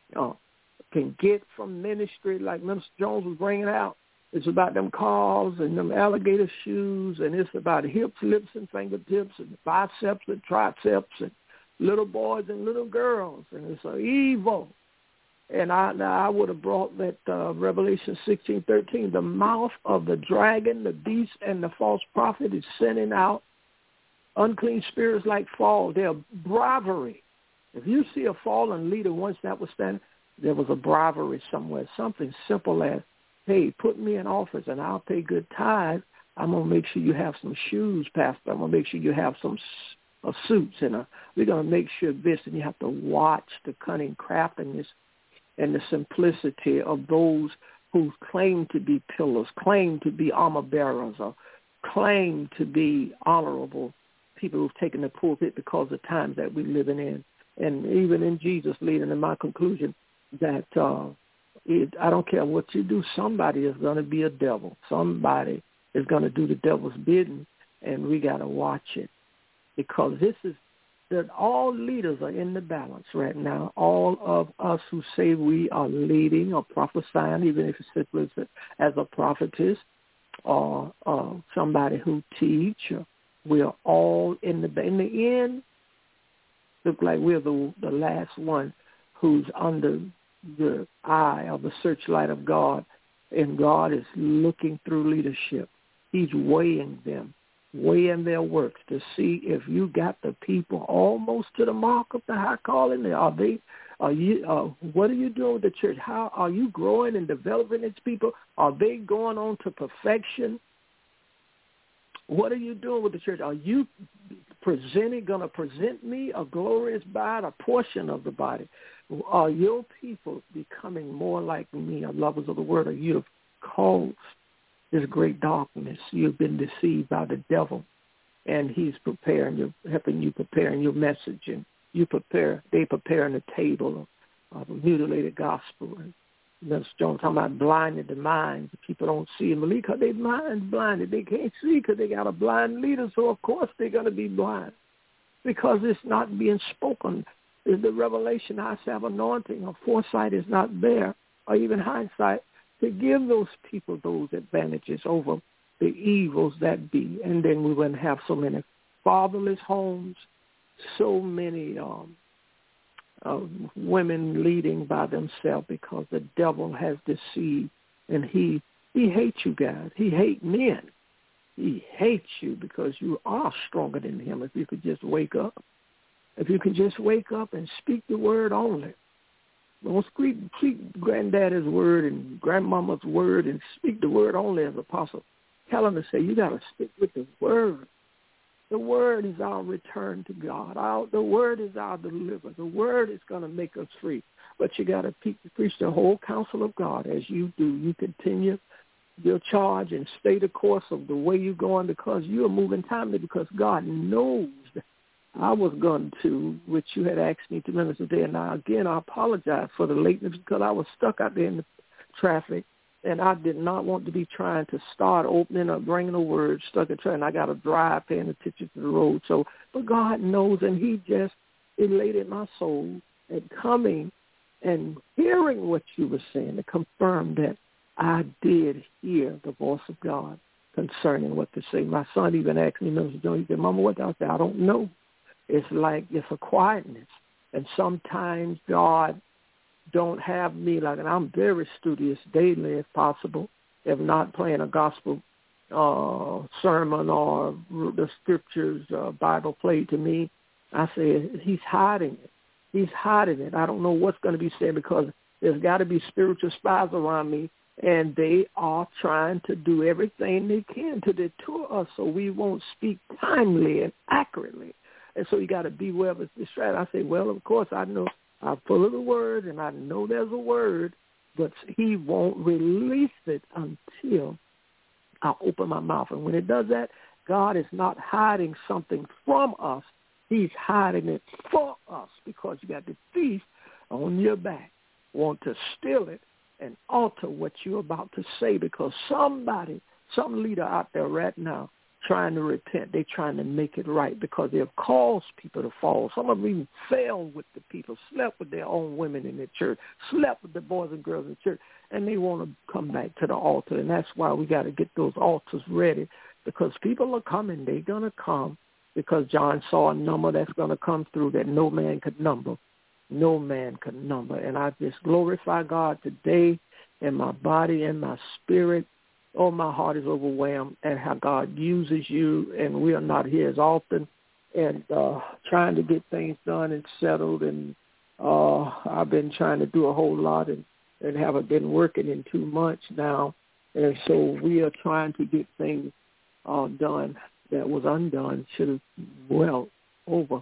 can get from ministry, like Minister Jones was bringing out. It's about them cars and them alligator shoes, and it's about hips, lips, and fingertips, and biceps and triceps, and little boys and little girls, and it's evil. And I would have brought that Revelation 16:13, the mouth of the dragon, the beast, and the false prophet is sending out unclean spirits like fall. They're bribery. If you see a fallen leader, once that was standing, there was a bribery somewhere, something simple as, hey, put me in office and I'll pay good tithe. I'm going to make sure you have some shoes, Pastor. I'm going to make sure you have some suits, and we're going to make sure this, and you have to watch the cunning craftiness and the simplicity of those who claim to be pillars, claim to be armor bearers, or claim to be honorable people who've taken the pulpit because of the times that we're living in. And even in Jesus leading, in my conclusion, that I don't care what you do, somebody is going to be a devil. Somebody is going to do the devil's bidding, and we got to watch it, because this is that all leaders are in the balance right now. All of us who say we are leading or prophesying, even if it's simply as a prophetess or somebody who teach, we are all in the end. Look like we're the last one who's under the eye of the searchlight of God, and God is looking through leadership. He's weighing them, weighing their works to see if you got the people almost to the mark of the high calling. What are you doing with the church? How are you growing and developing its people? Are they going on to perfection? What are you doing with the church? Are you going to present me a glorious bride, a portion of the body? Are your people becoming more like me, lovers of the word? Are you caused this great darkness? You've been deceived by the devil, and he's helping you preparing your message, and they preparing the table of a mutilated gospel. And Mr. Jones talking about blinded the minds. People don't see and believe because their mind's blinded. They can't see because they got a blind leader, so of course they're going to be blind because it's not being spoken. Is the revelation, I have anointing, or foresight is not there, or even hindsight, to give those people those advantages over the evils that be. And then we wouldn't have so many fatherless homes, so many women leading by themselves, because the devil has deceived, and he hates you guys. He hates men. He hates you because you are stronger than him. If you could just wake up. If you can just wake up and speak the word only, Don't speak granddaddy's word and grandmama's word and speak the word only, as Apostle Helen say. You got to stick with the word. The word is our return to God. The word is our deliverer. The word is going to make us free. But you got to preach the whole counsel of God as you do. You continue your charge and stay the course of the way you're going, because you're moving timely, because God knows that I was going to, which you had asked me to minister today. And now, again, I apologize for the lateness, because I was stuck out there in the traffic, and I did not want to be trying to start opening up, bringing a word, stuck in traffic, and I got to drive, paying attention to the road. So, but God knows, and he just elated my soul at coming and hearing what you were saying to confirm that I did hear the voice of God concerning what to say. My son even asked me, Minister Jones, he said, Mama, what did I say? I don't know. It's like it's a quietness. And sometimes God don't have me like, and I'm very studious daily if possible, if not playing a gospel sermon or the scriptures Bible played to me. I say he's hiding it. He's hiding it. I don't know what's going to be said, because there's got to be spiritual spies around me, and they are trying to do everything they can to detour us so we won't speak timely and accurately. And so you got to beware of distraction. I say, well, of course, I know I'm full of the word, and I know there's a word, but he won't release it until I open my mouth. And when it does that, God is not hiding something from us. He's hiding it for us, because you got the thief on your back, want to steal it and alter what you're about to say, because some leader out there right now trying to repent. They're trying to make it right, because they've caused people to fall. Some of them even fell with the people, slept with their own women in the church, slept with the boys and girls in the church, and they want to come back to the altar. And that's why we got to get those altars ready, because people are coming. They're going to come, because John saw a number that's going to come through that no man could number. No man could number. And I just glorify God today in my body and my spirit. Oh, my heart is overwhelmed at how God uses you, and we are not here as often, and trying to get things done and settled. And I've been trying to do a whole lot and haven't been working in 2 months now. And so we are trying to get things done that was undone, should have well over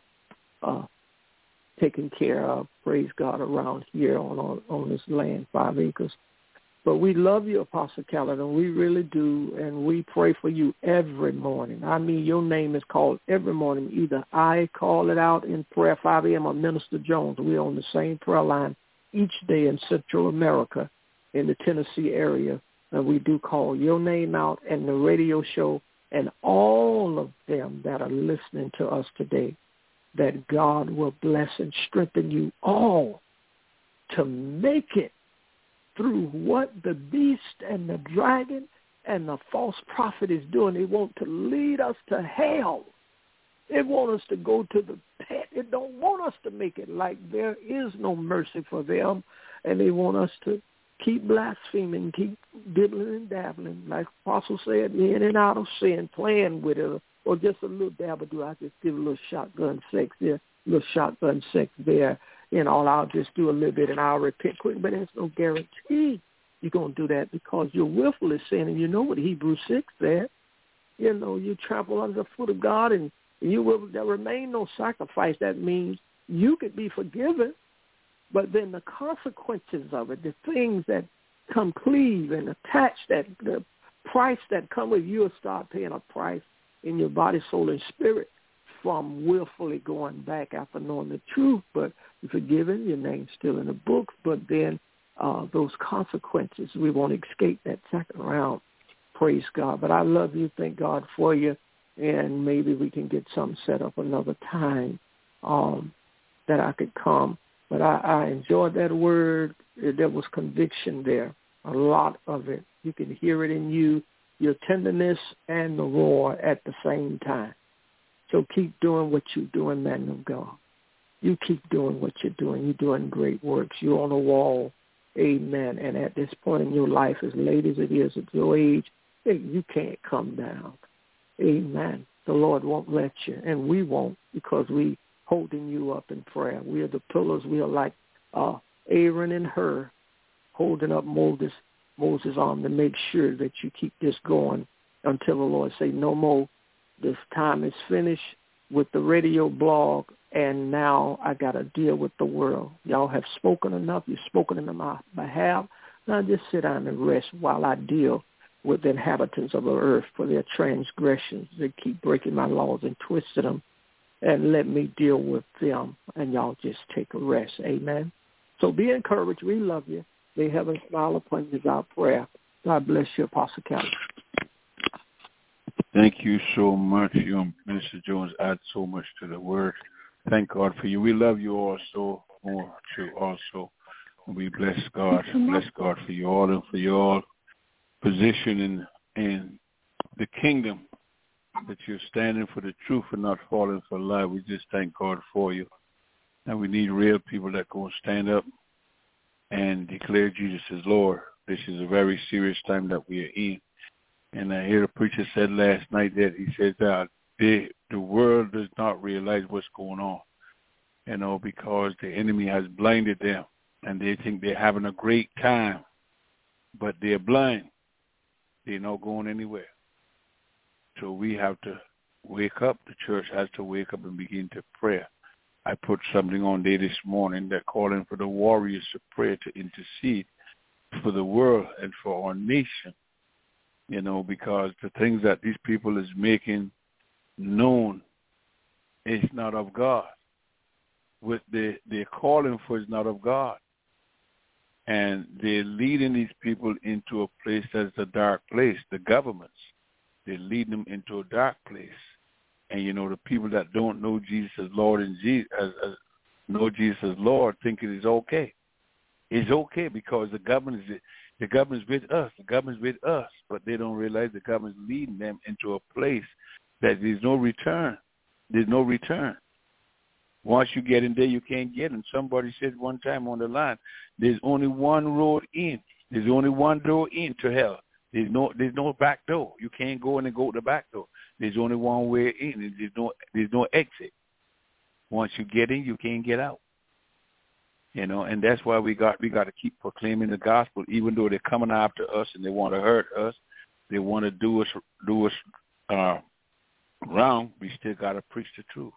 taken care of, praise God, around here on this land, 5 acres. But we love you, Apostle Caledon. We really do, and we pray for you every morning. I mean, your name is called every morning. Either I call it out in prayer, 5 a.m., or Minister Jones. We're on the same prayer line each day in Central America, in the Tennessee area, and we do call your name out and the radio show and all of them that are listening to us today, that God will bless and strengthen you all to make it through what the beast and the dragon and the false prophet is doing. They want to lead us to hell. They want us to go to the pit. They don't want us to make it like there is no mercy for them. And they want us to keep blaspheming, keep dibbling and dabbling. Like Apostle said, in and out of sin, playing with it, or just a little dabble. Do I just give a little shotgun sex there, a little shotgun sex there? You know, I'll just do a little bit and I'll repent quick, but there's no guarantee you're going to do that, because you're willfully sinning. You know what Hebrews 6 said. You know, you trample under the foot of God, and there remain no sacrifice. That means you could be forgiven, but then the consequences of it, the things that come cleave and attach, that the price that come with, you'll start paying a price in your body, soul, and spirit from willfully going back after knowing the truth. But you're forgiven, your name's still in the books, but then those consequences, we won't escape that second round. Praise God. But I love you. Thank God for you. And maybe we can get something set up another time that I could come. But I enjoyed that word. There was conviction there, a lot of it. You can hear it in you, your tenderness and the roar at the same time. So keep doing what you're doing, man of God. You keep doing what you're doing. You're doing great works. You're on the wall. Amen. And at this point in your life, as late as it is at your age, you can't come down. Amen. The Lord won't let you, and we won't, because we holding you up in prayer. We are the pillars. We are like Aaron and Hur holding up Moses' arm to make sure that you keep this going until the Lord say no more. This time is finished with the radio blog, and now I got to deal with the world. Y'all have spoken enough. You've spoken in my behalf. Now just sit down and rest while I deal with the inhabitants of the earth for their transgressions. They keep breaking my laws and twisting them, and let me deal with them, and y'all just take a rest. Amen. So be encouraged. We love you. May heaven smile upon you is our prayer. God bless you, Apostle Kelly. Thank you so much. Minister Jones adds so much to the word. Thank God for you. We love you all so much too also. We bless God. Bless God for you all and for your position in the kingdom, that you're standing for the truth and not falling for lie. We just thank God for you. And we need real people that go stand up and declare Jesus as Lord. This is a very serious time that we are in. And I hear a preacher said last night that he said that the world does not realize what's going on, because the enemy has blinded them, and they think they're having a great time, but they're blind. They're not going anywhere. So we have to wake up. The church has to wake up and begin to pray. I put something on there this morning that calling for the warriors to pray, to intercede for the world and for our nation, because the things that these people is making known is not of God. What they're calling for is not of God. And they're leading these people into a place that's a dark place, the governments. They're leading them into a dark place. And, the people that don't know Jesus as Lord and know Jesus as Lord think it is okay. It's okay because the government is with us. The government's with us. But they don't realize the government's leading them into a place that there's no return. There's no return. Once you get in there, you can't get in. Somebody said one time on the line, there's only one road in. There's only one door into hell. There's no back door. You can't go in and go to the back door. There's only one way in. There's no exit. Once you get in, you can't get out. And that's why we got to keep proclaiming the gospel, even though they're coming after us and they want to hurt us, they want to do us wrong. We still got to preach the truth.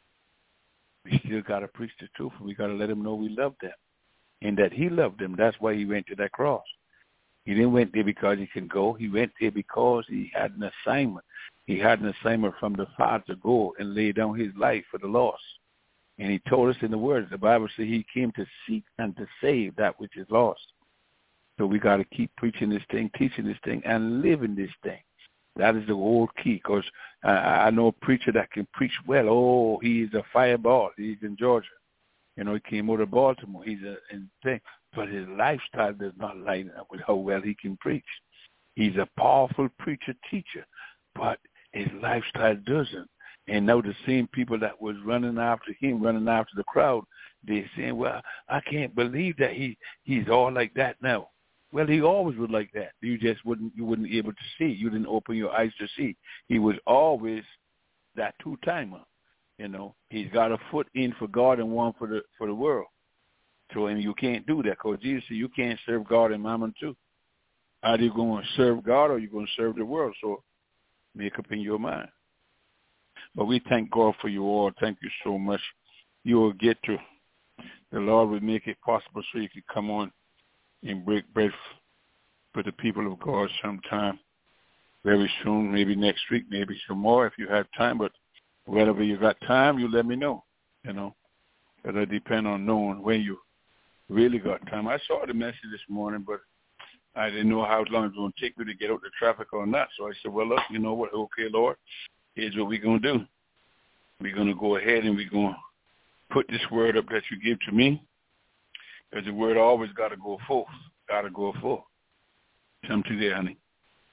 We still got to preach the truth, and we got to let them know we love them and that he loved them. That's why he went to that cross. He didn't went there because he can go. He went there because he had an assignment. He had an assignment from the Father to go and lay down his life for the lost. And he told us in the Word, the Bible says he came to seek and to save that which is lost. So we got to keep preaching this thing, teaching this thing, and living this thing. That is the whole key, because I know a preacher that can preach well. Oh, he's a fireball. He's in Georgia. He came out of Baltimore. He's in thing. But his lifestyle does not line up with how well he can preach. He's a powerful preacher, teacher, but his lifestyle doesn't. And now the same people that was running after him, running after the crowd, they're saying, well, I can't believe that he's all like that now. Well, he always was like that. You wouldn't be able to see. You didn't open your eyes to see. He was always that two-timer. He's got a foot in for God and one for the world. So, and you can't do that, because Jesus said you can't serve God and mammon too. Either you're going to serve God or you're going to serve the world. So make up in your mind. But we thank God for you all. Thank you so much. You will get to, the Lord will make it possible so you can come on and break bread for the people of God sometime very soon, maybe next week, maybe some more if you have time. But whenever you got time, you let me know, But it depends on knowing when you really got time. I saw the message this morning, but I didn't know how long it was going to take me to get out the traffic or not. So I said, well, look, you know what? Okay, Lord, here's what we're going to do. We're going to go ahead and we're going to put this word up that you give to me, because the word always got to go forth. Got to go forth. Come to there, honey.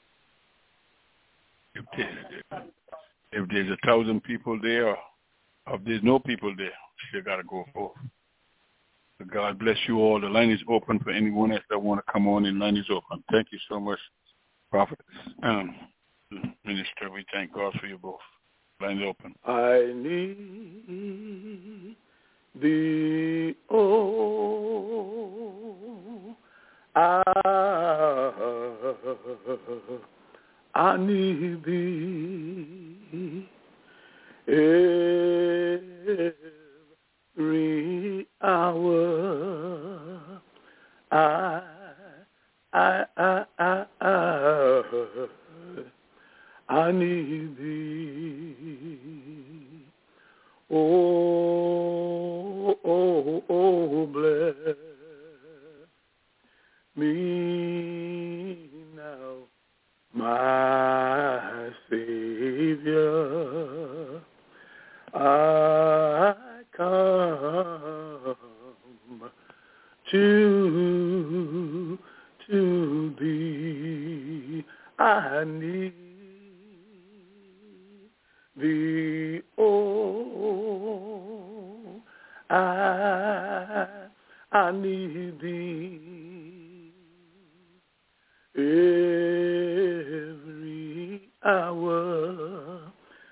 If there's 1,000 people there, or if there's no people there, still got to go forth. So God bless you all. The line is open for anyone else that want to come on. The line is open. Thank you so much, Prophet. Minister, we thank God for you both. Line is open. I need thee, oh need thee every hour. I need thee. Oh, bless me now, my Savior. I come to thee. I need thee. Oh, I need thee every hour.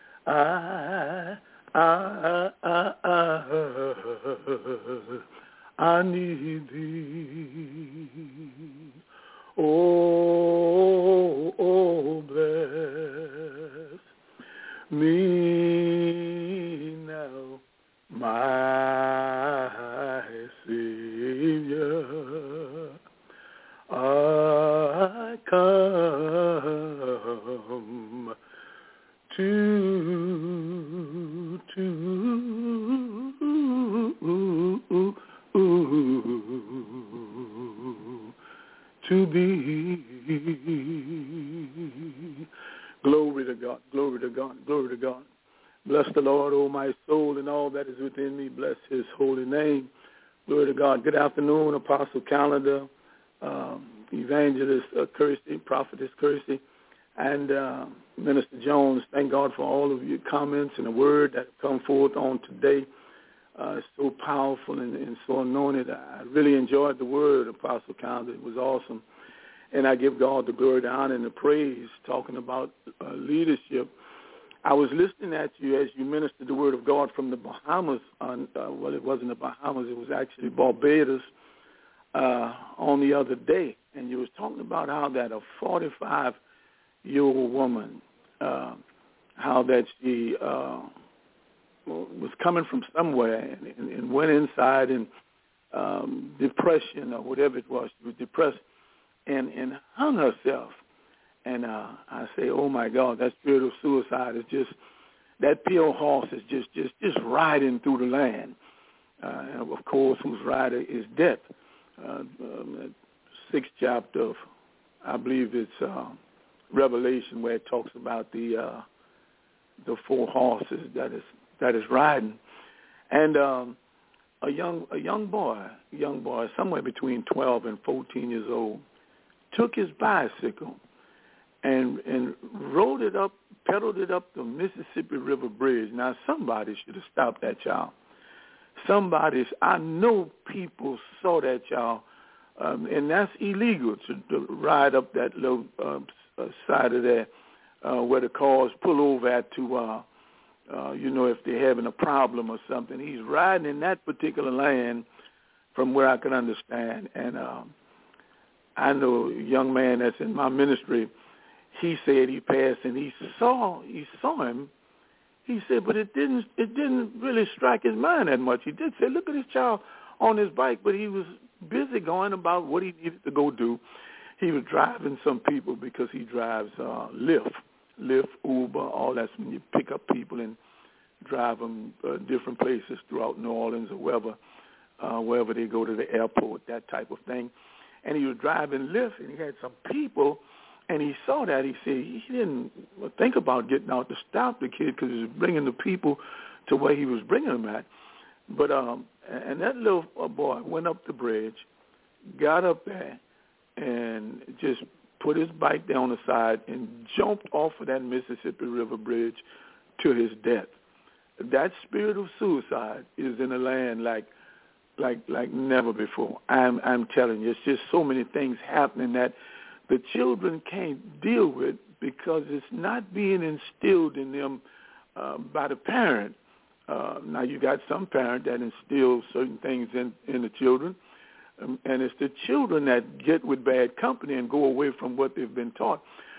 I need thee. Oh, bless me now, my Savior. I come to thee. Glory to God, glory to God, glory to God. Bless the Lord, O my soul, and all that is within me. Bless his holy name. Glory to God. Good afternoon, Apostle Calendar, Evangelist Kirsty, Prophetess Kirsty, and Minister Jones. Thank God for all of your comments and the word that have come forth on today. It's so powerful and so anointed. I really enjoyed the word, Apostle Calendar. It was awesome. And I give God the glory, the honor, and the praise, talking about leadership. I was listening at you as you ministered the word of God from the Bahamas. Well, it wasn't the Bahamas. It was actually Barbados on the other day. And you was talking about how that a 45-year-old woman, how that she was coming from somewhere and went inside and depression or whatever it was. She was depressed and hung herself. And I say, oh, my God, that spirit of suicide is just, that pale horse is just riding through the land. And, of course, whose rider is death. 6th chapter of, I believe it's Revelation, where it talks about the 4 horses that is riding. And a young boy, somewhere between 12 and 14 years old, took his bicycle and rode it up, pedaled it up the Mississippi River Bridge. Now, somebody should have stopped that child. I know people saw that child, and that's illegal to ride up that little side of there where the cars pull over at to, if they're having a problem or something. He's riding in that particular lane from where I can understand. And I know a young man that's in my ministry. He said he passed and he saw him. He said, but it didn't really strike his mind that much. He did say, look at this child on his bike, but he was busy going about what he needed to go do. He was driving some people because he drives Lyft, Uber, all that's when you pick up people and drive them different places throughout New Orleans or wherever they go to the airport, that type of thing. And he was driving Lyft, and he had some people, and he saw that. He said he didn't think about getting out to stop the kid because he was bringing the people to where he was bringing them at. But and that little boy went up the bridge, got up there, and just put his bike down the side and jumped off of that Mississippi River Bridge to his death. That spirit of suicide is in the land like never before. I'm telling you, it's just so many things happening that the children can't deal with because it's not being instilled in them by the parent. Now, you got some parent that instills certain things in the children, and it's the children that get with bad company and go away from what they've been taught.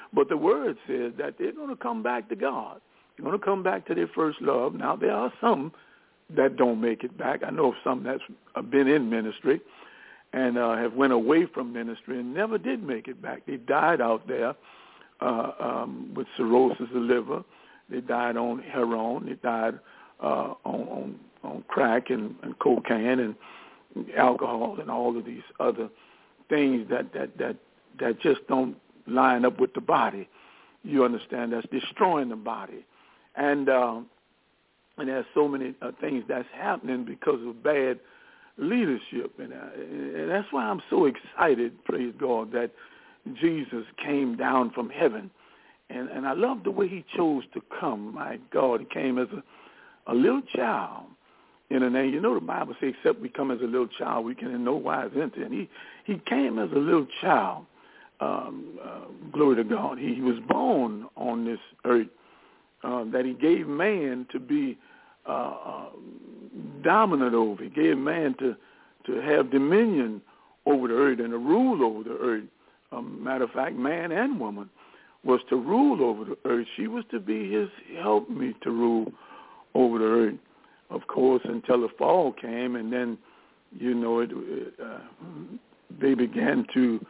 But the word says that they're going to come back to God. They're going to come back to their first love. Now, there are some that don't make it back. I know of some that's been in ministry and have went away from ministry and never did make it back. They died out there with cirrhosis of the liver. They died on heroin. They died on crack and cocaine and alcohol and all of these other things that just don't line up with the body. You understand? That's destroying the body. And there's so many things that's happening because of bad leadership. And that's why I'm so excited, praise God, that Jesus came down from heaven. And I love the way he chose to come. My God, he came as a little child in a name. You know the Bible says, except we come as a little child, we can in no wise enter. And he came as a little child. Glory to God. He was born on this earth that he gave man to be dominant over. He gave man to have dominion over the earth and to rule over the earth. Matter of fact, man and woman was to rule over the earth. She was to be his helpmeet to rule over the earth, of course, until the fall came, and then, you know, they began to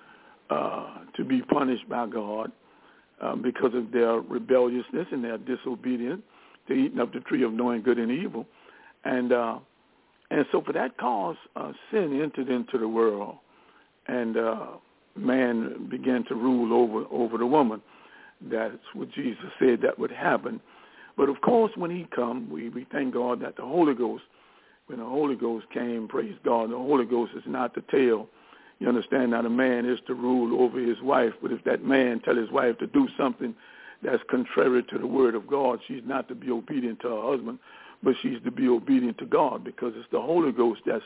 be punished by God because of their rebelliousness and their disobedience to eating of the tree of knowing good and evil, and so for that cause, sin entered into the world, and man began to rule over the woman. That's what Jesus said that would happen. But of course, when he come, we thank God that the Holy Ghost, when the Holy Ghost came, praise God, the Holy Ghost is not the tail. You understand, now the man is to rule over his wife, but if that man tell his wife to do something that's contrary to the word of God, she's not to be obedient to her husband, but she's to be obedient to God, because it's the Holy Ghost that's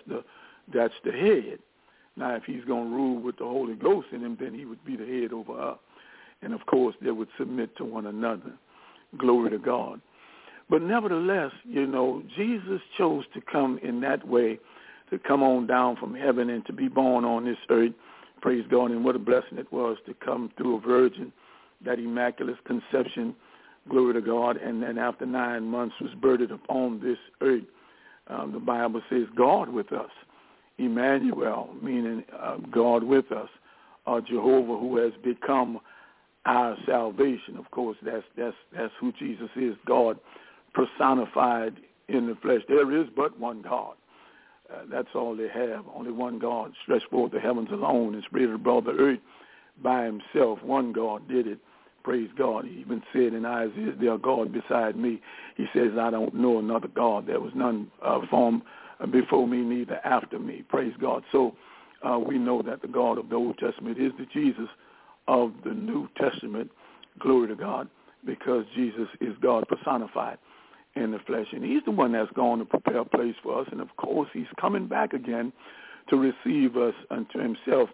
the head. Now, if he's going to rule with the Holy Ghost in him, then he would be the head over her. And, of course, they would submit to one another. Glory to God. But nevertheless, you know, Jesus chose to come in that way, to come on down from heaven and to be born on this earth. Praise God. And what a blessing it was to come through a virgin, that immaculate conception. Glory to God. And then after 9 months was birthed upon this earth. The Bible says God with us. Emmanuel, meaning God with us. Jehovah, who has become our salvation. Of course, that's who Jesus is, God personified in the flesh. There is but one God. That's all they have. Only one God stretched forth the heavens alone and spread abroad the earth by himself. One God did it. Praise God. He even said in Isaiah, there are God beside me. He says, I don't know another God. There was none formed before me, neither after me. Praise God. So we know that the God of the Old Testament is the Jesus of the New Testament. Glory to God, because Jesus is God personified in the flesh. And he's the one that's going to prepare a place for us. And, of course, he's coming back again to receive us unto himself.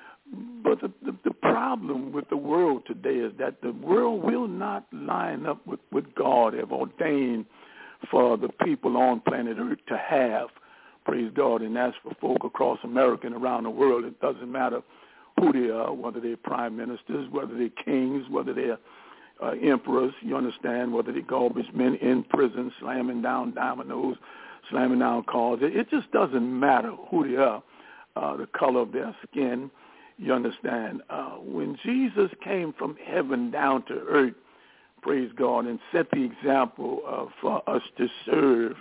But the problem with the world today is that the world will not line up with what God have ordained for the people on planet Earth to have. Praise God. And that's for folk across America and around the world. It doesn't matter who they are, whether they're prime ministers, whether they're kings, whether they're emperors, you understand, whether they're garbage men in prison, slamming down dominoes, slamming down cars. It just doesn't matter who they are, the color of their skin, you understand. When Jesus came from heaven down to earth, praise God, and set the example for us to serve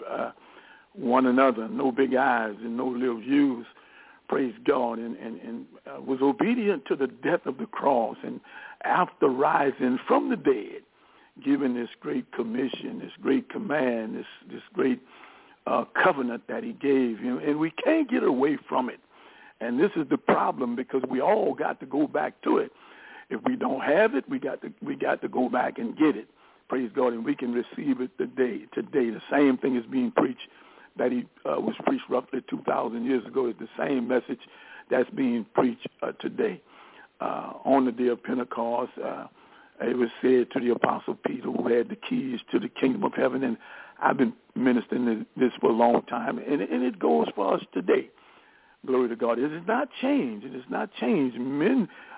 one another, no big eyes and no little views, praise God, and was obedient to the death of the cross, and after rising from the dead, giving this great commission, this great command, this great covenant that he gave him, and we can't get away from it. And this is the problem, because we all got to go back to it. If we don't have it, we got to go back and get it. Praise God, and we can receive it today. The same thing is being preached that he was preached roughly 2,000 years ago. Is the same message that's being preached today. On the day of Pentecost, it was said to the Apostle Peter, who had the keys to the kingdom of heaven, and I've been ministering this for a long time, and it goes for us today. Glory to God. It has not changed. It has not changed. Men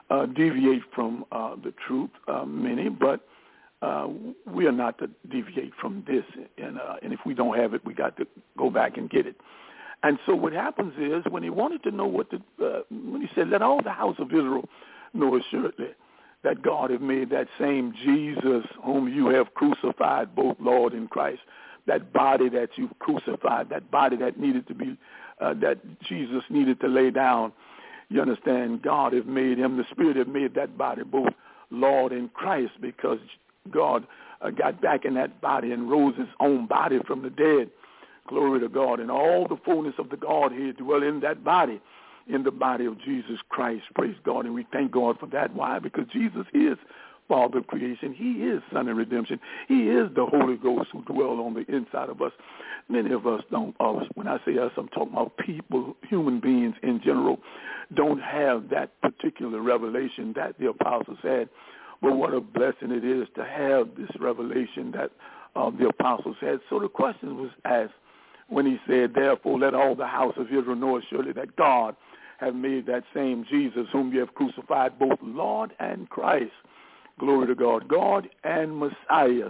deviate from the truth, many, but we are not to deviate from this. And if we don't have it, we got to go back and get it. And so what happens is when he wanted to know when he said, let all the house of Israel know assuredly that God have made that same Jesus whom you have crucified, both Lord and Christ, that body that you've crucified, that body that needed to be, that Jesus needed to lay down. You understand? God have made him, the Spirit have made that body both Lord and Christ, because God got back in that body and rose his own body from the dead. Glory to God. And all the fullness of the Godhead dwell in that body, in the body of Jesus Christ. Praise God. And we thank God for that. Why? Because Jesus is Father of creation. He is Son of redemption. He is the Holy Ghost who dwells on the inside of us. Many of us don't, when I say us, I'm talking about people, human beings in general, don't have that particular revelation that the apostles had. But what a blessing it is to have this revelation that the apostles had. So the question was asked when he said, therefore, let all the house of Israel know assuredly that God have made that same Jesus whom you have crucified, both Lord and Christ. Glory to God. God and Messiah.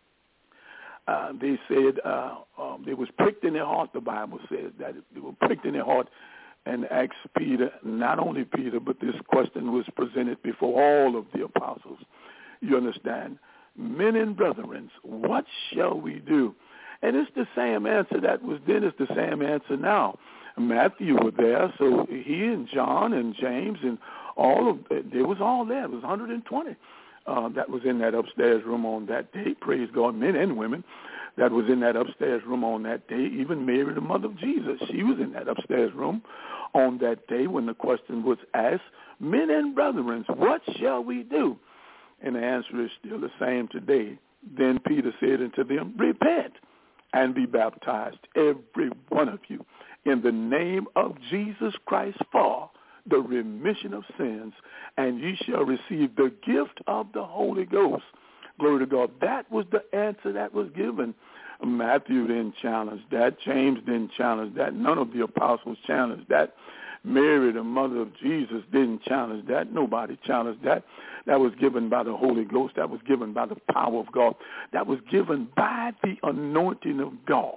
They said they was pricked in their heart, the Bible says, that they were pricked in their heart, and asked Peter, not only Peter, but this question was presented before all of the apostles. You understand? Men and brethren, what shall we do? And it's the same answer that was then, it's the same answer now. Matthew was there, so he and John and James and all of there was all there. It was 120 that was in that upstairs room on that day. Praise God, men and women that was in that upstairs room on that day. Even Mary, the mother of Jesus, she was in that upstairs room on that day when the question was asked, men and brethren, what shall we do? And the answer is still the same today. Then Peter said unto them, repent and be baptized, every one of you, in the name of Jesus Christ for the remission of sins, and ye shall receive the gift of the Holy Ghost. Glory to God. That was the answer that was given. Matthew didn't challenge that. James didn't challenge that. None of the apostles challenged that. Mary, the mother of Jesus, didn't challenge that. Nobody challenged that. That was given by the Holy Ghost. That was given by the power of God. That was given by the anointing of God.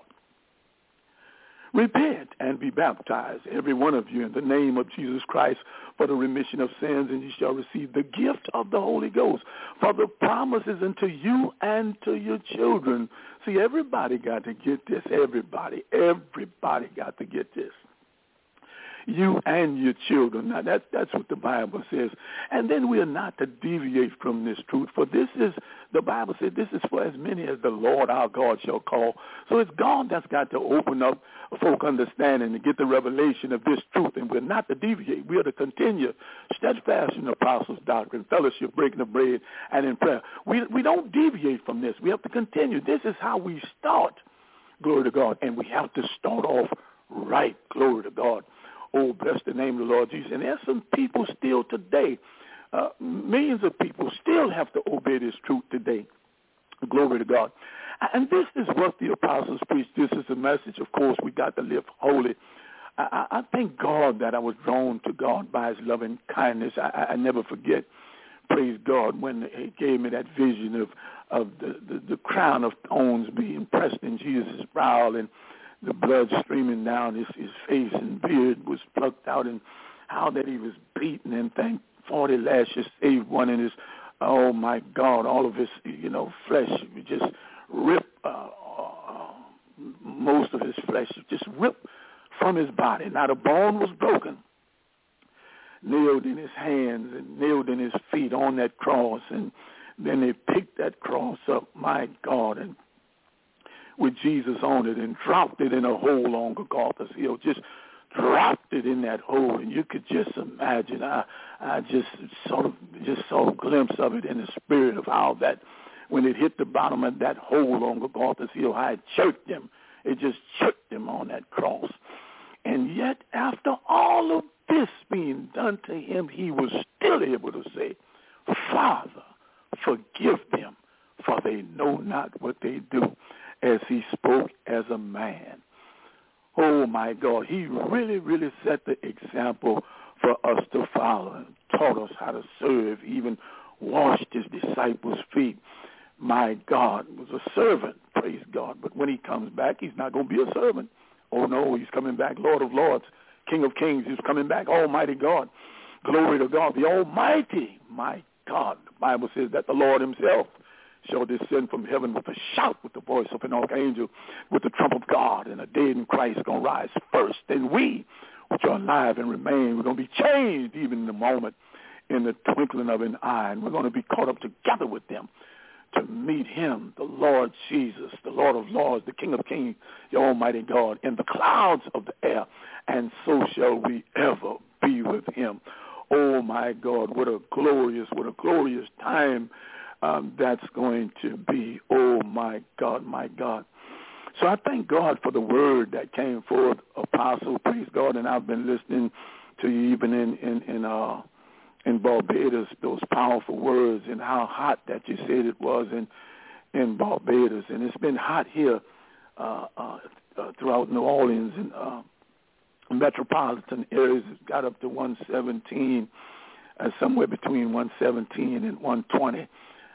Repent and be baptized, every one of you, in the name of Jesus Christ for the remission of sins, and you shall receive the gift of the Holy Ghost. For the promises unto you and to your children. See, everybody got to get this. Everybody got to get this. You and your children. Now, that's what the Bible says. And then we are not to deviate from this truth. For this is, the Bible said, this is for as many as the Lord our God shall call. So it's God that's got to open up folk understanding and get the revelation of this truth. And we're not to deviate. We are to continue steadfast in the apostles' doctrine, fellowship, breaking of bread, and in prayer. We don't deviate from this. We have to continue. This is how we start. Glory to God. And we have to start off right. Glory to God. Oh, bless the name of the Lord Jesus. And there's some people still today, millions of people still have to obey this truth today. Glory to God. And this is what the apostles preach. This is the message. Of course, we got to live holy. I thank God that I was drawn to God by his loving kindness. I never forget, praise God, when he gave me that vision of the crown of thorns being pressed in Jesus' brow, and the blood streaming down his face, and beard was plucked out, and how that he was beaten, and thank 40 lashes saved one, in his, oh my God, all of his, flesh just ripped, most of his flesh just ripped from his body. Not a bone was broken. Nailed in his hands and nailed in his feet on that cross, and then they picked that cross up, my God, and with Jesus on it, and dropped it in a hole on Golgotha's hill. Just dropped it in that hole, and you could just imagine. I just saw a glimpse of it in the spirit of how that, when it hit the bottom of that hole on Golgotha's hill, how it choked him. It just choked him on that cross. And yet, after all of this being done to him, he was still able to say, Father, forgive them, for they know not what they do. As he spoke as a man. Oh, my God. He really, really set the example for us to follow. taught us how to serve, even washed his disciples' feet. My God was a servant, praise God. But when he comes back, he's not going to be a servant. Oh, no, he's coming back, Lord of lords, King of kings. He's coming back, Almighty God. Glory to God, the Almighty, my God. The Bible says that the Lord himself shall descend from heaven with a shout, with the voice of an archangel, with the trump of God, and the dead in Christ going to rise first. Then we, which are alive and remain, we're going to be changed even in the moment, in the twinkling of an eye, and we're going to be caught up together with them to meet him, the Lord Jesus, the Lord of lords, the King of kings, the Almighty God, in the clouds of the air, and so shall we ever be with him. Oh, my God, what a glorious time that's going to be. Oh, my God, my God. So I thank God for the word that came forth, Apostle, praise God, and I've been listening to you even in Barbados, those powerful words, and how hot that you said it was in Barbados. And it's been hot here throughout New Orleans and metropolitan areas. It got up to 117, somewhere between 117 and 120,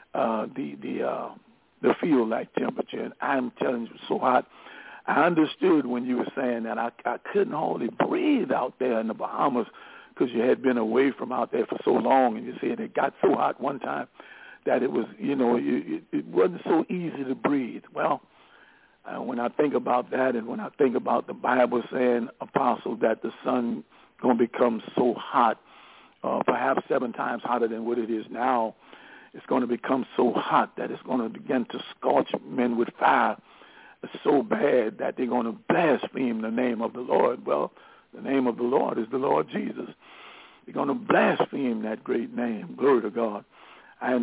the feel-like temperature. And I'm telling you, it was so hot. I understood when you were saying that I couldn't hardly breathe out there in the Bahamas, because you had been away from out there for so long, and you said it got so hot one time that it was, it wasn't so easy to breathe. Well, when I think about that, and when I think about the Bible saying, Apostle, that the sun going to become so hot, perhaps 7 times hotter than what it is now, it's going to become so hot that it's going to begin to scorch men with fire so bad that they're going to blaspheme the name of the Lord. Well, the name of the Lord is the Lord Jesus. They're going to blaspheme that great name. Glory to God. And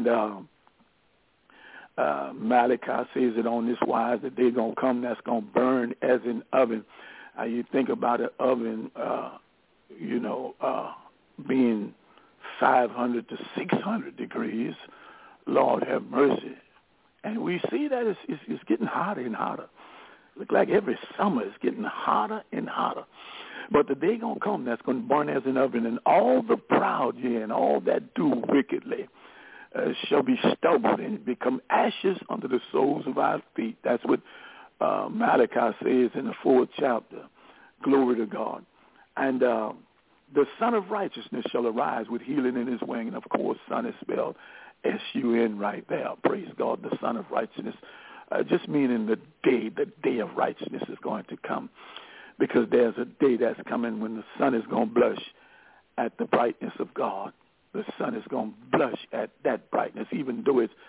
Malachi says it on this wise, that they're going to come that's going to burn as an oven. You think about an oven, being 500 to 600 degrees. Lord have mercy. And we see that it's getting hotter and hotter. Look like every summer it's getting hotter and hotter. But the day going to come that's going to burn as an oven, and all the proud, and all that do wickedly shall be stubble and become ashes under the soles of our feet. That's what Malachi says in the 4th chapter. Glory to God. And the Son of Righteousness shall arise with healing in his wing. And, of course, Son is spelled S-U-N right there. Praise God, the Son of Righteousness. Just meaning the day of righteousness is going to come. Because there's a day that's coming when the sun is going to blush at the brightness of God. The sun is going to blush at that brightness, even though it's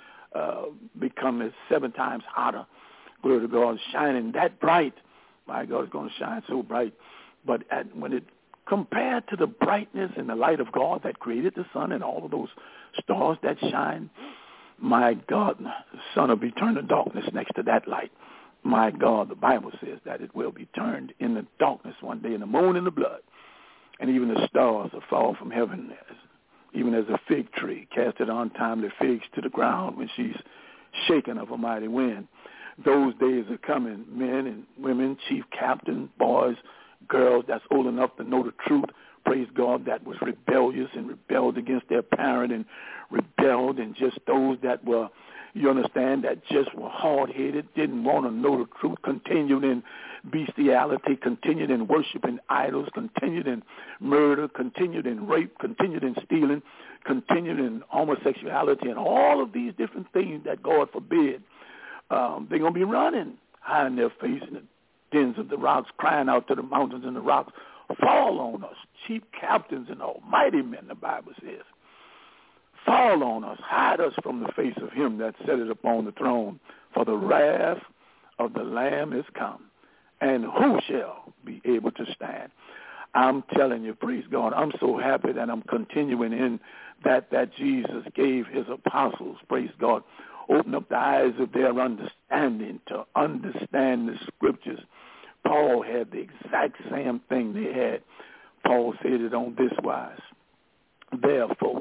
become 7 times hotter. Glory to God, shining that bright. My God, it's going to shine so bright. But when it compared to the brightness and the light of God that created the sun and all of those stars that shine, my God, the sun will be turned to darkness next to that light. My God, the Bible says that it will be turned in the darkness one day, in the moon in the blood. And even the stars will fall from heaven, even as a fig tree casted untimely figs to the ground when she's shaken of a mighty wind. Those days are coming, men and women, chief captains, boys, girls that's old enough to know the truth, praise God, that was rebellious and rebelled against their parent and rebelled, and just those that were, you understand, that just were hard-headed, didn't want to know the truth, continued in bestiality, continued in worshiping idols, continued in murder, continued in rape, continued in stealing, continued in homosexuality, and all of these different things that God forbid. They're going to be running, hiding their face in the dens of the rocks, crying out to the mountains and the rocks, fall on us, chief captains and almighty men, the Bible says. Fall on us, hide us from the face of him that sitteth upon the throne, for the wrath of the Lamb is come, and who shall be able to stand? I'm telling you, praise God, I'm so happy that I'm continuing in that Jesus gave his apostles, praise God, open up the eyes of their understanding to understand the scriptures. Paul had the exact same thing they had. Paul said it on this wise. Therefore,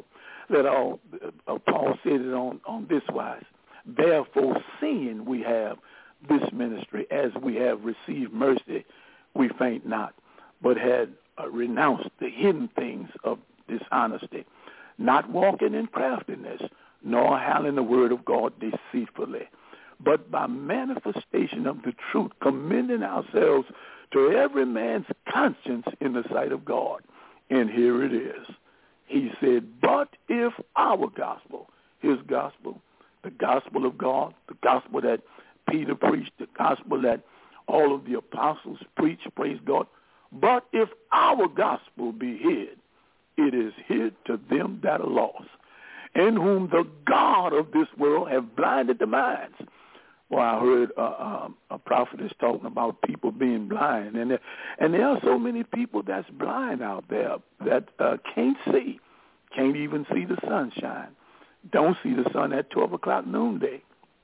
Paul said it on this wise. Therefore, seeing we have this ministry, as we have received mercy, we faint not, but had renounced the hidden things of dishonesty, not walking in craftiness, nor handling the word of God deceitfully, but by manifestation of the truth, commending ourselves to every man's conscience in the sight of God. And here it is. He said, but if our gospel, his gospel, the gospel of God, the gospel that Peter preached, the gospel that all of the apostles preached, praise God, but if our gospel be hid, it is hid to them that are lost, in whom the God of this world have blinded the minds. Well, I heard a prophet is talking about people being blind, and there are so many people that's blind out there that can't see, can't even see the sunshine, don't see the sun at 12 o'clock noonday.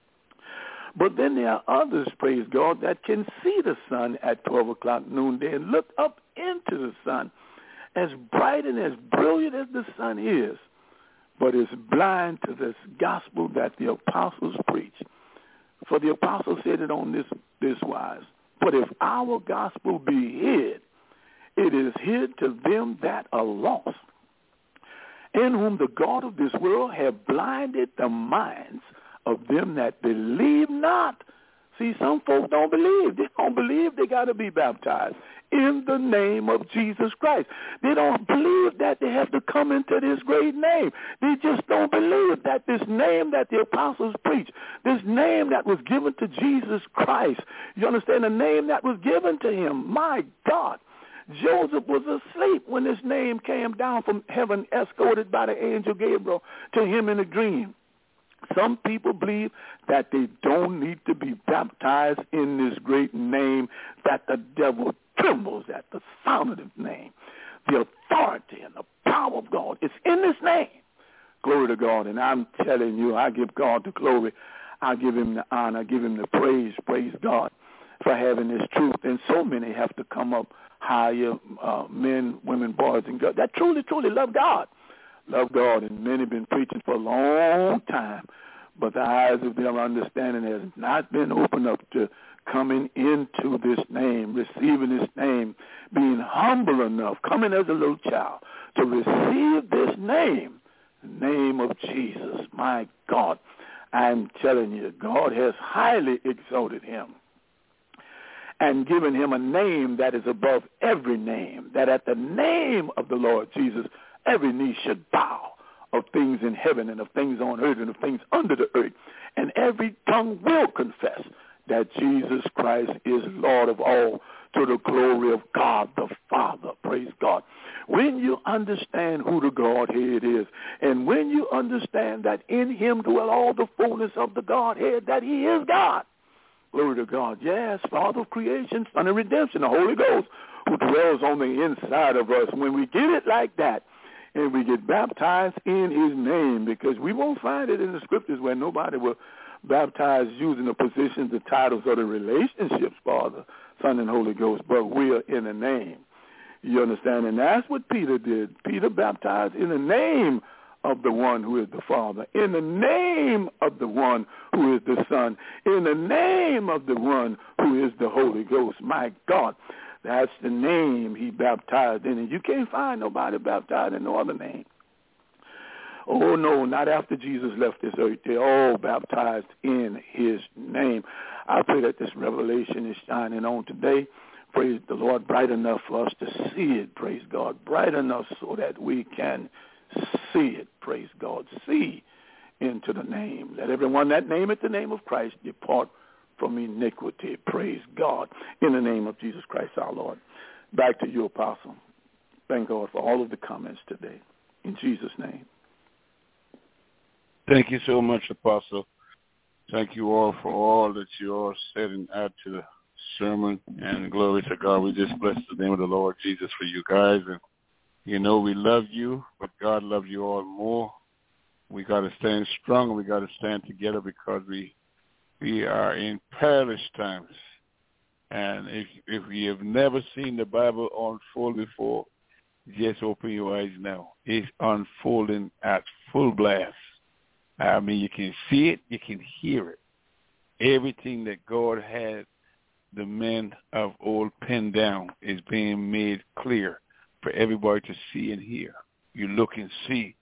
But then there are others, praise God, that can see the sun at 12 o'clock noonday and look up into the sun, as bright and as brilliant as the sun is, but is blind to this gospel that the apostles preach. For the apostles said it on this wise, but if our gospel be hid, it is hid to them that are lost, in whom the God of this world have blinded the minds of them that believe not. See, some folks don't believe. They don't believe they got to be baptized in the name of Jesus Christ. They don't believe that they have to come into this great name. They just don't believe that this name that the apostles preach, this name that was given to Jesus Christ, you understand, the name that was given to him, my God. Joseph was asleep when this name came down from heaven, escorted by the angel Gabriel to him in a dream. Some people believe that they don't need to be baptized in this great name, that the devil trembles at the sound of this name. The authority and the power of God is in this name. Glory to God. And I'm telling you, I give God the glory. I give him the honor. I give him the praise. Praise God for having this truth. And so many have to come up higher, men, women, boys, and girls that truly, truly love God. Love God, and many have been preaching for a long time, but the eyes of their understanding has not been opened up to coming into this name, receiving this name, being humble enough, coming as a little child, to receive this name, the name of Jesus. My God, I'm telling you, God has highly exalted him and given him a name that is above every name, that at the name of the Lord Jesus, every knee should bow, of things in heaven and of things on earth and of things under the earth. And every tongue will confess that Jesus Christ is Lord of all, to the glory of God the Father. Praise God. When you understand who the Godhead is, and when you understand that in him dwell all the fullness of the Godhead, that he is God. Glory to God. Yes, Father of creation, Son of redemption, the Holy Ghost, who dwells on the inside of us. When we get it like that, and we get baptized in his name, because we won't find it in the scriptures where nobody will baptize using the positions, the titles, or the relationships, Father, Son, and Holy Ghost, but we are in the name. You understand? And that's what Peter did. Peter baptized in the name of the one who is the Father, in the name of the one who is the Son, in the name of the one who is the Holy Ghost. My God. That's the name he baptized in. And you can't find nobody baptized in no other name. Oh, no, not after Jesus left this earth. They're all baptized in his name. I pray that this revelation is shining on today. Praise the Lord, bright enough for us to see it, praise God. Bright enough so that we can see it, praise God. See into the name. Let everyone that name it the name of Christ depart from iniquity. Praise God. In the name of Jesus Christ our Lord. Back to you, Apostle. Thank God for all of the comments today. In Jesus' name. Thank you so much, Apostle. Thank you all for all that you all said and add to the sermon. And glory to God. We just bless the name of the Lord Jesus for you guys. And you know we love you, but God loves you all more. We got to stand strong. We got to stand together because we are in perilous times. And if you have never seen the Bible unfold before, just open your eyes now. It's unfolding at full blast. I mean, you can see it, you can hear it. Everything that God had the men of old penned down is being made clear for everybody to see and hear. You look and see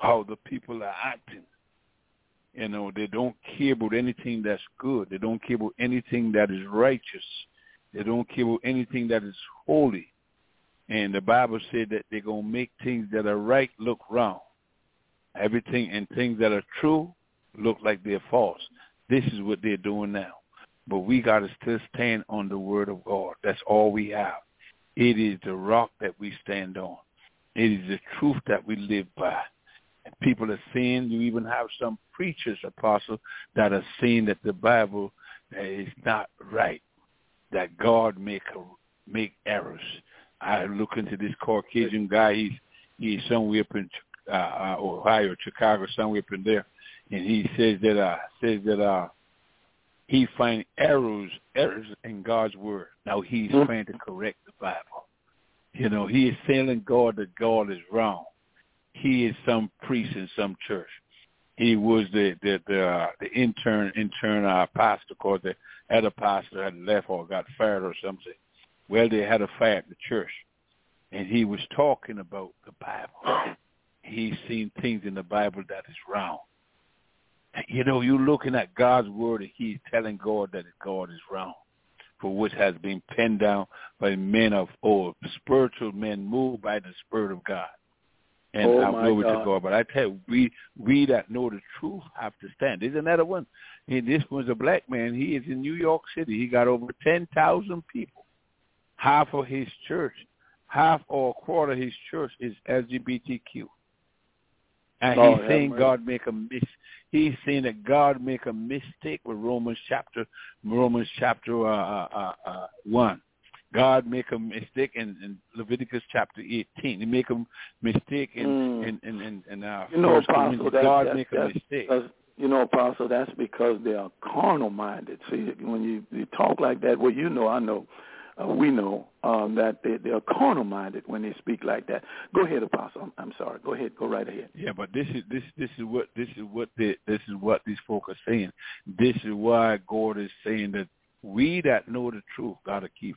how the people are acting. You know, they don't care about anything that's good. They don't care about anything that is righteous. They don't care about anything that is holy. And the Bible said that they're going to make things that are right look wrong. Everything and things that are true look like they're false. This is what they're doing now. But we got to still stand on the word of God. That's all we have. It is the rock that we stand on. It is the truth that we live by. And people are saying, you even have some preachers, apostle, that are saying that the Bible is not right, that God make errors. I look into this Caucasian guy. He's somewhere up in Ohio, Chicago, somewhere up in there, and he says that he finds errors in God's word. Now he's trying to correct the Bible. You know, he is telling God that God is wrong. He is some priest in some church. He was the intern pastor, because the other pastor had left or got fired or something. Well, they had a fire at the church, and he was talking about the Bible. He's seen things in the Bible that is wrong. You know, you're looking at God's word, and he's telling God that God is wrong, for which has been penned down by men of old, spiritual men moved by the Spirit of God. And glory to God. But I tell you, we that know the truth have to stand. There's another one. And this one's a black man. He is in New York City. He got over 10,000 people. Half of his church, half or a quarter of his church is LGBTQ. And he's saying God make a He's saying that God make a mistake with Romans chapter 1. God make a mistake in Leviticus chapter 18. He make a mistake in Apostle, God make a mistake. You know, Apostle, that's because they are carnal-minded. See, when you talk like that, well, you know, I know, we know that they are carnal-minded when they speak like that. Go ahead, Apostle. I'm sorry. Go ahead. Go right ahead. Yeah, but this is what these folks are saying. This is why God is saying that we that know the truth gotta keep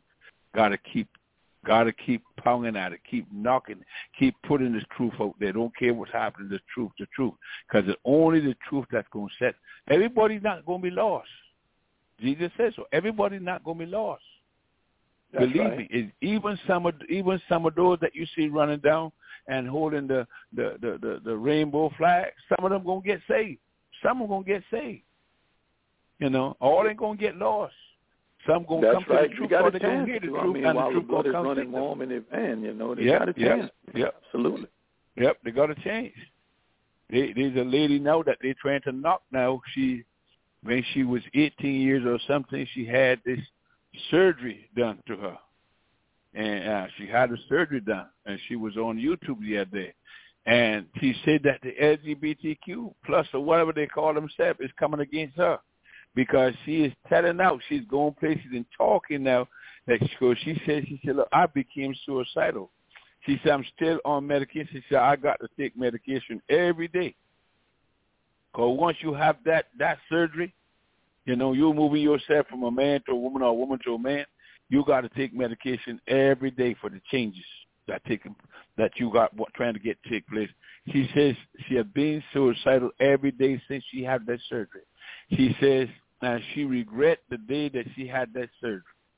pounding at it, keep knocking, keep putting this truth out there. Don't care what's happening, the truth, because it's only the truth that's going to set. Everybody's not going to be lost. Jesus says so. Everybody's not going to be lost. That's Believe right. me, even some of those that you see running down and holding the rainbow flag, some of them going to get saved. Some are going to get saved. You know, all ain't going to get lost. Some going to come to the truth, or they're going to hear the truth, and the truth going to come running warm in their van, you know, they got a chance. Yep. Absolutely. Yep, they got a chance. There's a lady now that they're trying to knock now. When she was 18 years or something, she had this surgery done to her. And she had the surgery done, and she was on YouTube the other day. And she said that the LGBTQ plus or whatever they call themselves is coming against her, because she is telling out, she's going places and talking now. That she said, look, I became suicidal. She said, I'm still on medication. She said, I got to take medication every day. Because once you have that surgery, you know, you're moving yourself from a man to a woman or a woman to a man. You got to take medication every day for the changes that you got trying to get to take place. She says she has been suicidal every day since she had that surgery. She says now she regrets the day that she had that surgery.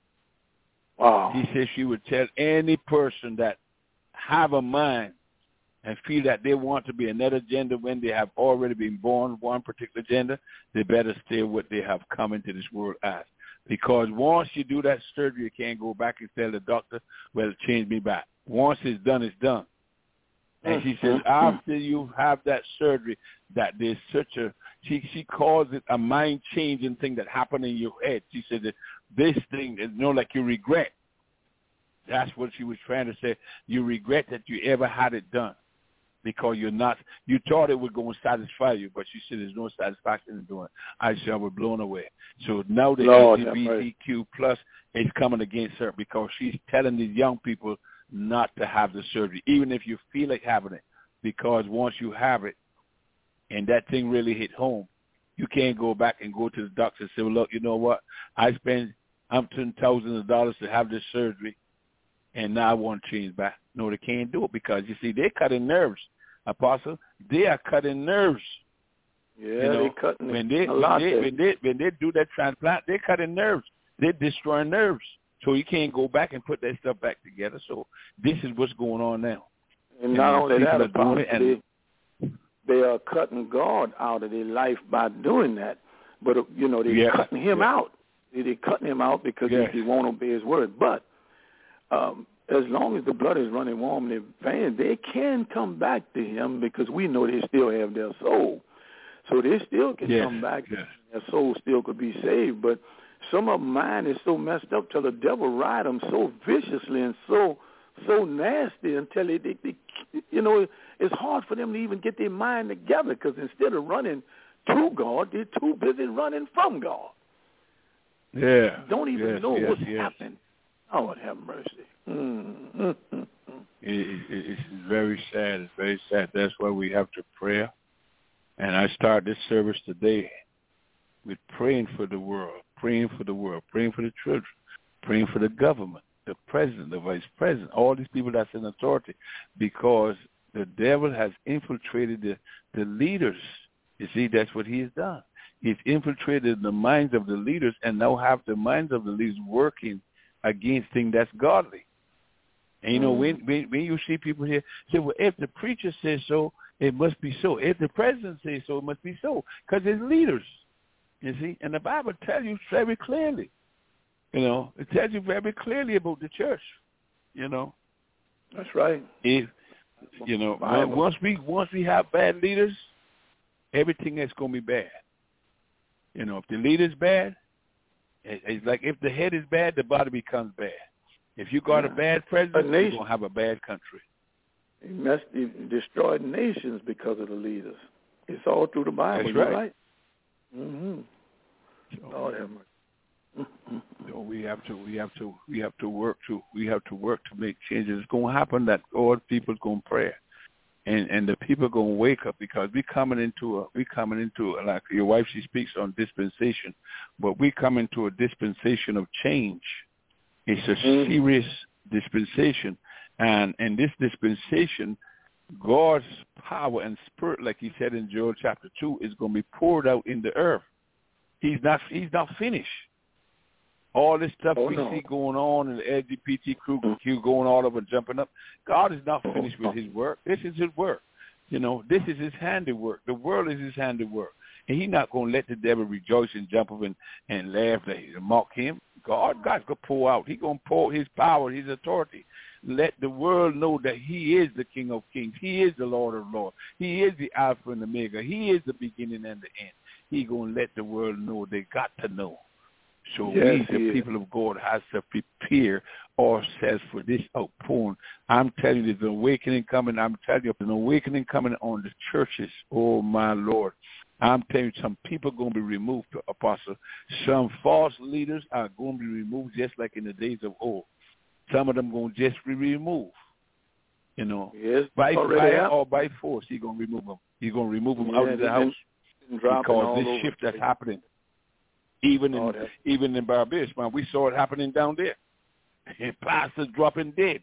Wow. She says she would tell any person that have a mind and feel that they want to be another gender when they have already been born one particular gender, they better stay what they have come into this world as. Because once you do that surgery, you can't go back and tell the doctor, well, change me back. Once it's done, it's done. And she says after you have that surgery, that there's such a, she calls it a mind-changing thing that happened in your head. She said that this thing is, like you regret. That's what she was trying to say. You regret that you ever had it done. Because you thought it was going to satisfy you, but she said there's no satisfaction in doing it. I said I was blown away. So now the LGBTQ plus is coming against her because she's telling these young people not to have the surgery, even if you feel like having it, because once you have it and that thing really hit home, you can't go back and go to the doctor and say, well, look, you know what? I spent thousands of dollars to have this surgery, and now I want to change back. No, they can't do it because, you see, they're cutting nerves. Apostle, they are cutting nerves. Yeah, they're cutting when they do that transplant, they're cutting nerves. They're destroying nerves. So you can't go back and put that stuff back together. So this is what's going on now. And not only that, Apostle, they are cutting God out of their life by doing that. But, they're cutting him out. They're cutting him out because he won't obey his word. But as long as the blood is running warm in their veins, they can come back to him because we know they still have their soul. So they still can come back. Their soul still could be saved. But some of mine is so messed up till the devil ride them so viciously and so nasty until it's hard for them to even get their mind together because instead of running to God, they're too busy running from God. Yeah. Don't even know what's happening. Lord have mercy. It's very sad. It's very sad. That's why we have to pray. And I start this service today with praying for the world, praying for the children, praying for the government, the president, the vice president, all these people that's in authority, because the devil has infiltrated the leaders. You see, that's what he has done. He's infiltrated the minds of the leaders and now have the minds of the leaders working against things that's godly. And, when you see people here say, well, if the preacher says so, it must be so. If the president says so, it must be so. Because it's leaders, you see. And the Bible tells you very clearly, it tells you very clearly about the church, That's right. If, once we have bad leaders, everything is going to be bad. If the leader's bad, it's like if the head is bad, the body becomes bad. If you got a bad president, you're going to have a bad country. He destroyed nations because of the leaders. It's all through the Bible. That's right. Right? Mm-hmm. Lord have mercy. So we have to work to make changes. It's going to happen that all people's going to pray, and the people are going to wake up because we coming into like your wife, she speaks on dispensation, but we come into a dispensation of change. It's a serious dispensation, and in this dispensation, God's power and spirit, like he said in Joel chapter 2, is going to be poured out in the earth. He's not finished. All this stuff see going on in the LGBTQ going all over, jumping up. God is not finished with his work. This is his work. This is his handiwork. The world is his handiwork. And he's not going to let the devil rejoice and jump up and laugh and mock him. God's going to pour out. He's going to pour his power, his authority. Let the world know that he is the King of Kings. He is the Lord of Lords. He is the Alpha and Omega. He is the beginning and the end. He's going to let the world know. They got to know. So we, the people of God, has to prepare ourselves for this outpouring. I'm telling you, there's an awakening coming. I'm telling you, there's an awakening coming on the churches. Oh, my Lord. I'm telling you, some people are going to be removed, Apostle. Some false leaders are going to be removed just like in the days of old. Some of them going to just be removed, by fire or by force. He's going to remove them. He's going to remove them out of the house because this shift that's happening. Even in Barbados, man, we saw it happening down there. And pastors dropping dead.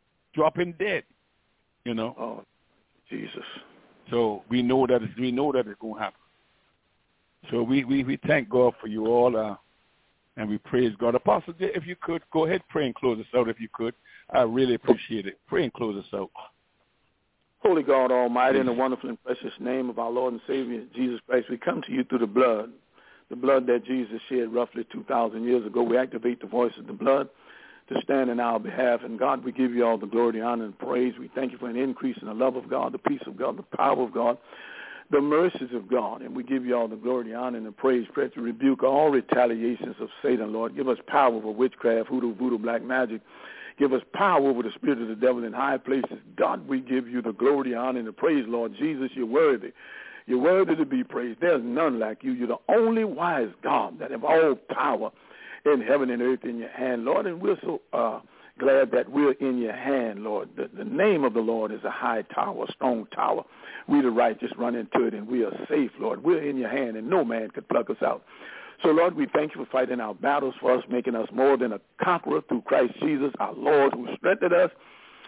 Oh, Jesus. So we know that it's going to happen. So we thank God for you all, and we praise God. Apostle, if you could go ahead, pray and close us out. If you could, I really appreciate it. Pray and close us out. Holy God Almighty, in the wonderful and precious name of our Lord and Savior Jesus Christ, we come to you through the blood that Jesus shed roughly 2,000 years ago. We activate the voice of the blood to stand in our behalf. And God, we give you all the glory, the honor, and praise. We thank you for an increase in the love of God, the peace of God, the power of God, the mercies of God. And we give you all the glory, the honor, and the praise. Pray to rebuke all retaliations of Satan, Lord. Give us power over witchcraft, hoodoo, voodoo, black magic. Give us power over the spirit of the devil in high places. God, we give you the glory, the honor, and the praise, Lord Jesus. You're worthy. You're worthy to be praised. There's none like you. You're the only wise God that have all power in heaven and earth in your hand, Lord. And we're so glad that we're in your hand, Lord. The name of the Lord is a high tower, a strong tower. We the righteous run into it, and we are safe, Lord. We're in your hand, and no man could pluck us out. So, Lord, we thank you for fighting our battles for us, making us more than a conqueror through Christ Jesus, our Lord, who strengthened us.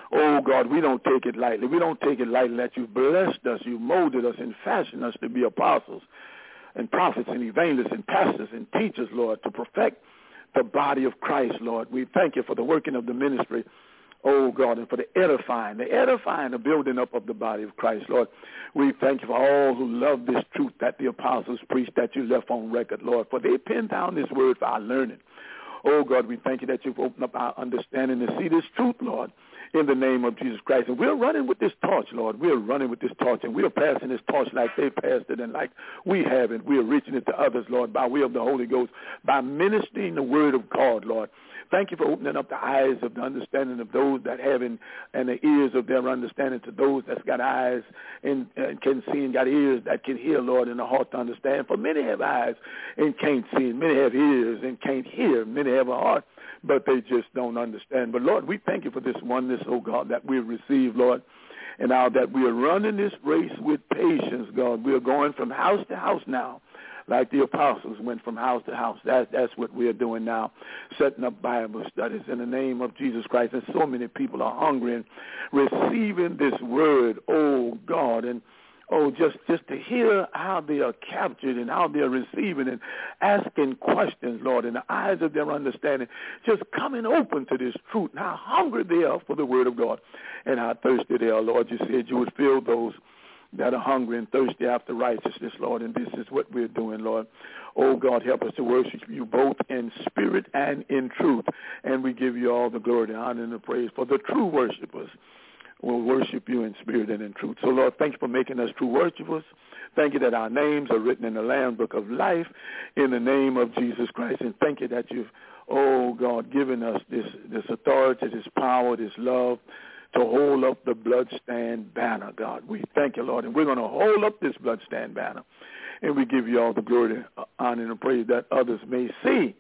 Oh, God, we don't take it lightly. We don't take it lightly that you've blessed us, you've molded us and fashioned us to be apostles and prophets and evangelists and pastors and teachers, Lord, to perfect the body of Christ, Lord. We thank you for the working of the ministry, oh, God, and for the edifying, the building up of the body of Christ, Lord. We thank you for all who love this truth that the apostles preached, that you left on record, Lord, for they penned down this word for our learning. Oh, God, we thank you that you've opened up our understanding to see this truth, Lord, in the name of Jesus Christ. And we're running with this torch, Lord. We're running with this torch, and we're passing this torch like they passed it and like we have it. We're reaching it to others, Lord, by way of the Holy Ghost, by ministering the word of God, Lord. Thank you for opening up the eyes of the understanding of those that have and the ears of their understanding to those that's got eyes and can see and got ears that can hear, Lord, and a heart to understand. For many have eyes and can't see, and many have ears and can't hear. Many have a heart, but they just don't understand. But, Lord, we thank you for this oneness, oh, God, that we've received, Lord. And now that we are running this race with patience, God, we are going from house to house now, like the apostles went from house to house. That's what we are doing now, setting up Bible studies in the name of Jesus Christ. And so many people are hungry and receiving this word, oh, God, and just to hear how they are captured and how they are receiving and asking questions, Lord, in the eyes of their understanding, just coming open to this truth and how hungry they are for the word of God and how thirsty they are, Lord. You said you would fill those that are hungry and thirsty after righteousness, Lord, and this is what we're doing, Lord. Oh, God, help us to worship you both in spirit and in truth, and we give you all the glory, the honor, and the praise. For the true worshipers will worship you in spirit and in truth. So, Lord, thank you for making us true worshipers. Thank you that our names are written in the Lamb Book of Life in the name of Jesus Christ, and thank you that you've, oh, God, given us this authority, this power, this love, to hold up the bloodstained banner, God. We thank you, Lord, and we're going to hold up this bloodstained banner, and we give you all the glory, honor, and praise that others may see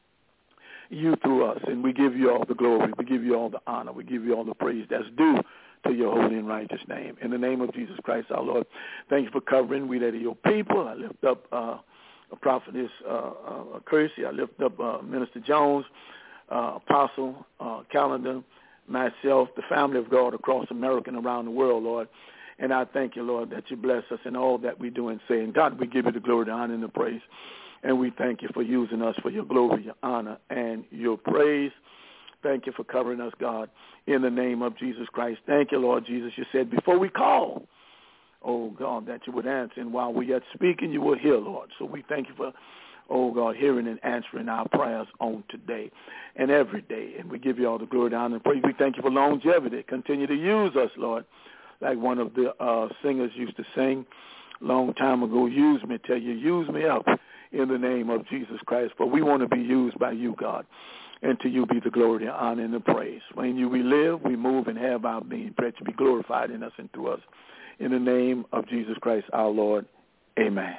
you through us, and we give you all the glory, we give you all the honor, we give you all the praise that's due to your holy and righteous name. In the name of Jesus Christ, our Lord, thank you for covering we that are your people. I lift up Prophetess Kersey. I lift up Minister Jones, Apostle Calendar, myself, the family of God across America and around the world, Lord. And I thank you, Lord, that you bless us in all that we do and say. And God, we give you the glory, the honor, and the praise. And we thank you for using us for your glory, your honor, and your praise. Thank you for covering us, God, in the name of Jesus Christ. Thank you, Lord Jesus. You said before we call, oh, God, that you would answer. And while we are speaking, you will hear, Lord. So we thank you for, oh, God, hearing and answering our prayers on today and every day. And we give you all the glory, the honor, and praise. We thank you for longevity. Continue to use us, Lord, like one of the singers used to sing a long time ago. Use me till you use me up in the name of Jesus Christ. For we want to be used by you, God. And to you be the glory, the honor, and the praise. When you we live, we move, and have our being. Pray to be glorified in us and through us. In the name of Jesus Christ, our Lord. Amen.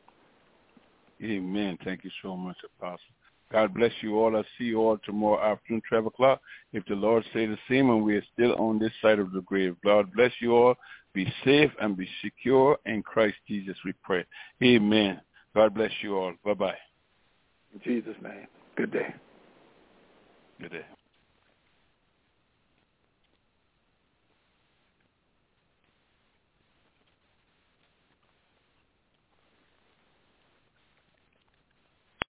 Amen. Thank you so much, Apostle. God bless you all. I'll see you all tomorrow afternoon, 12 o'clock. If the Lord say the same, and we are still on this side of the grave. God bless you all. Be safe and be secure in Christ Jesus, we pray. Amen. God bless you all. Bye-bye. In Jesus' name. Good day. Good day.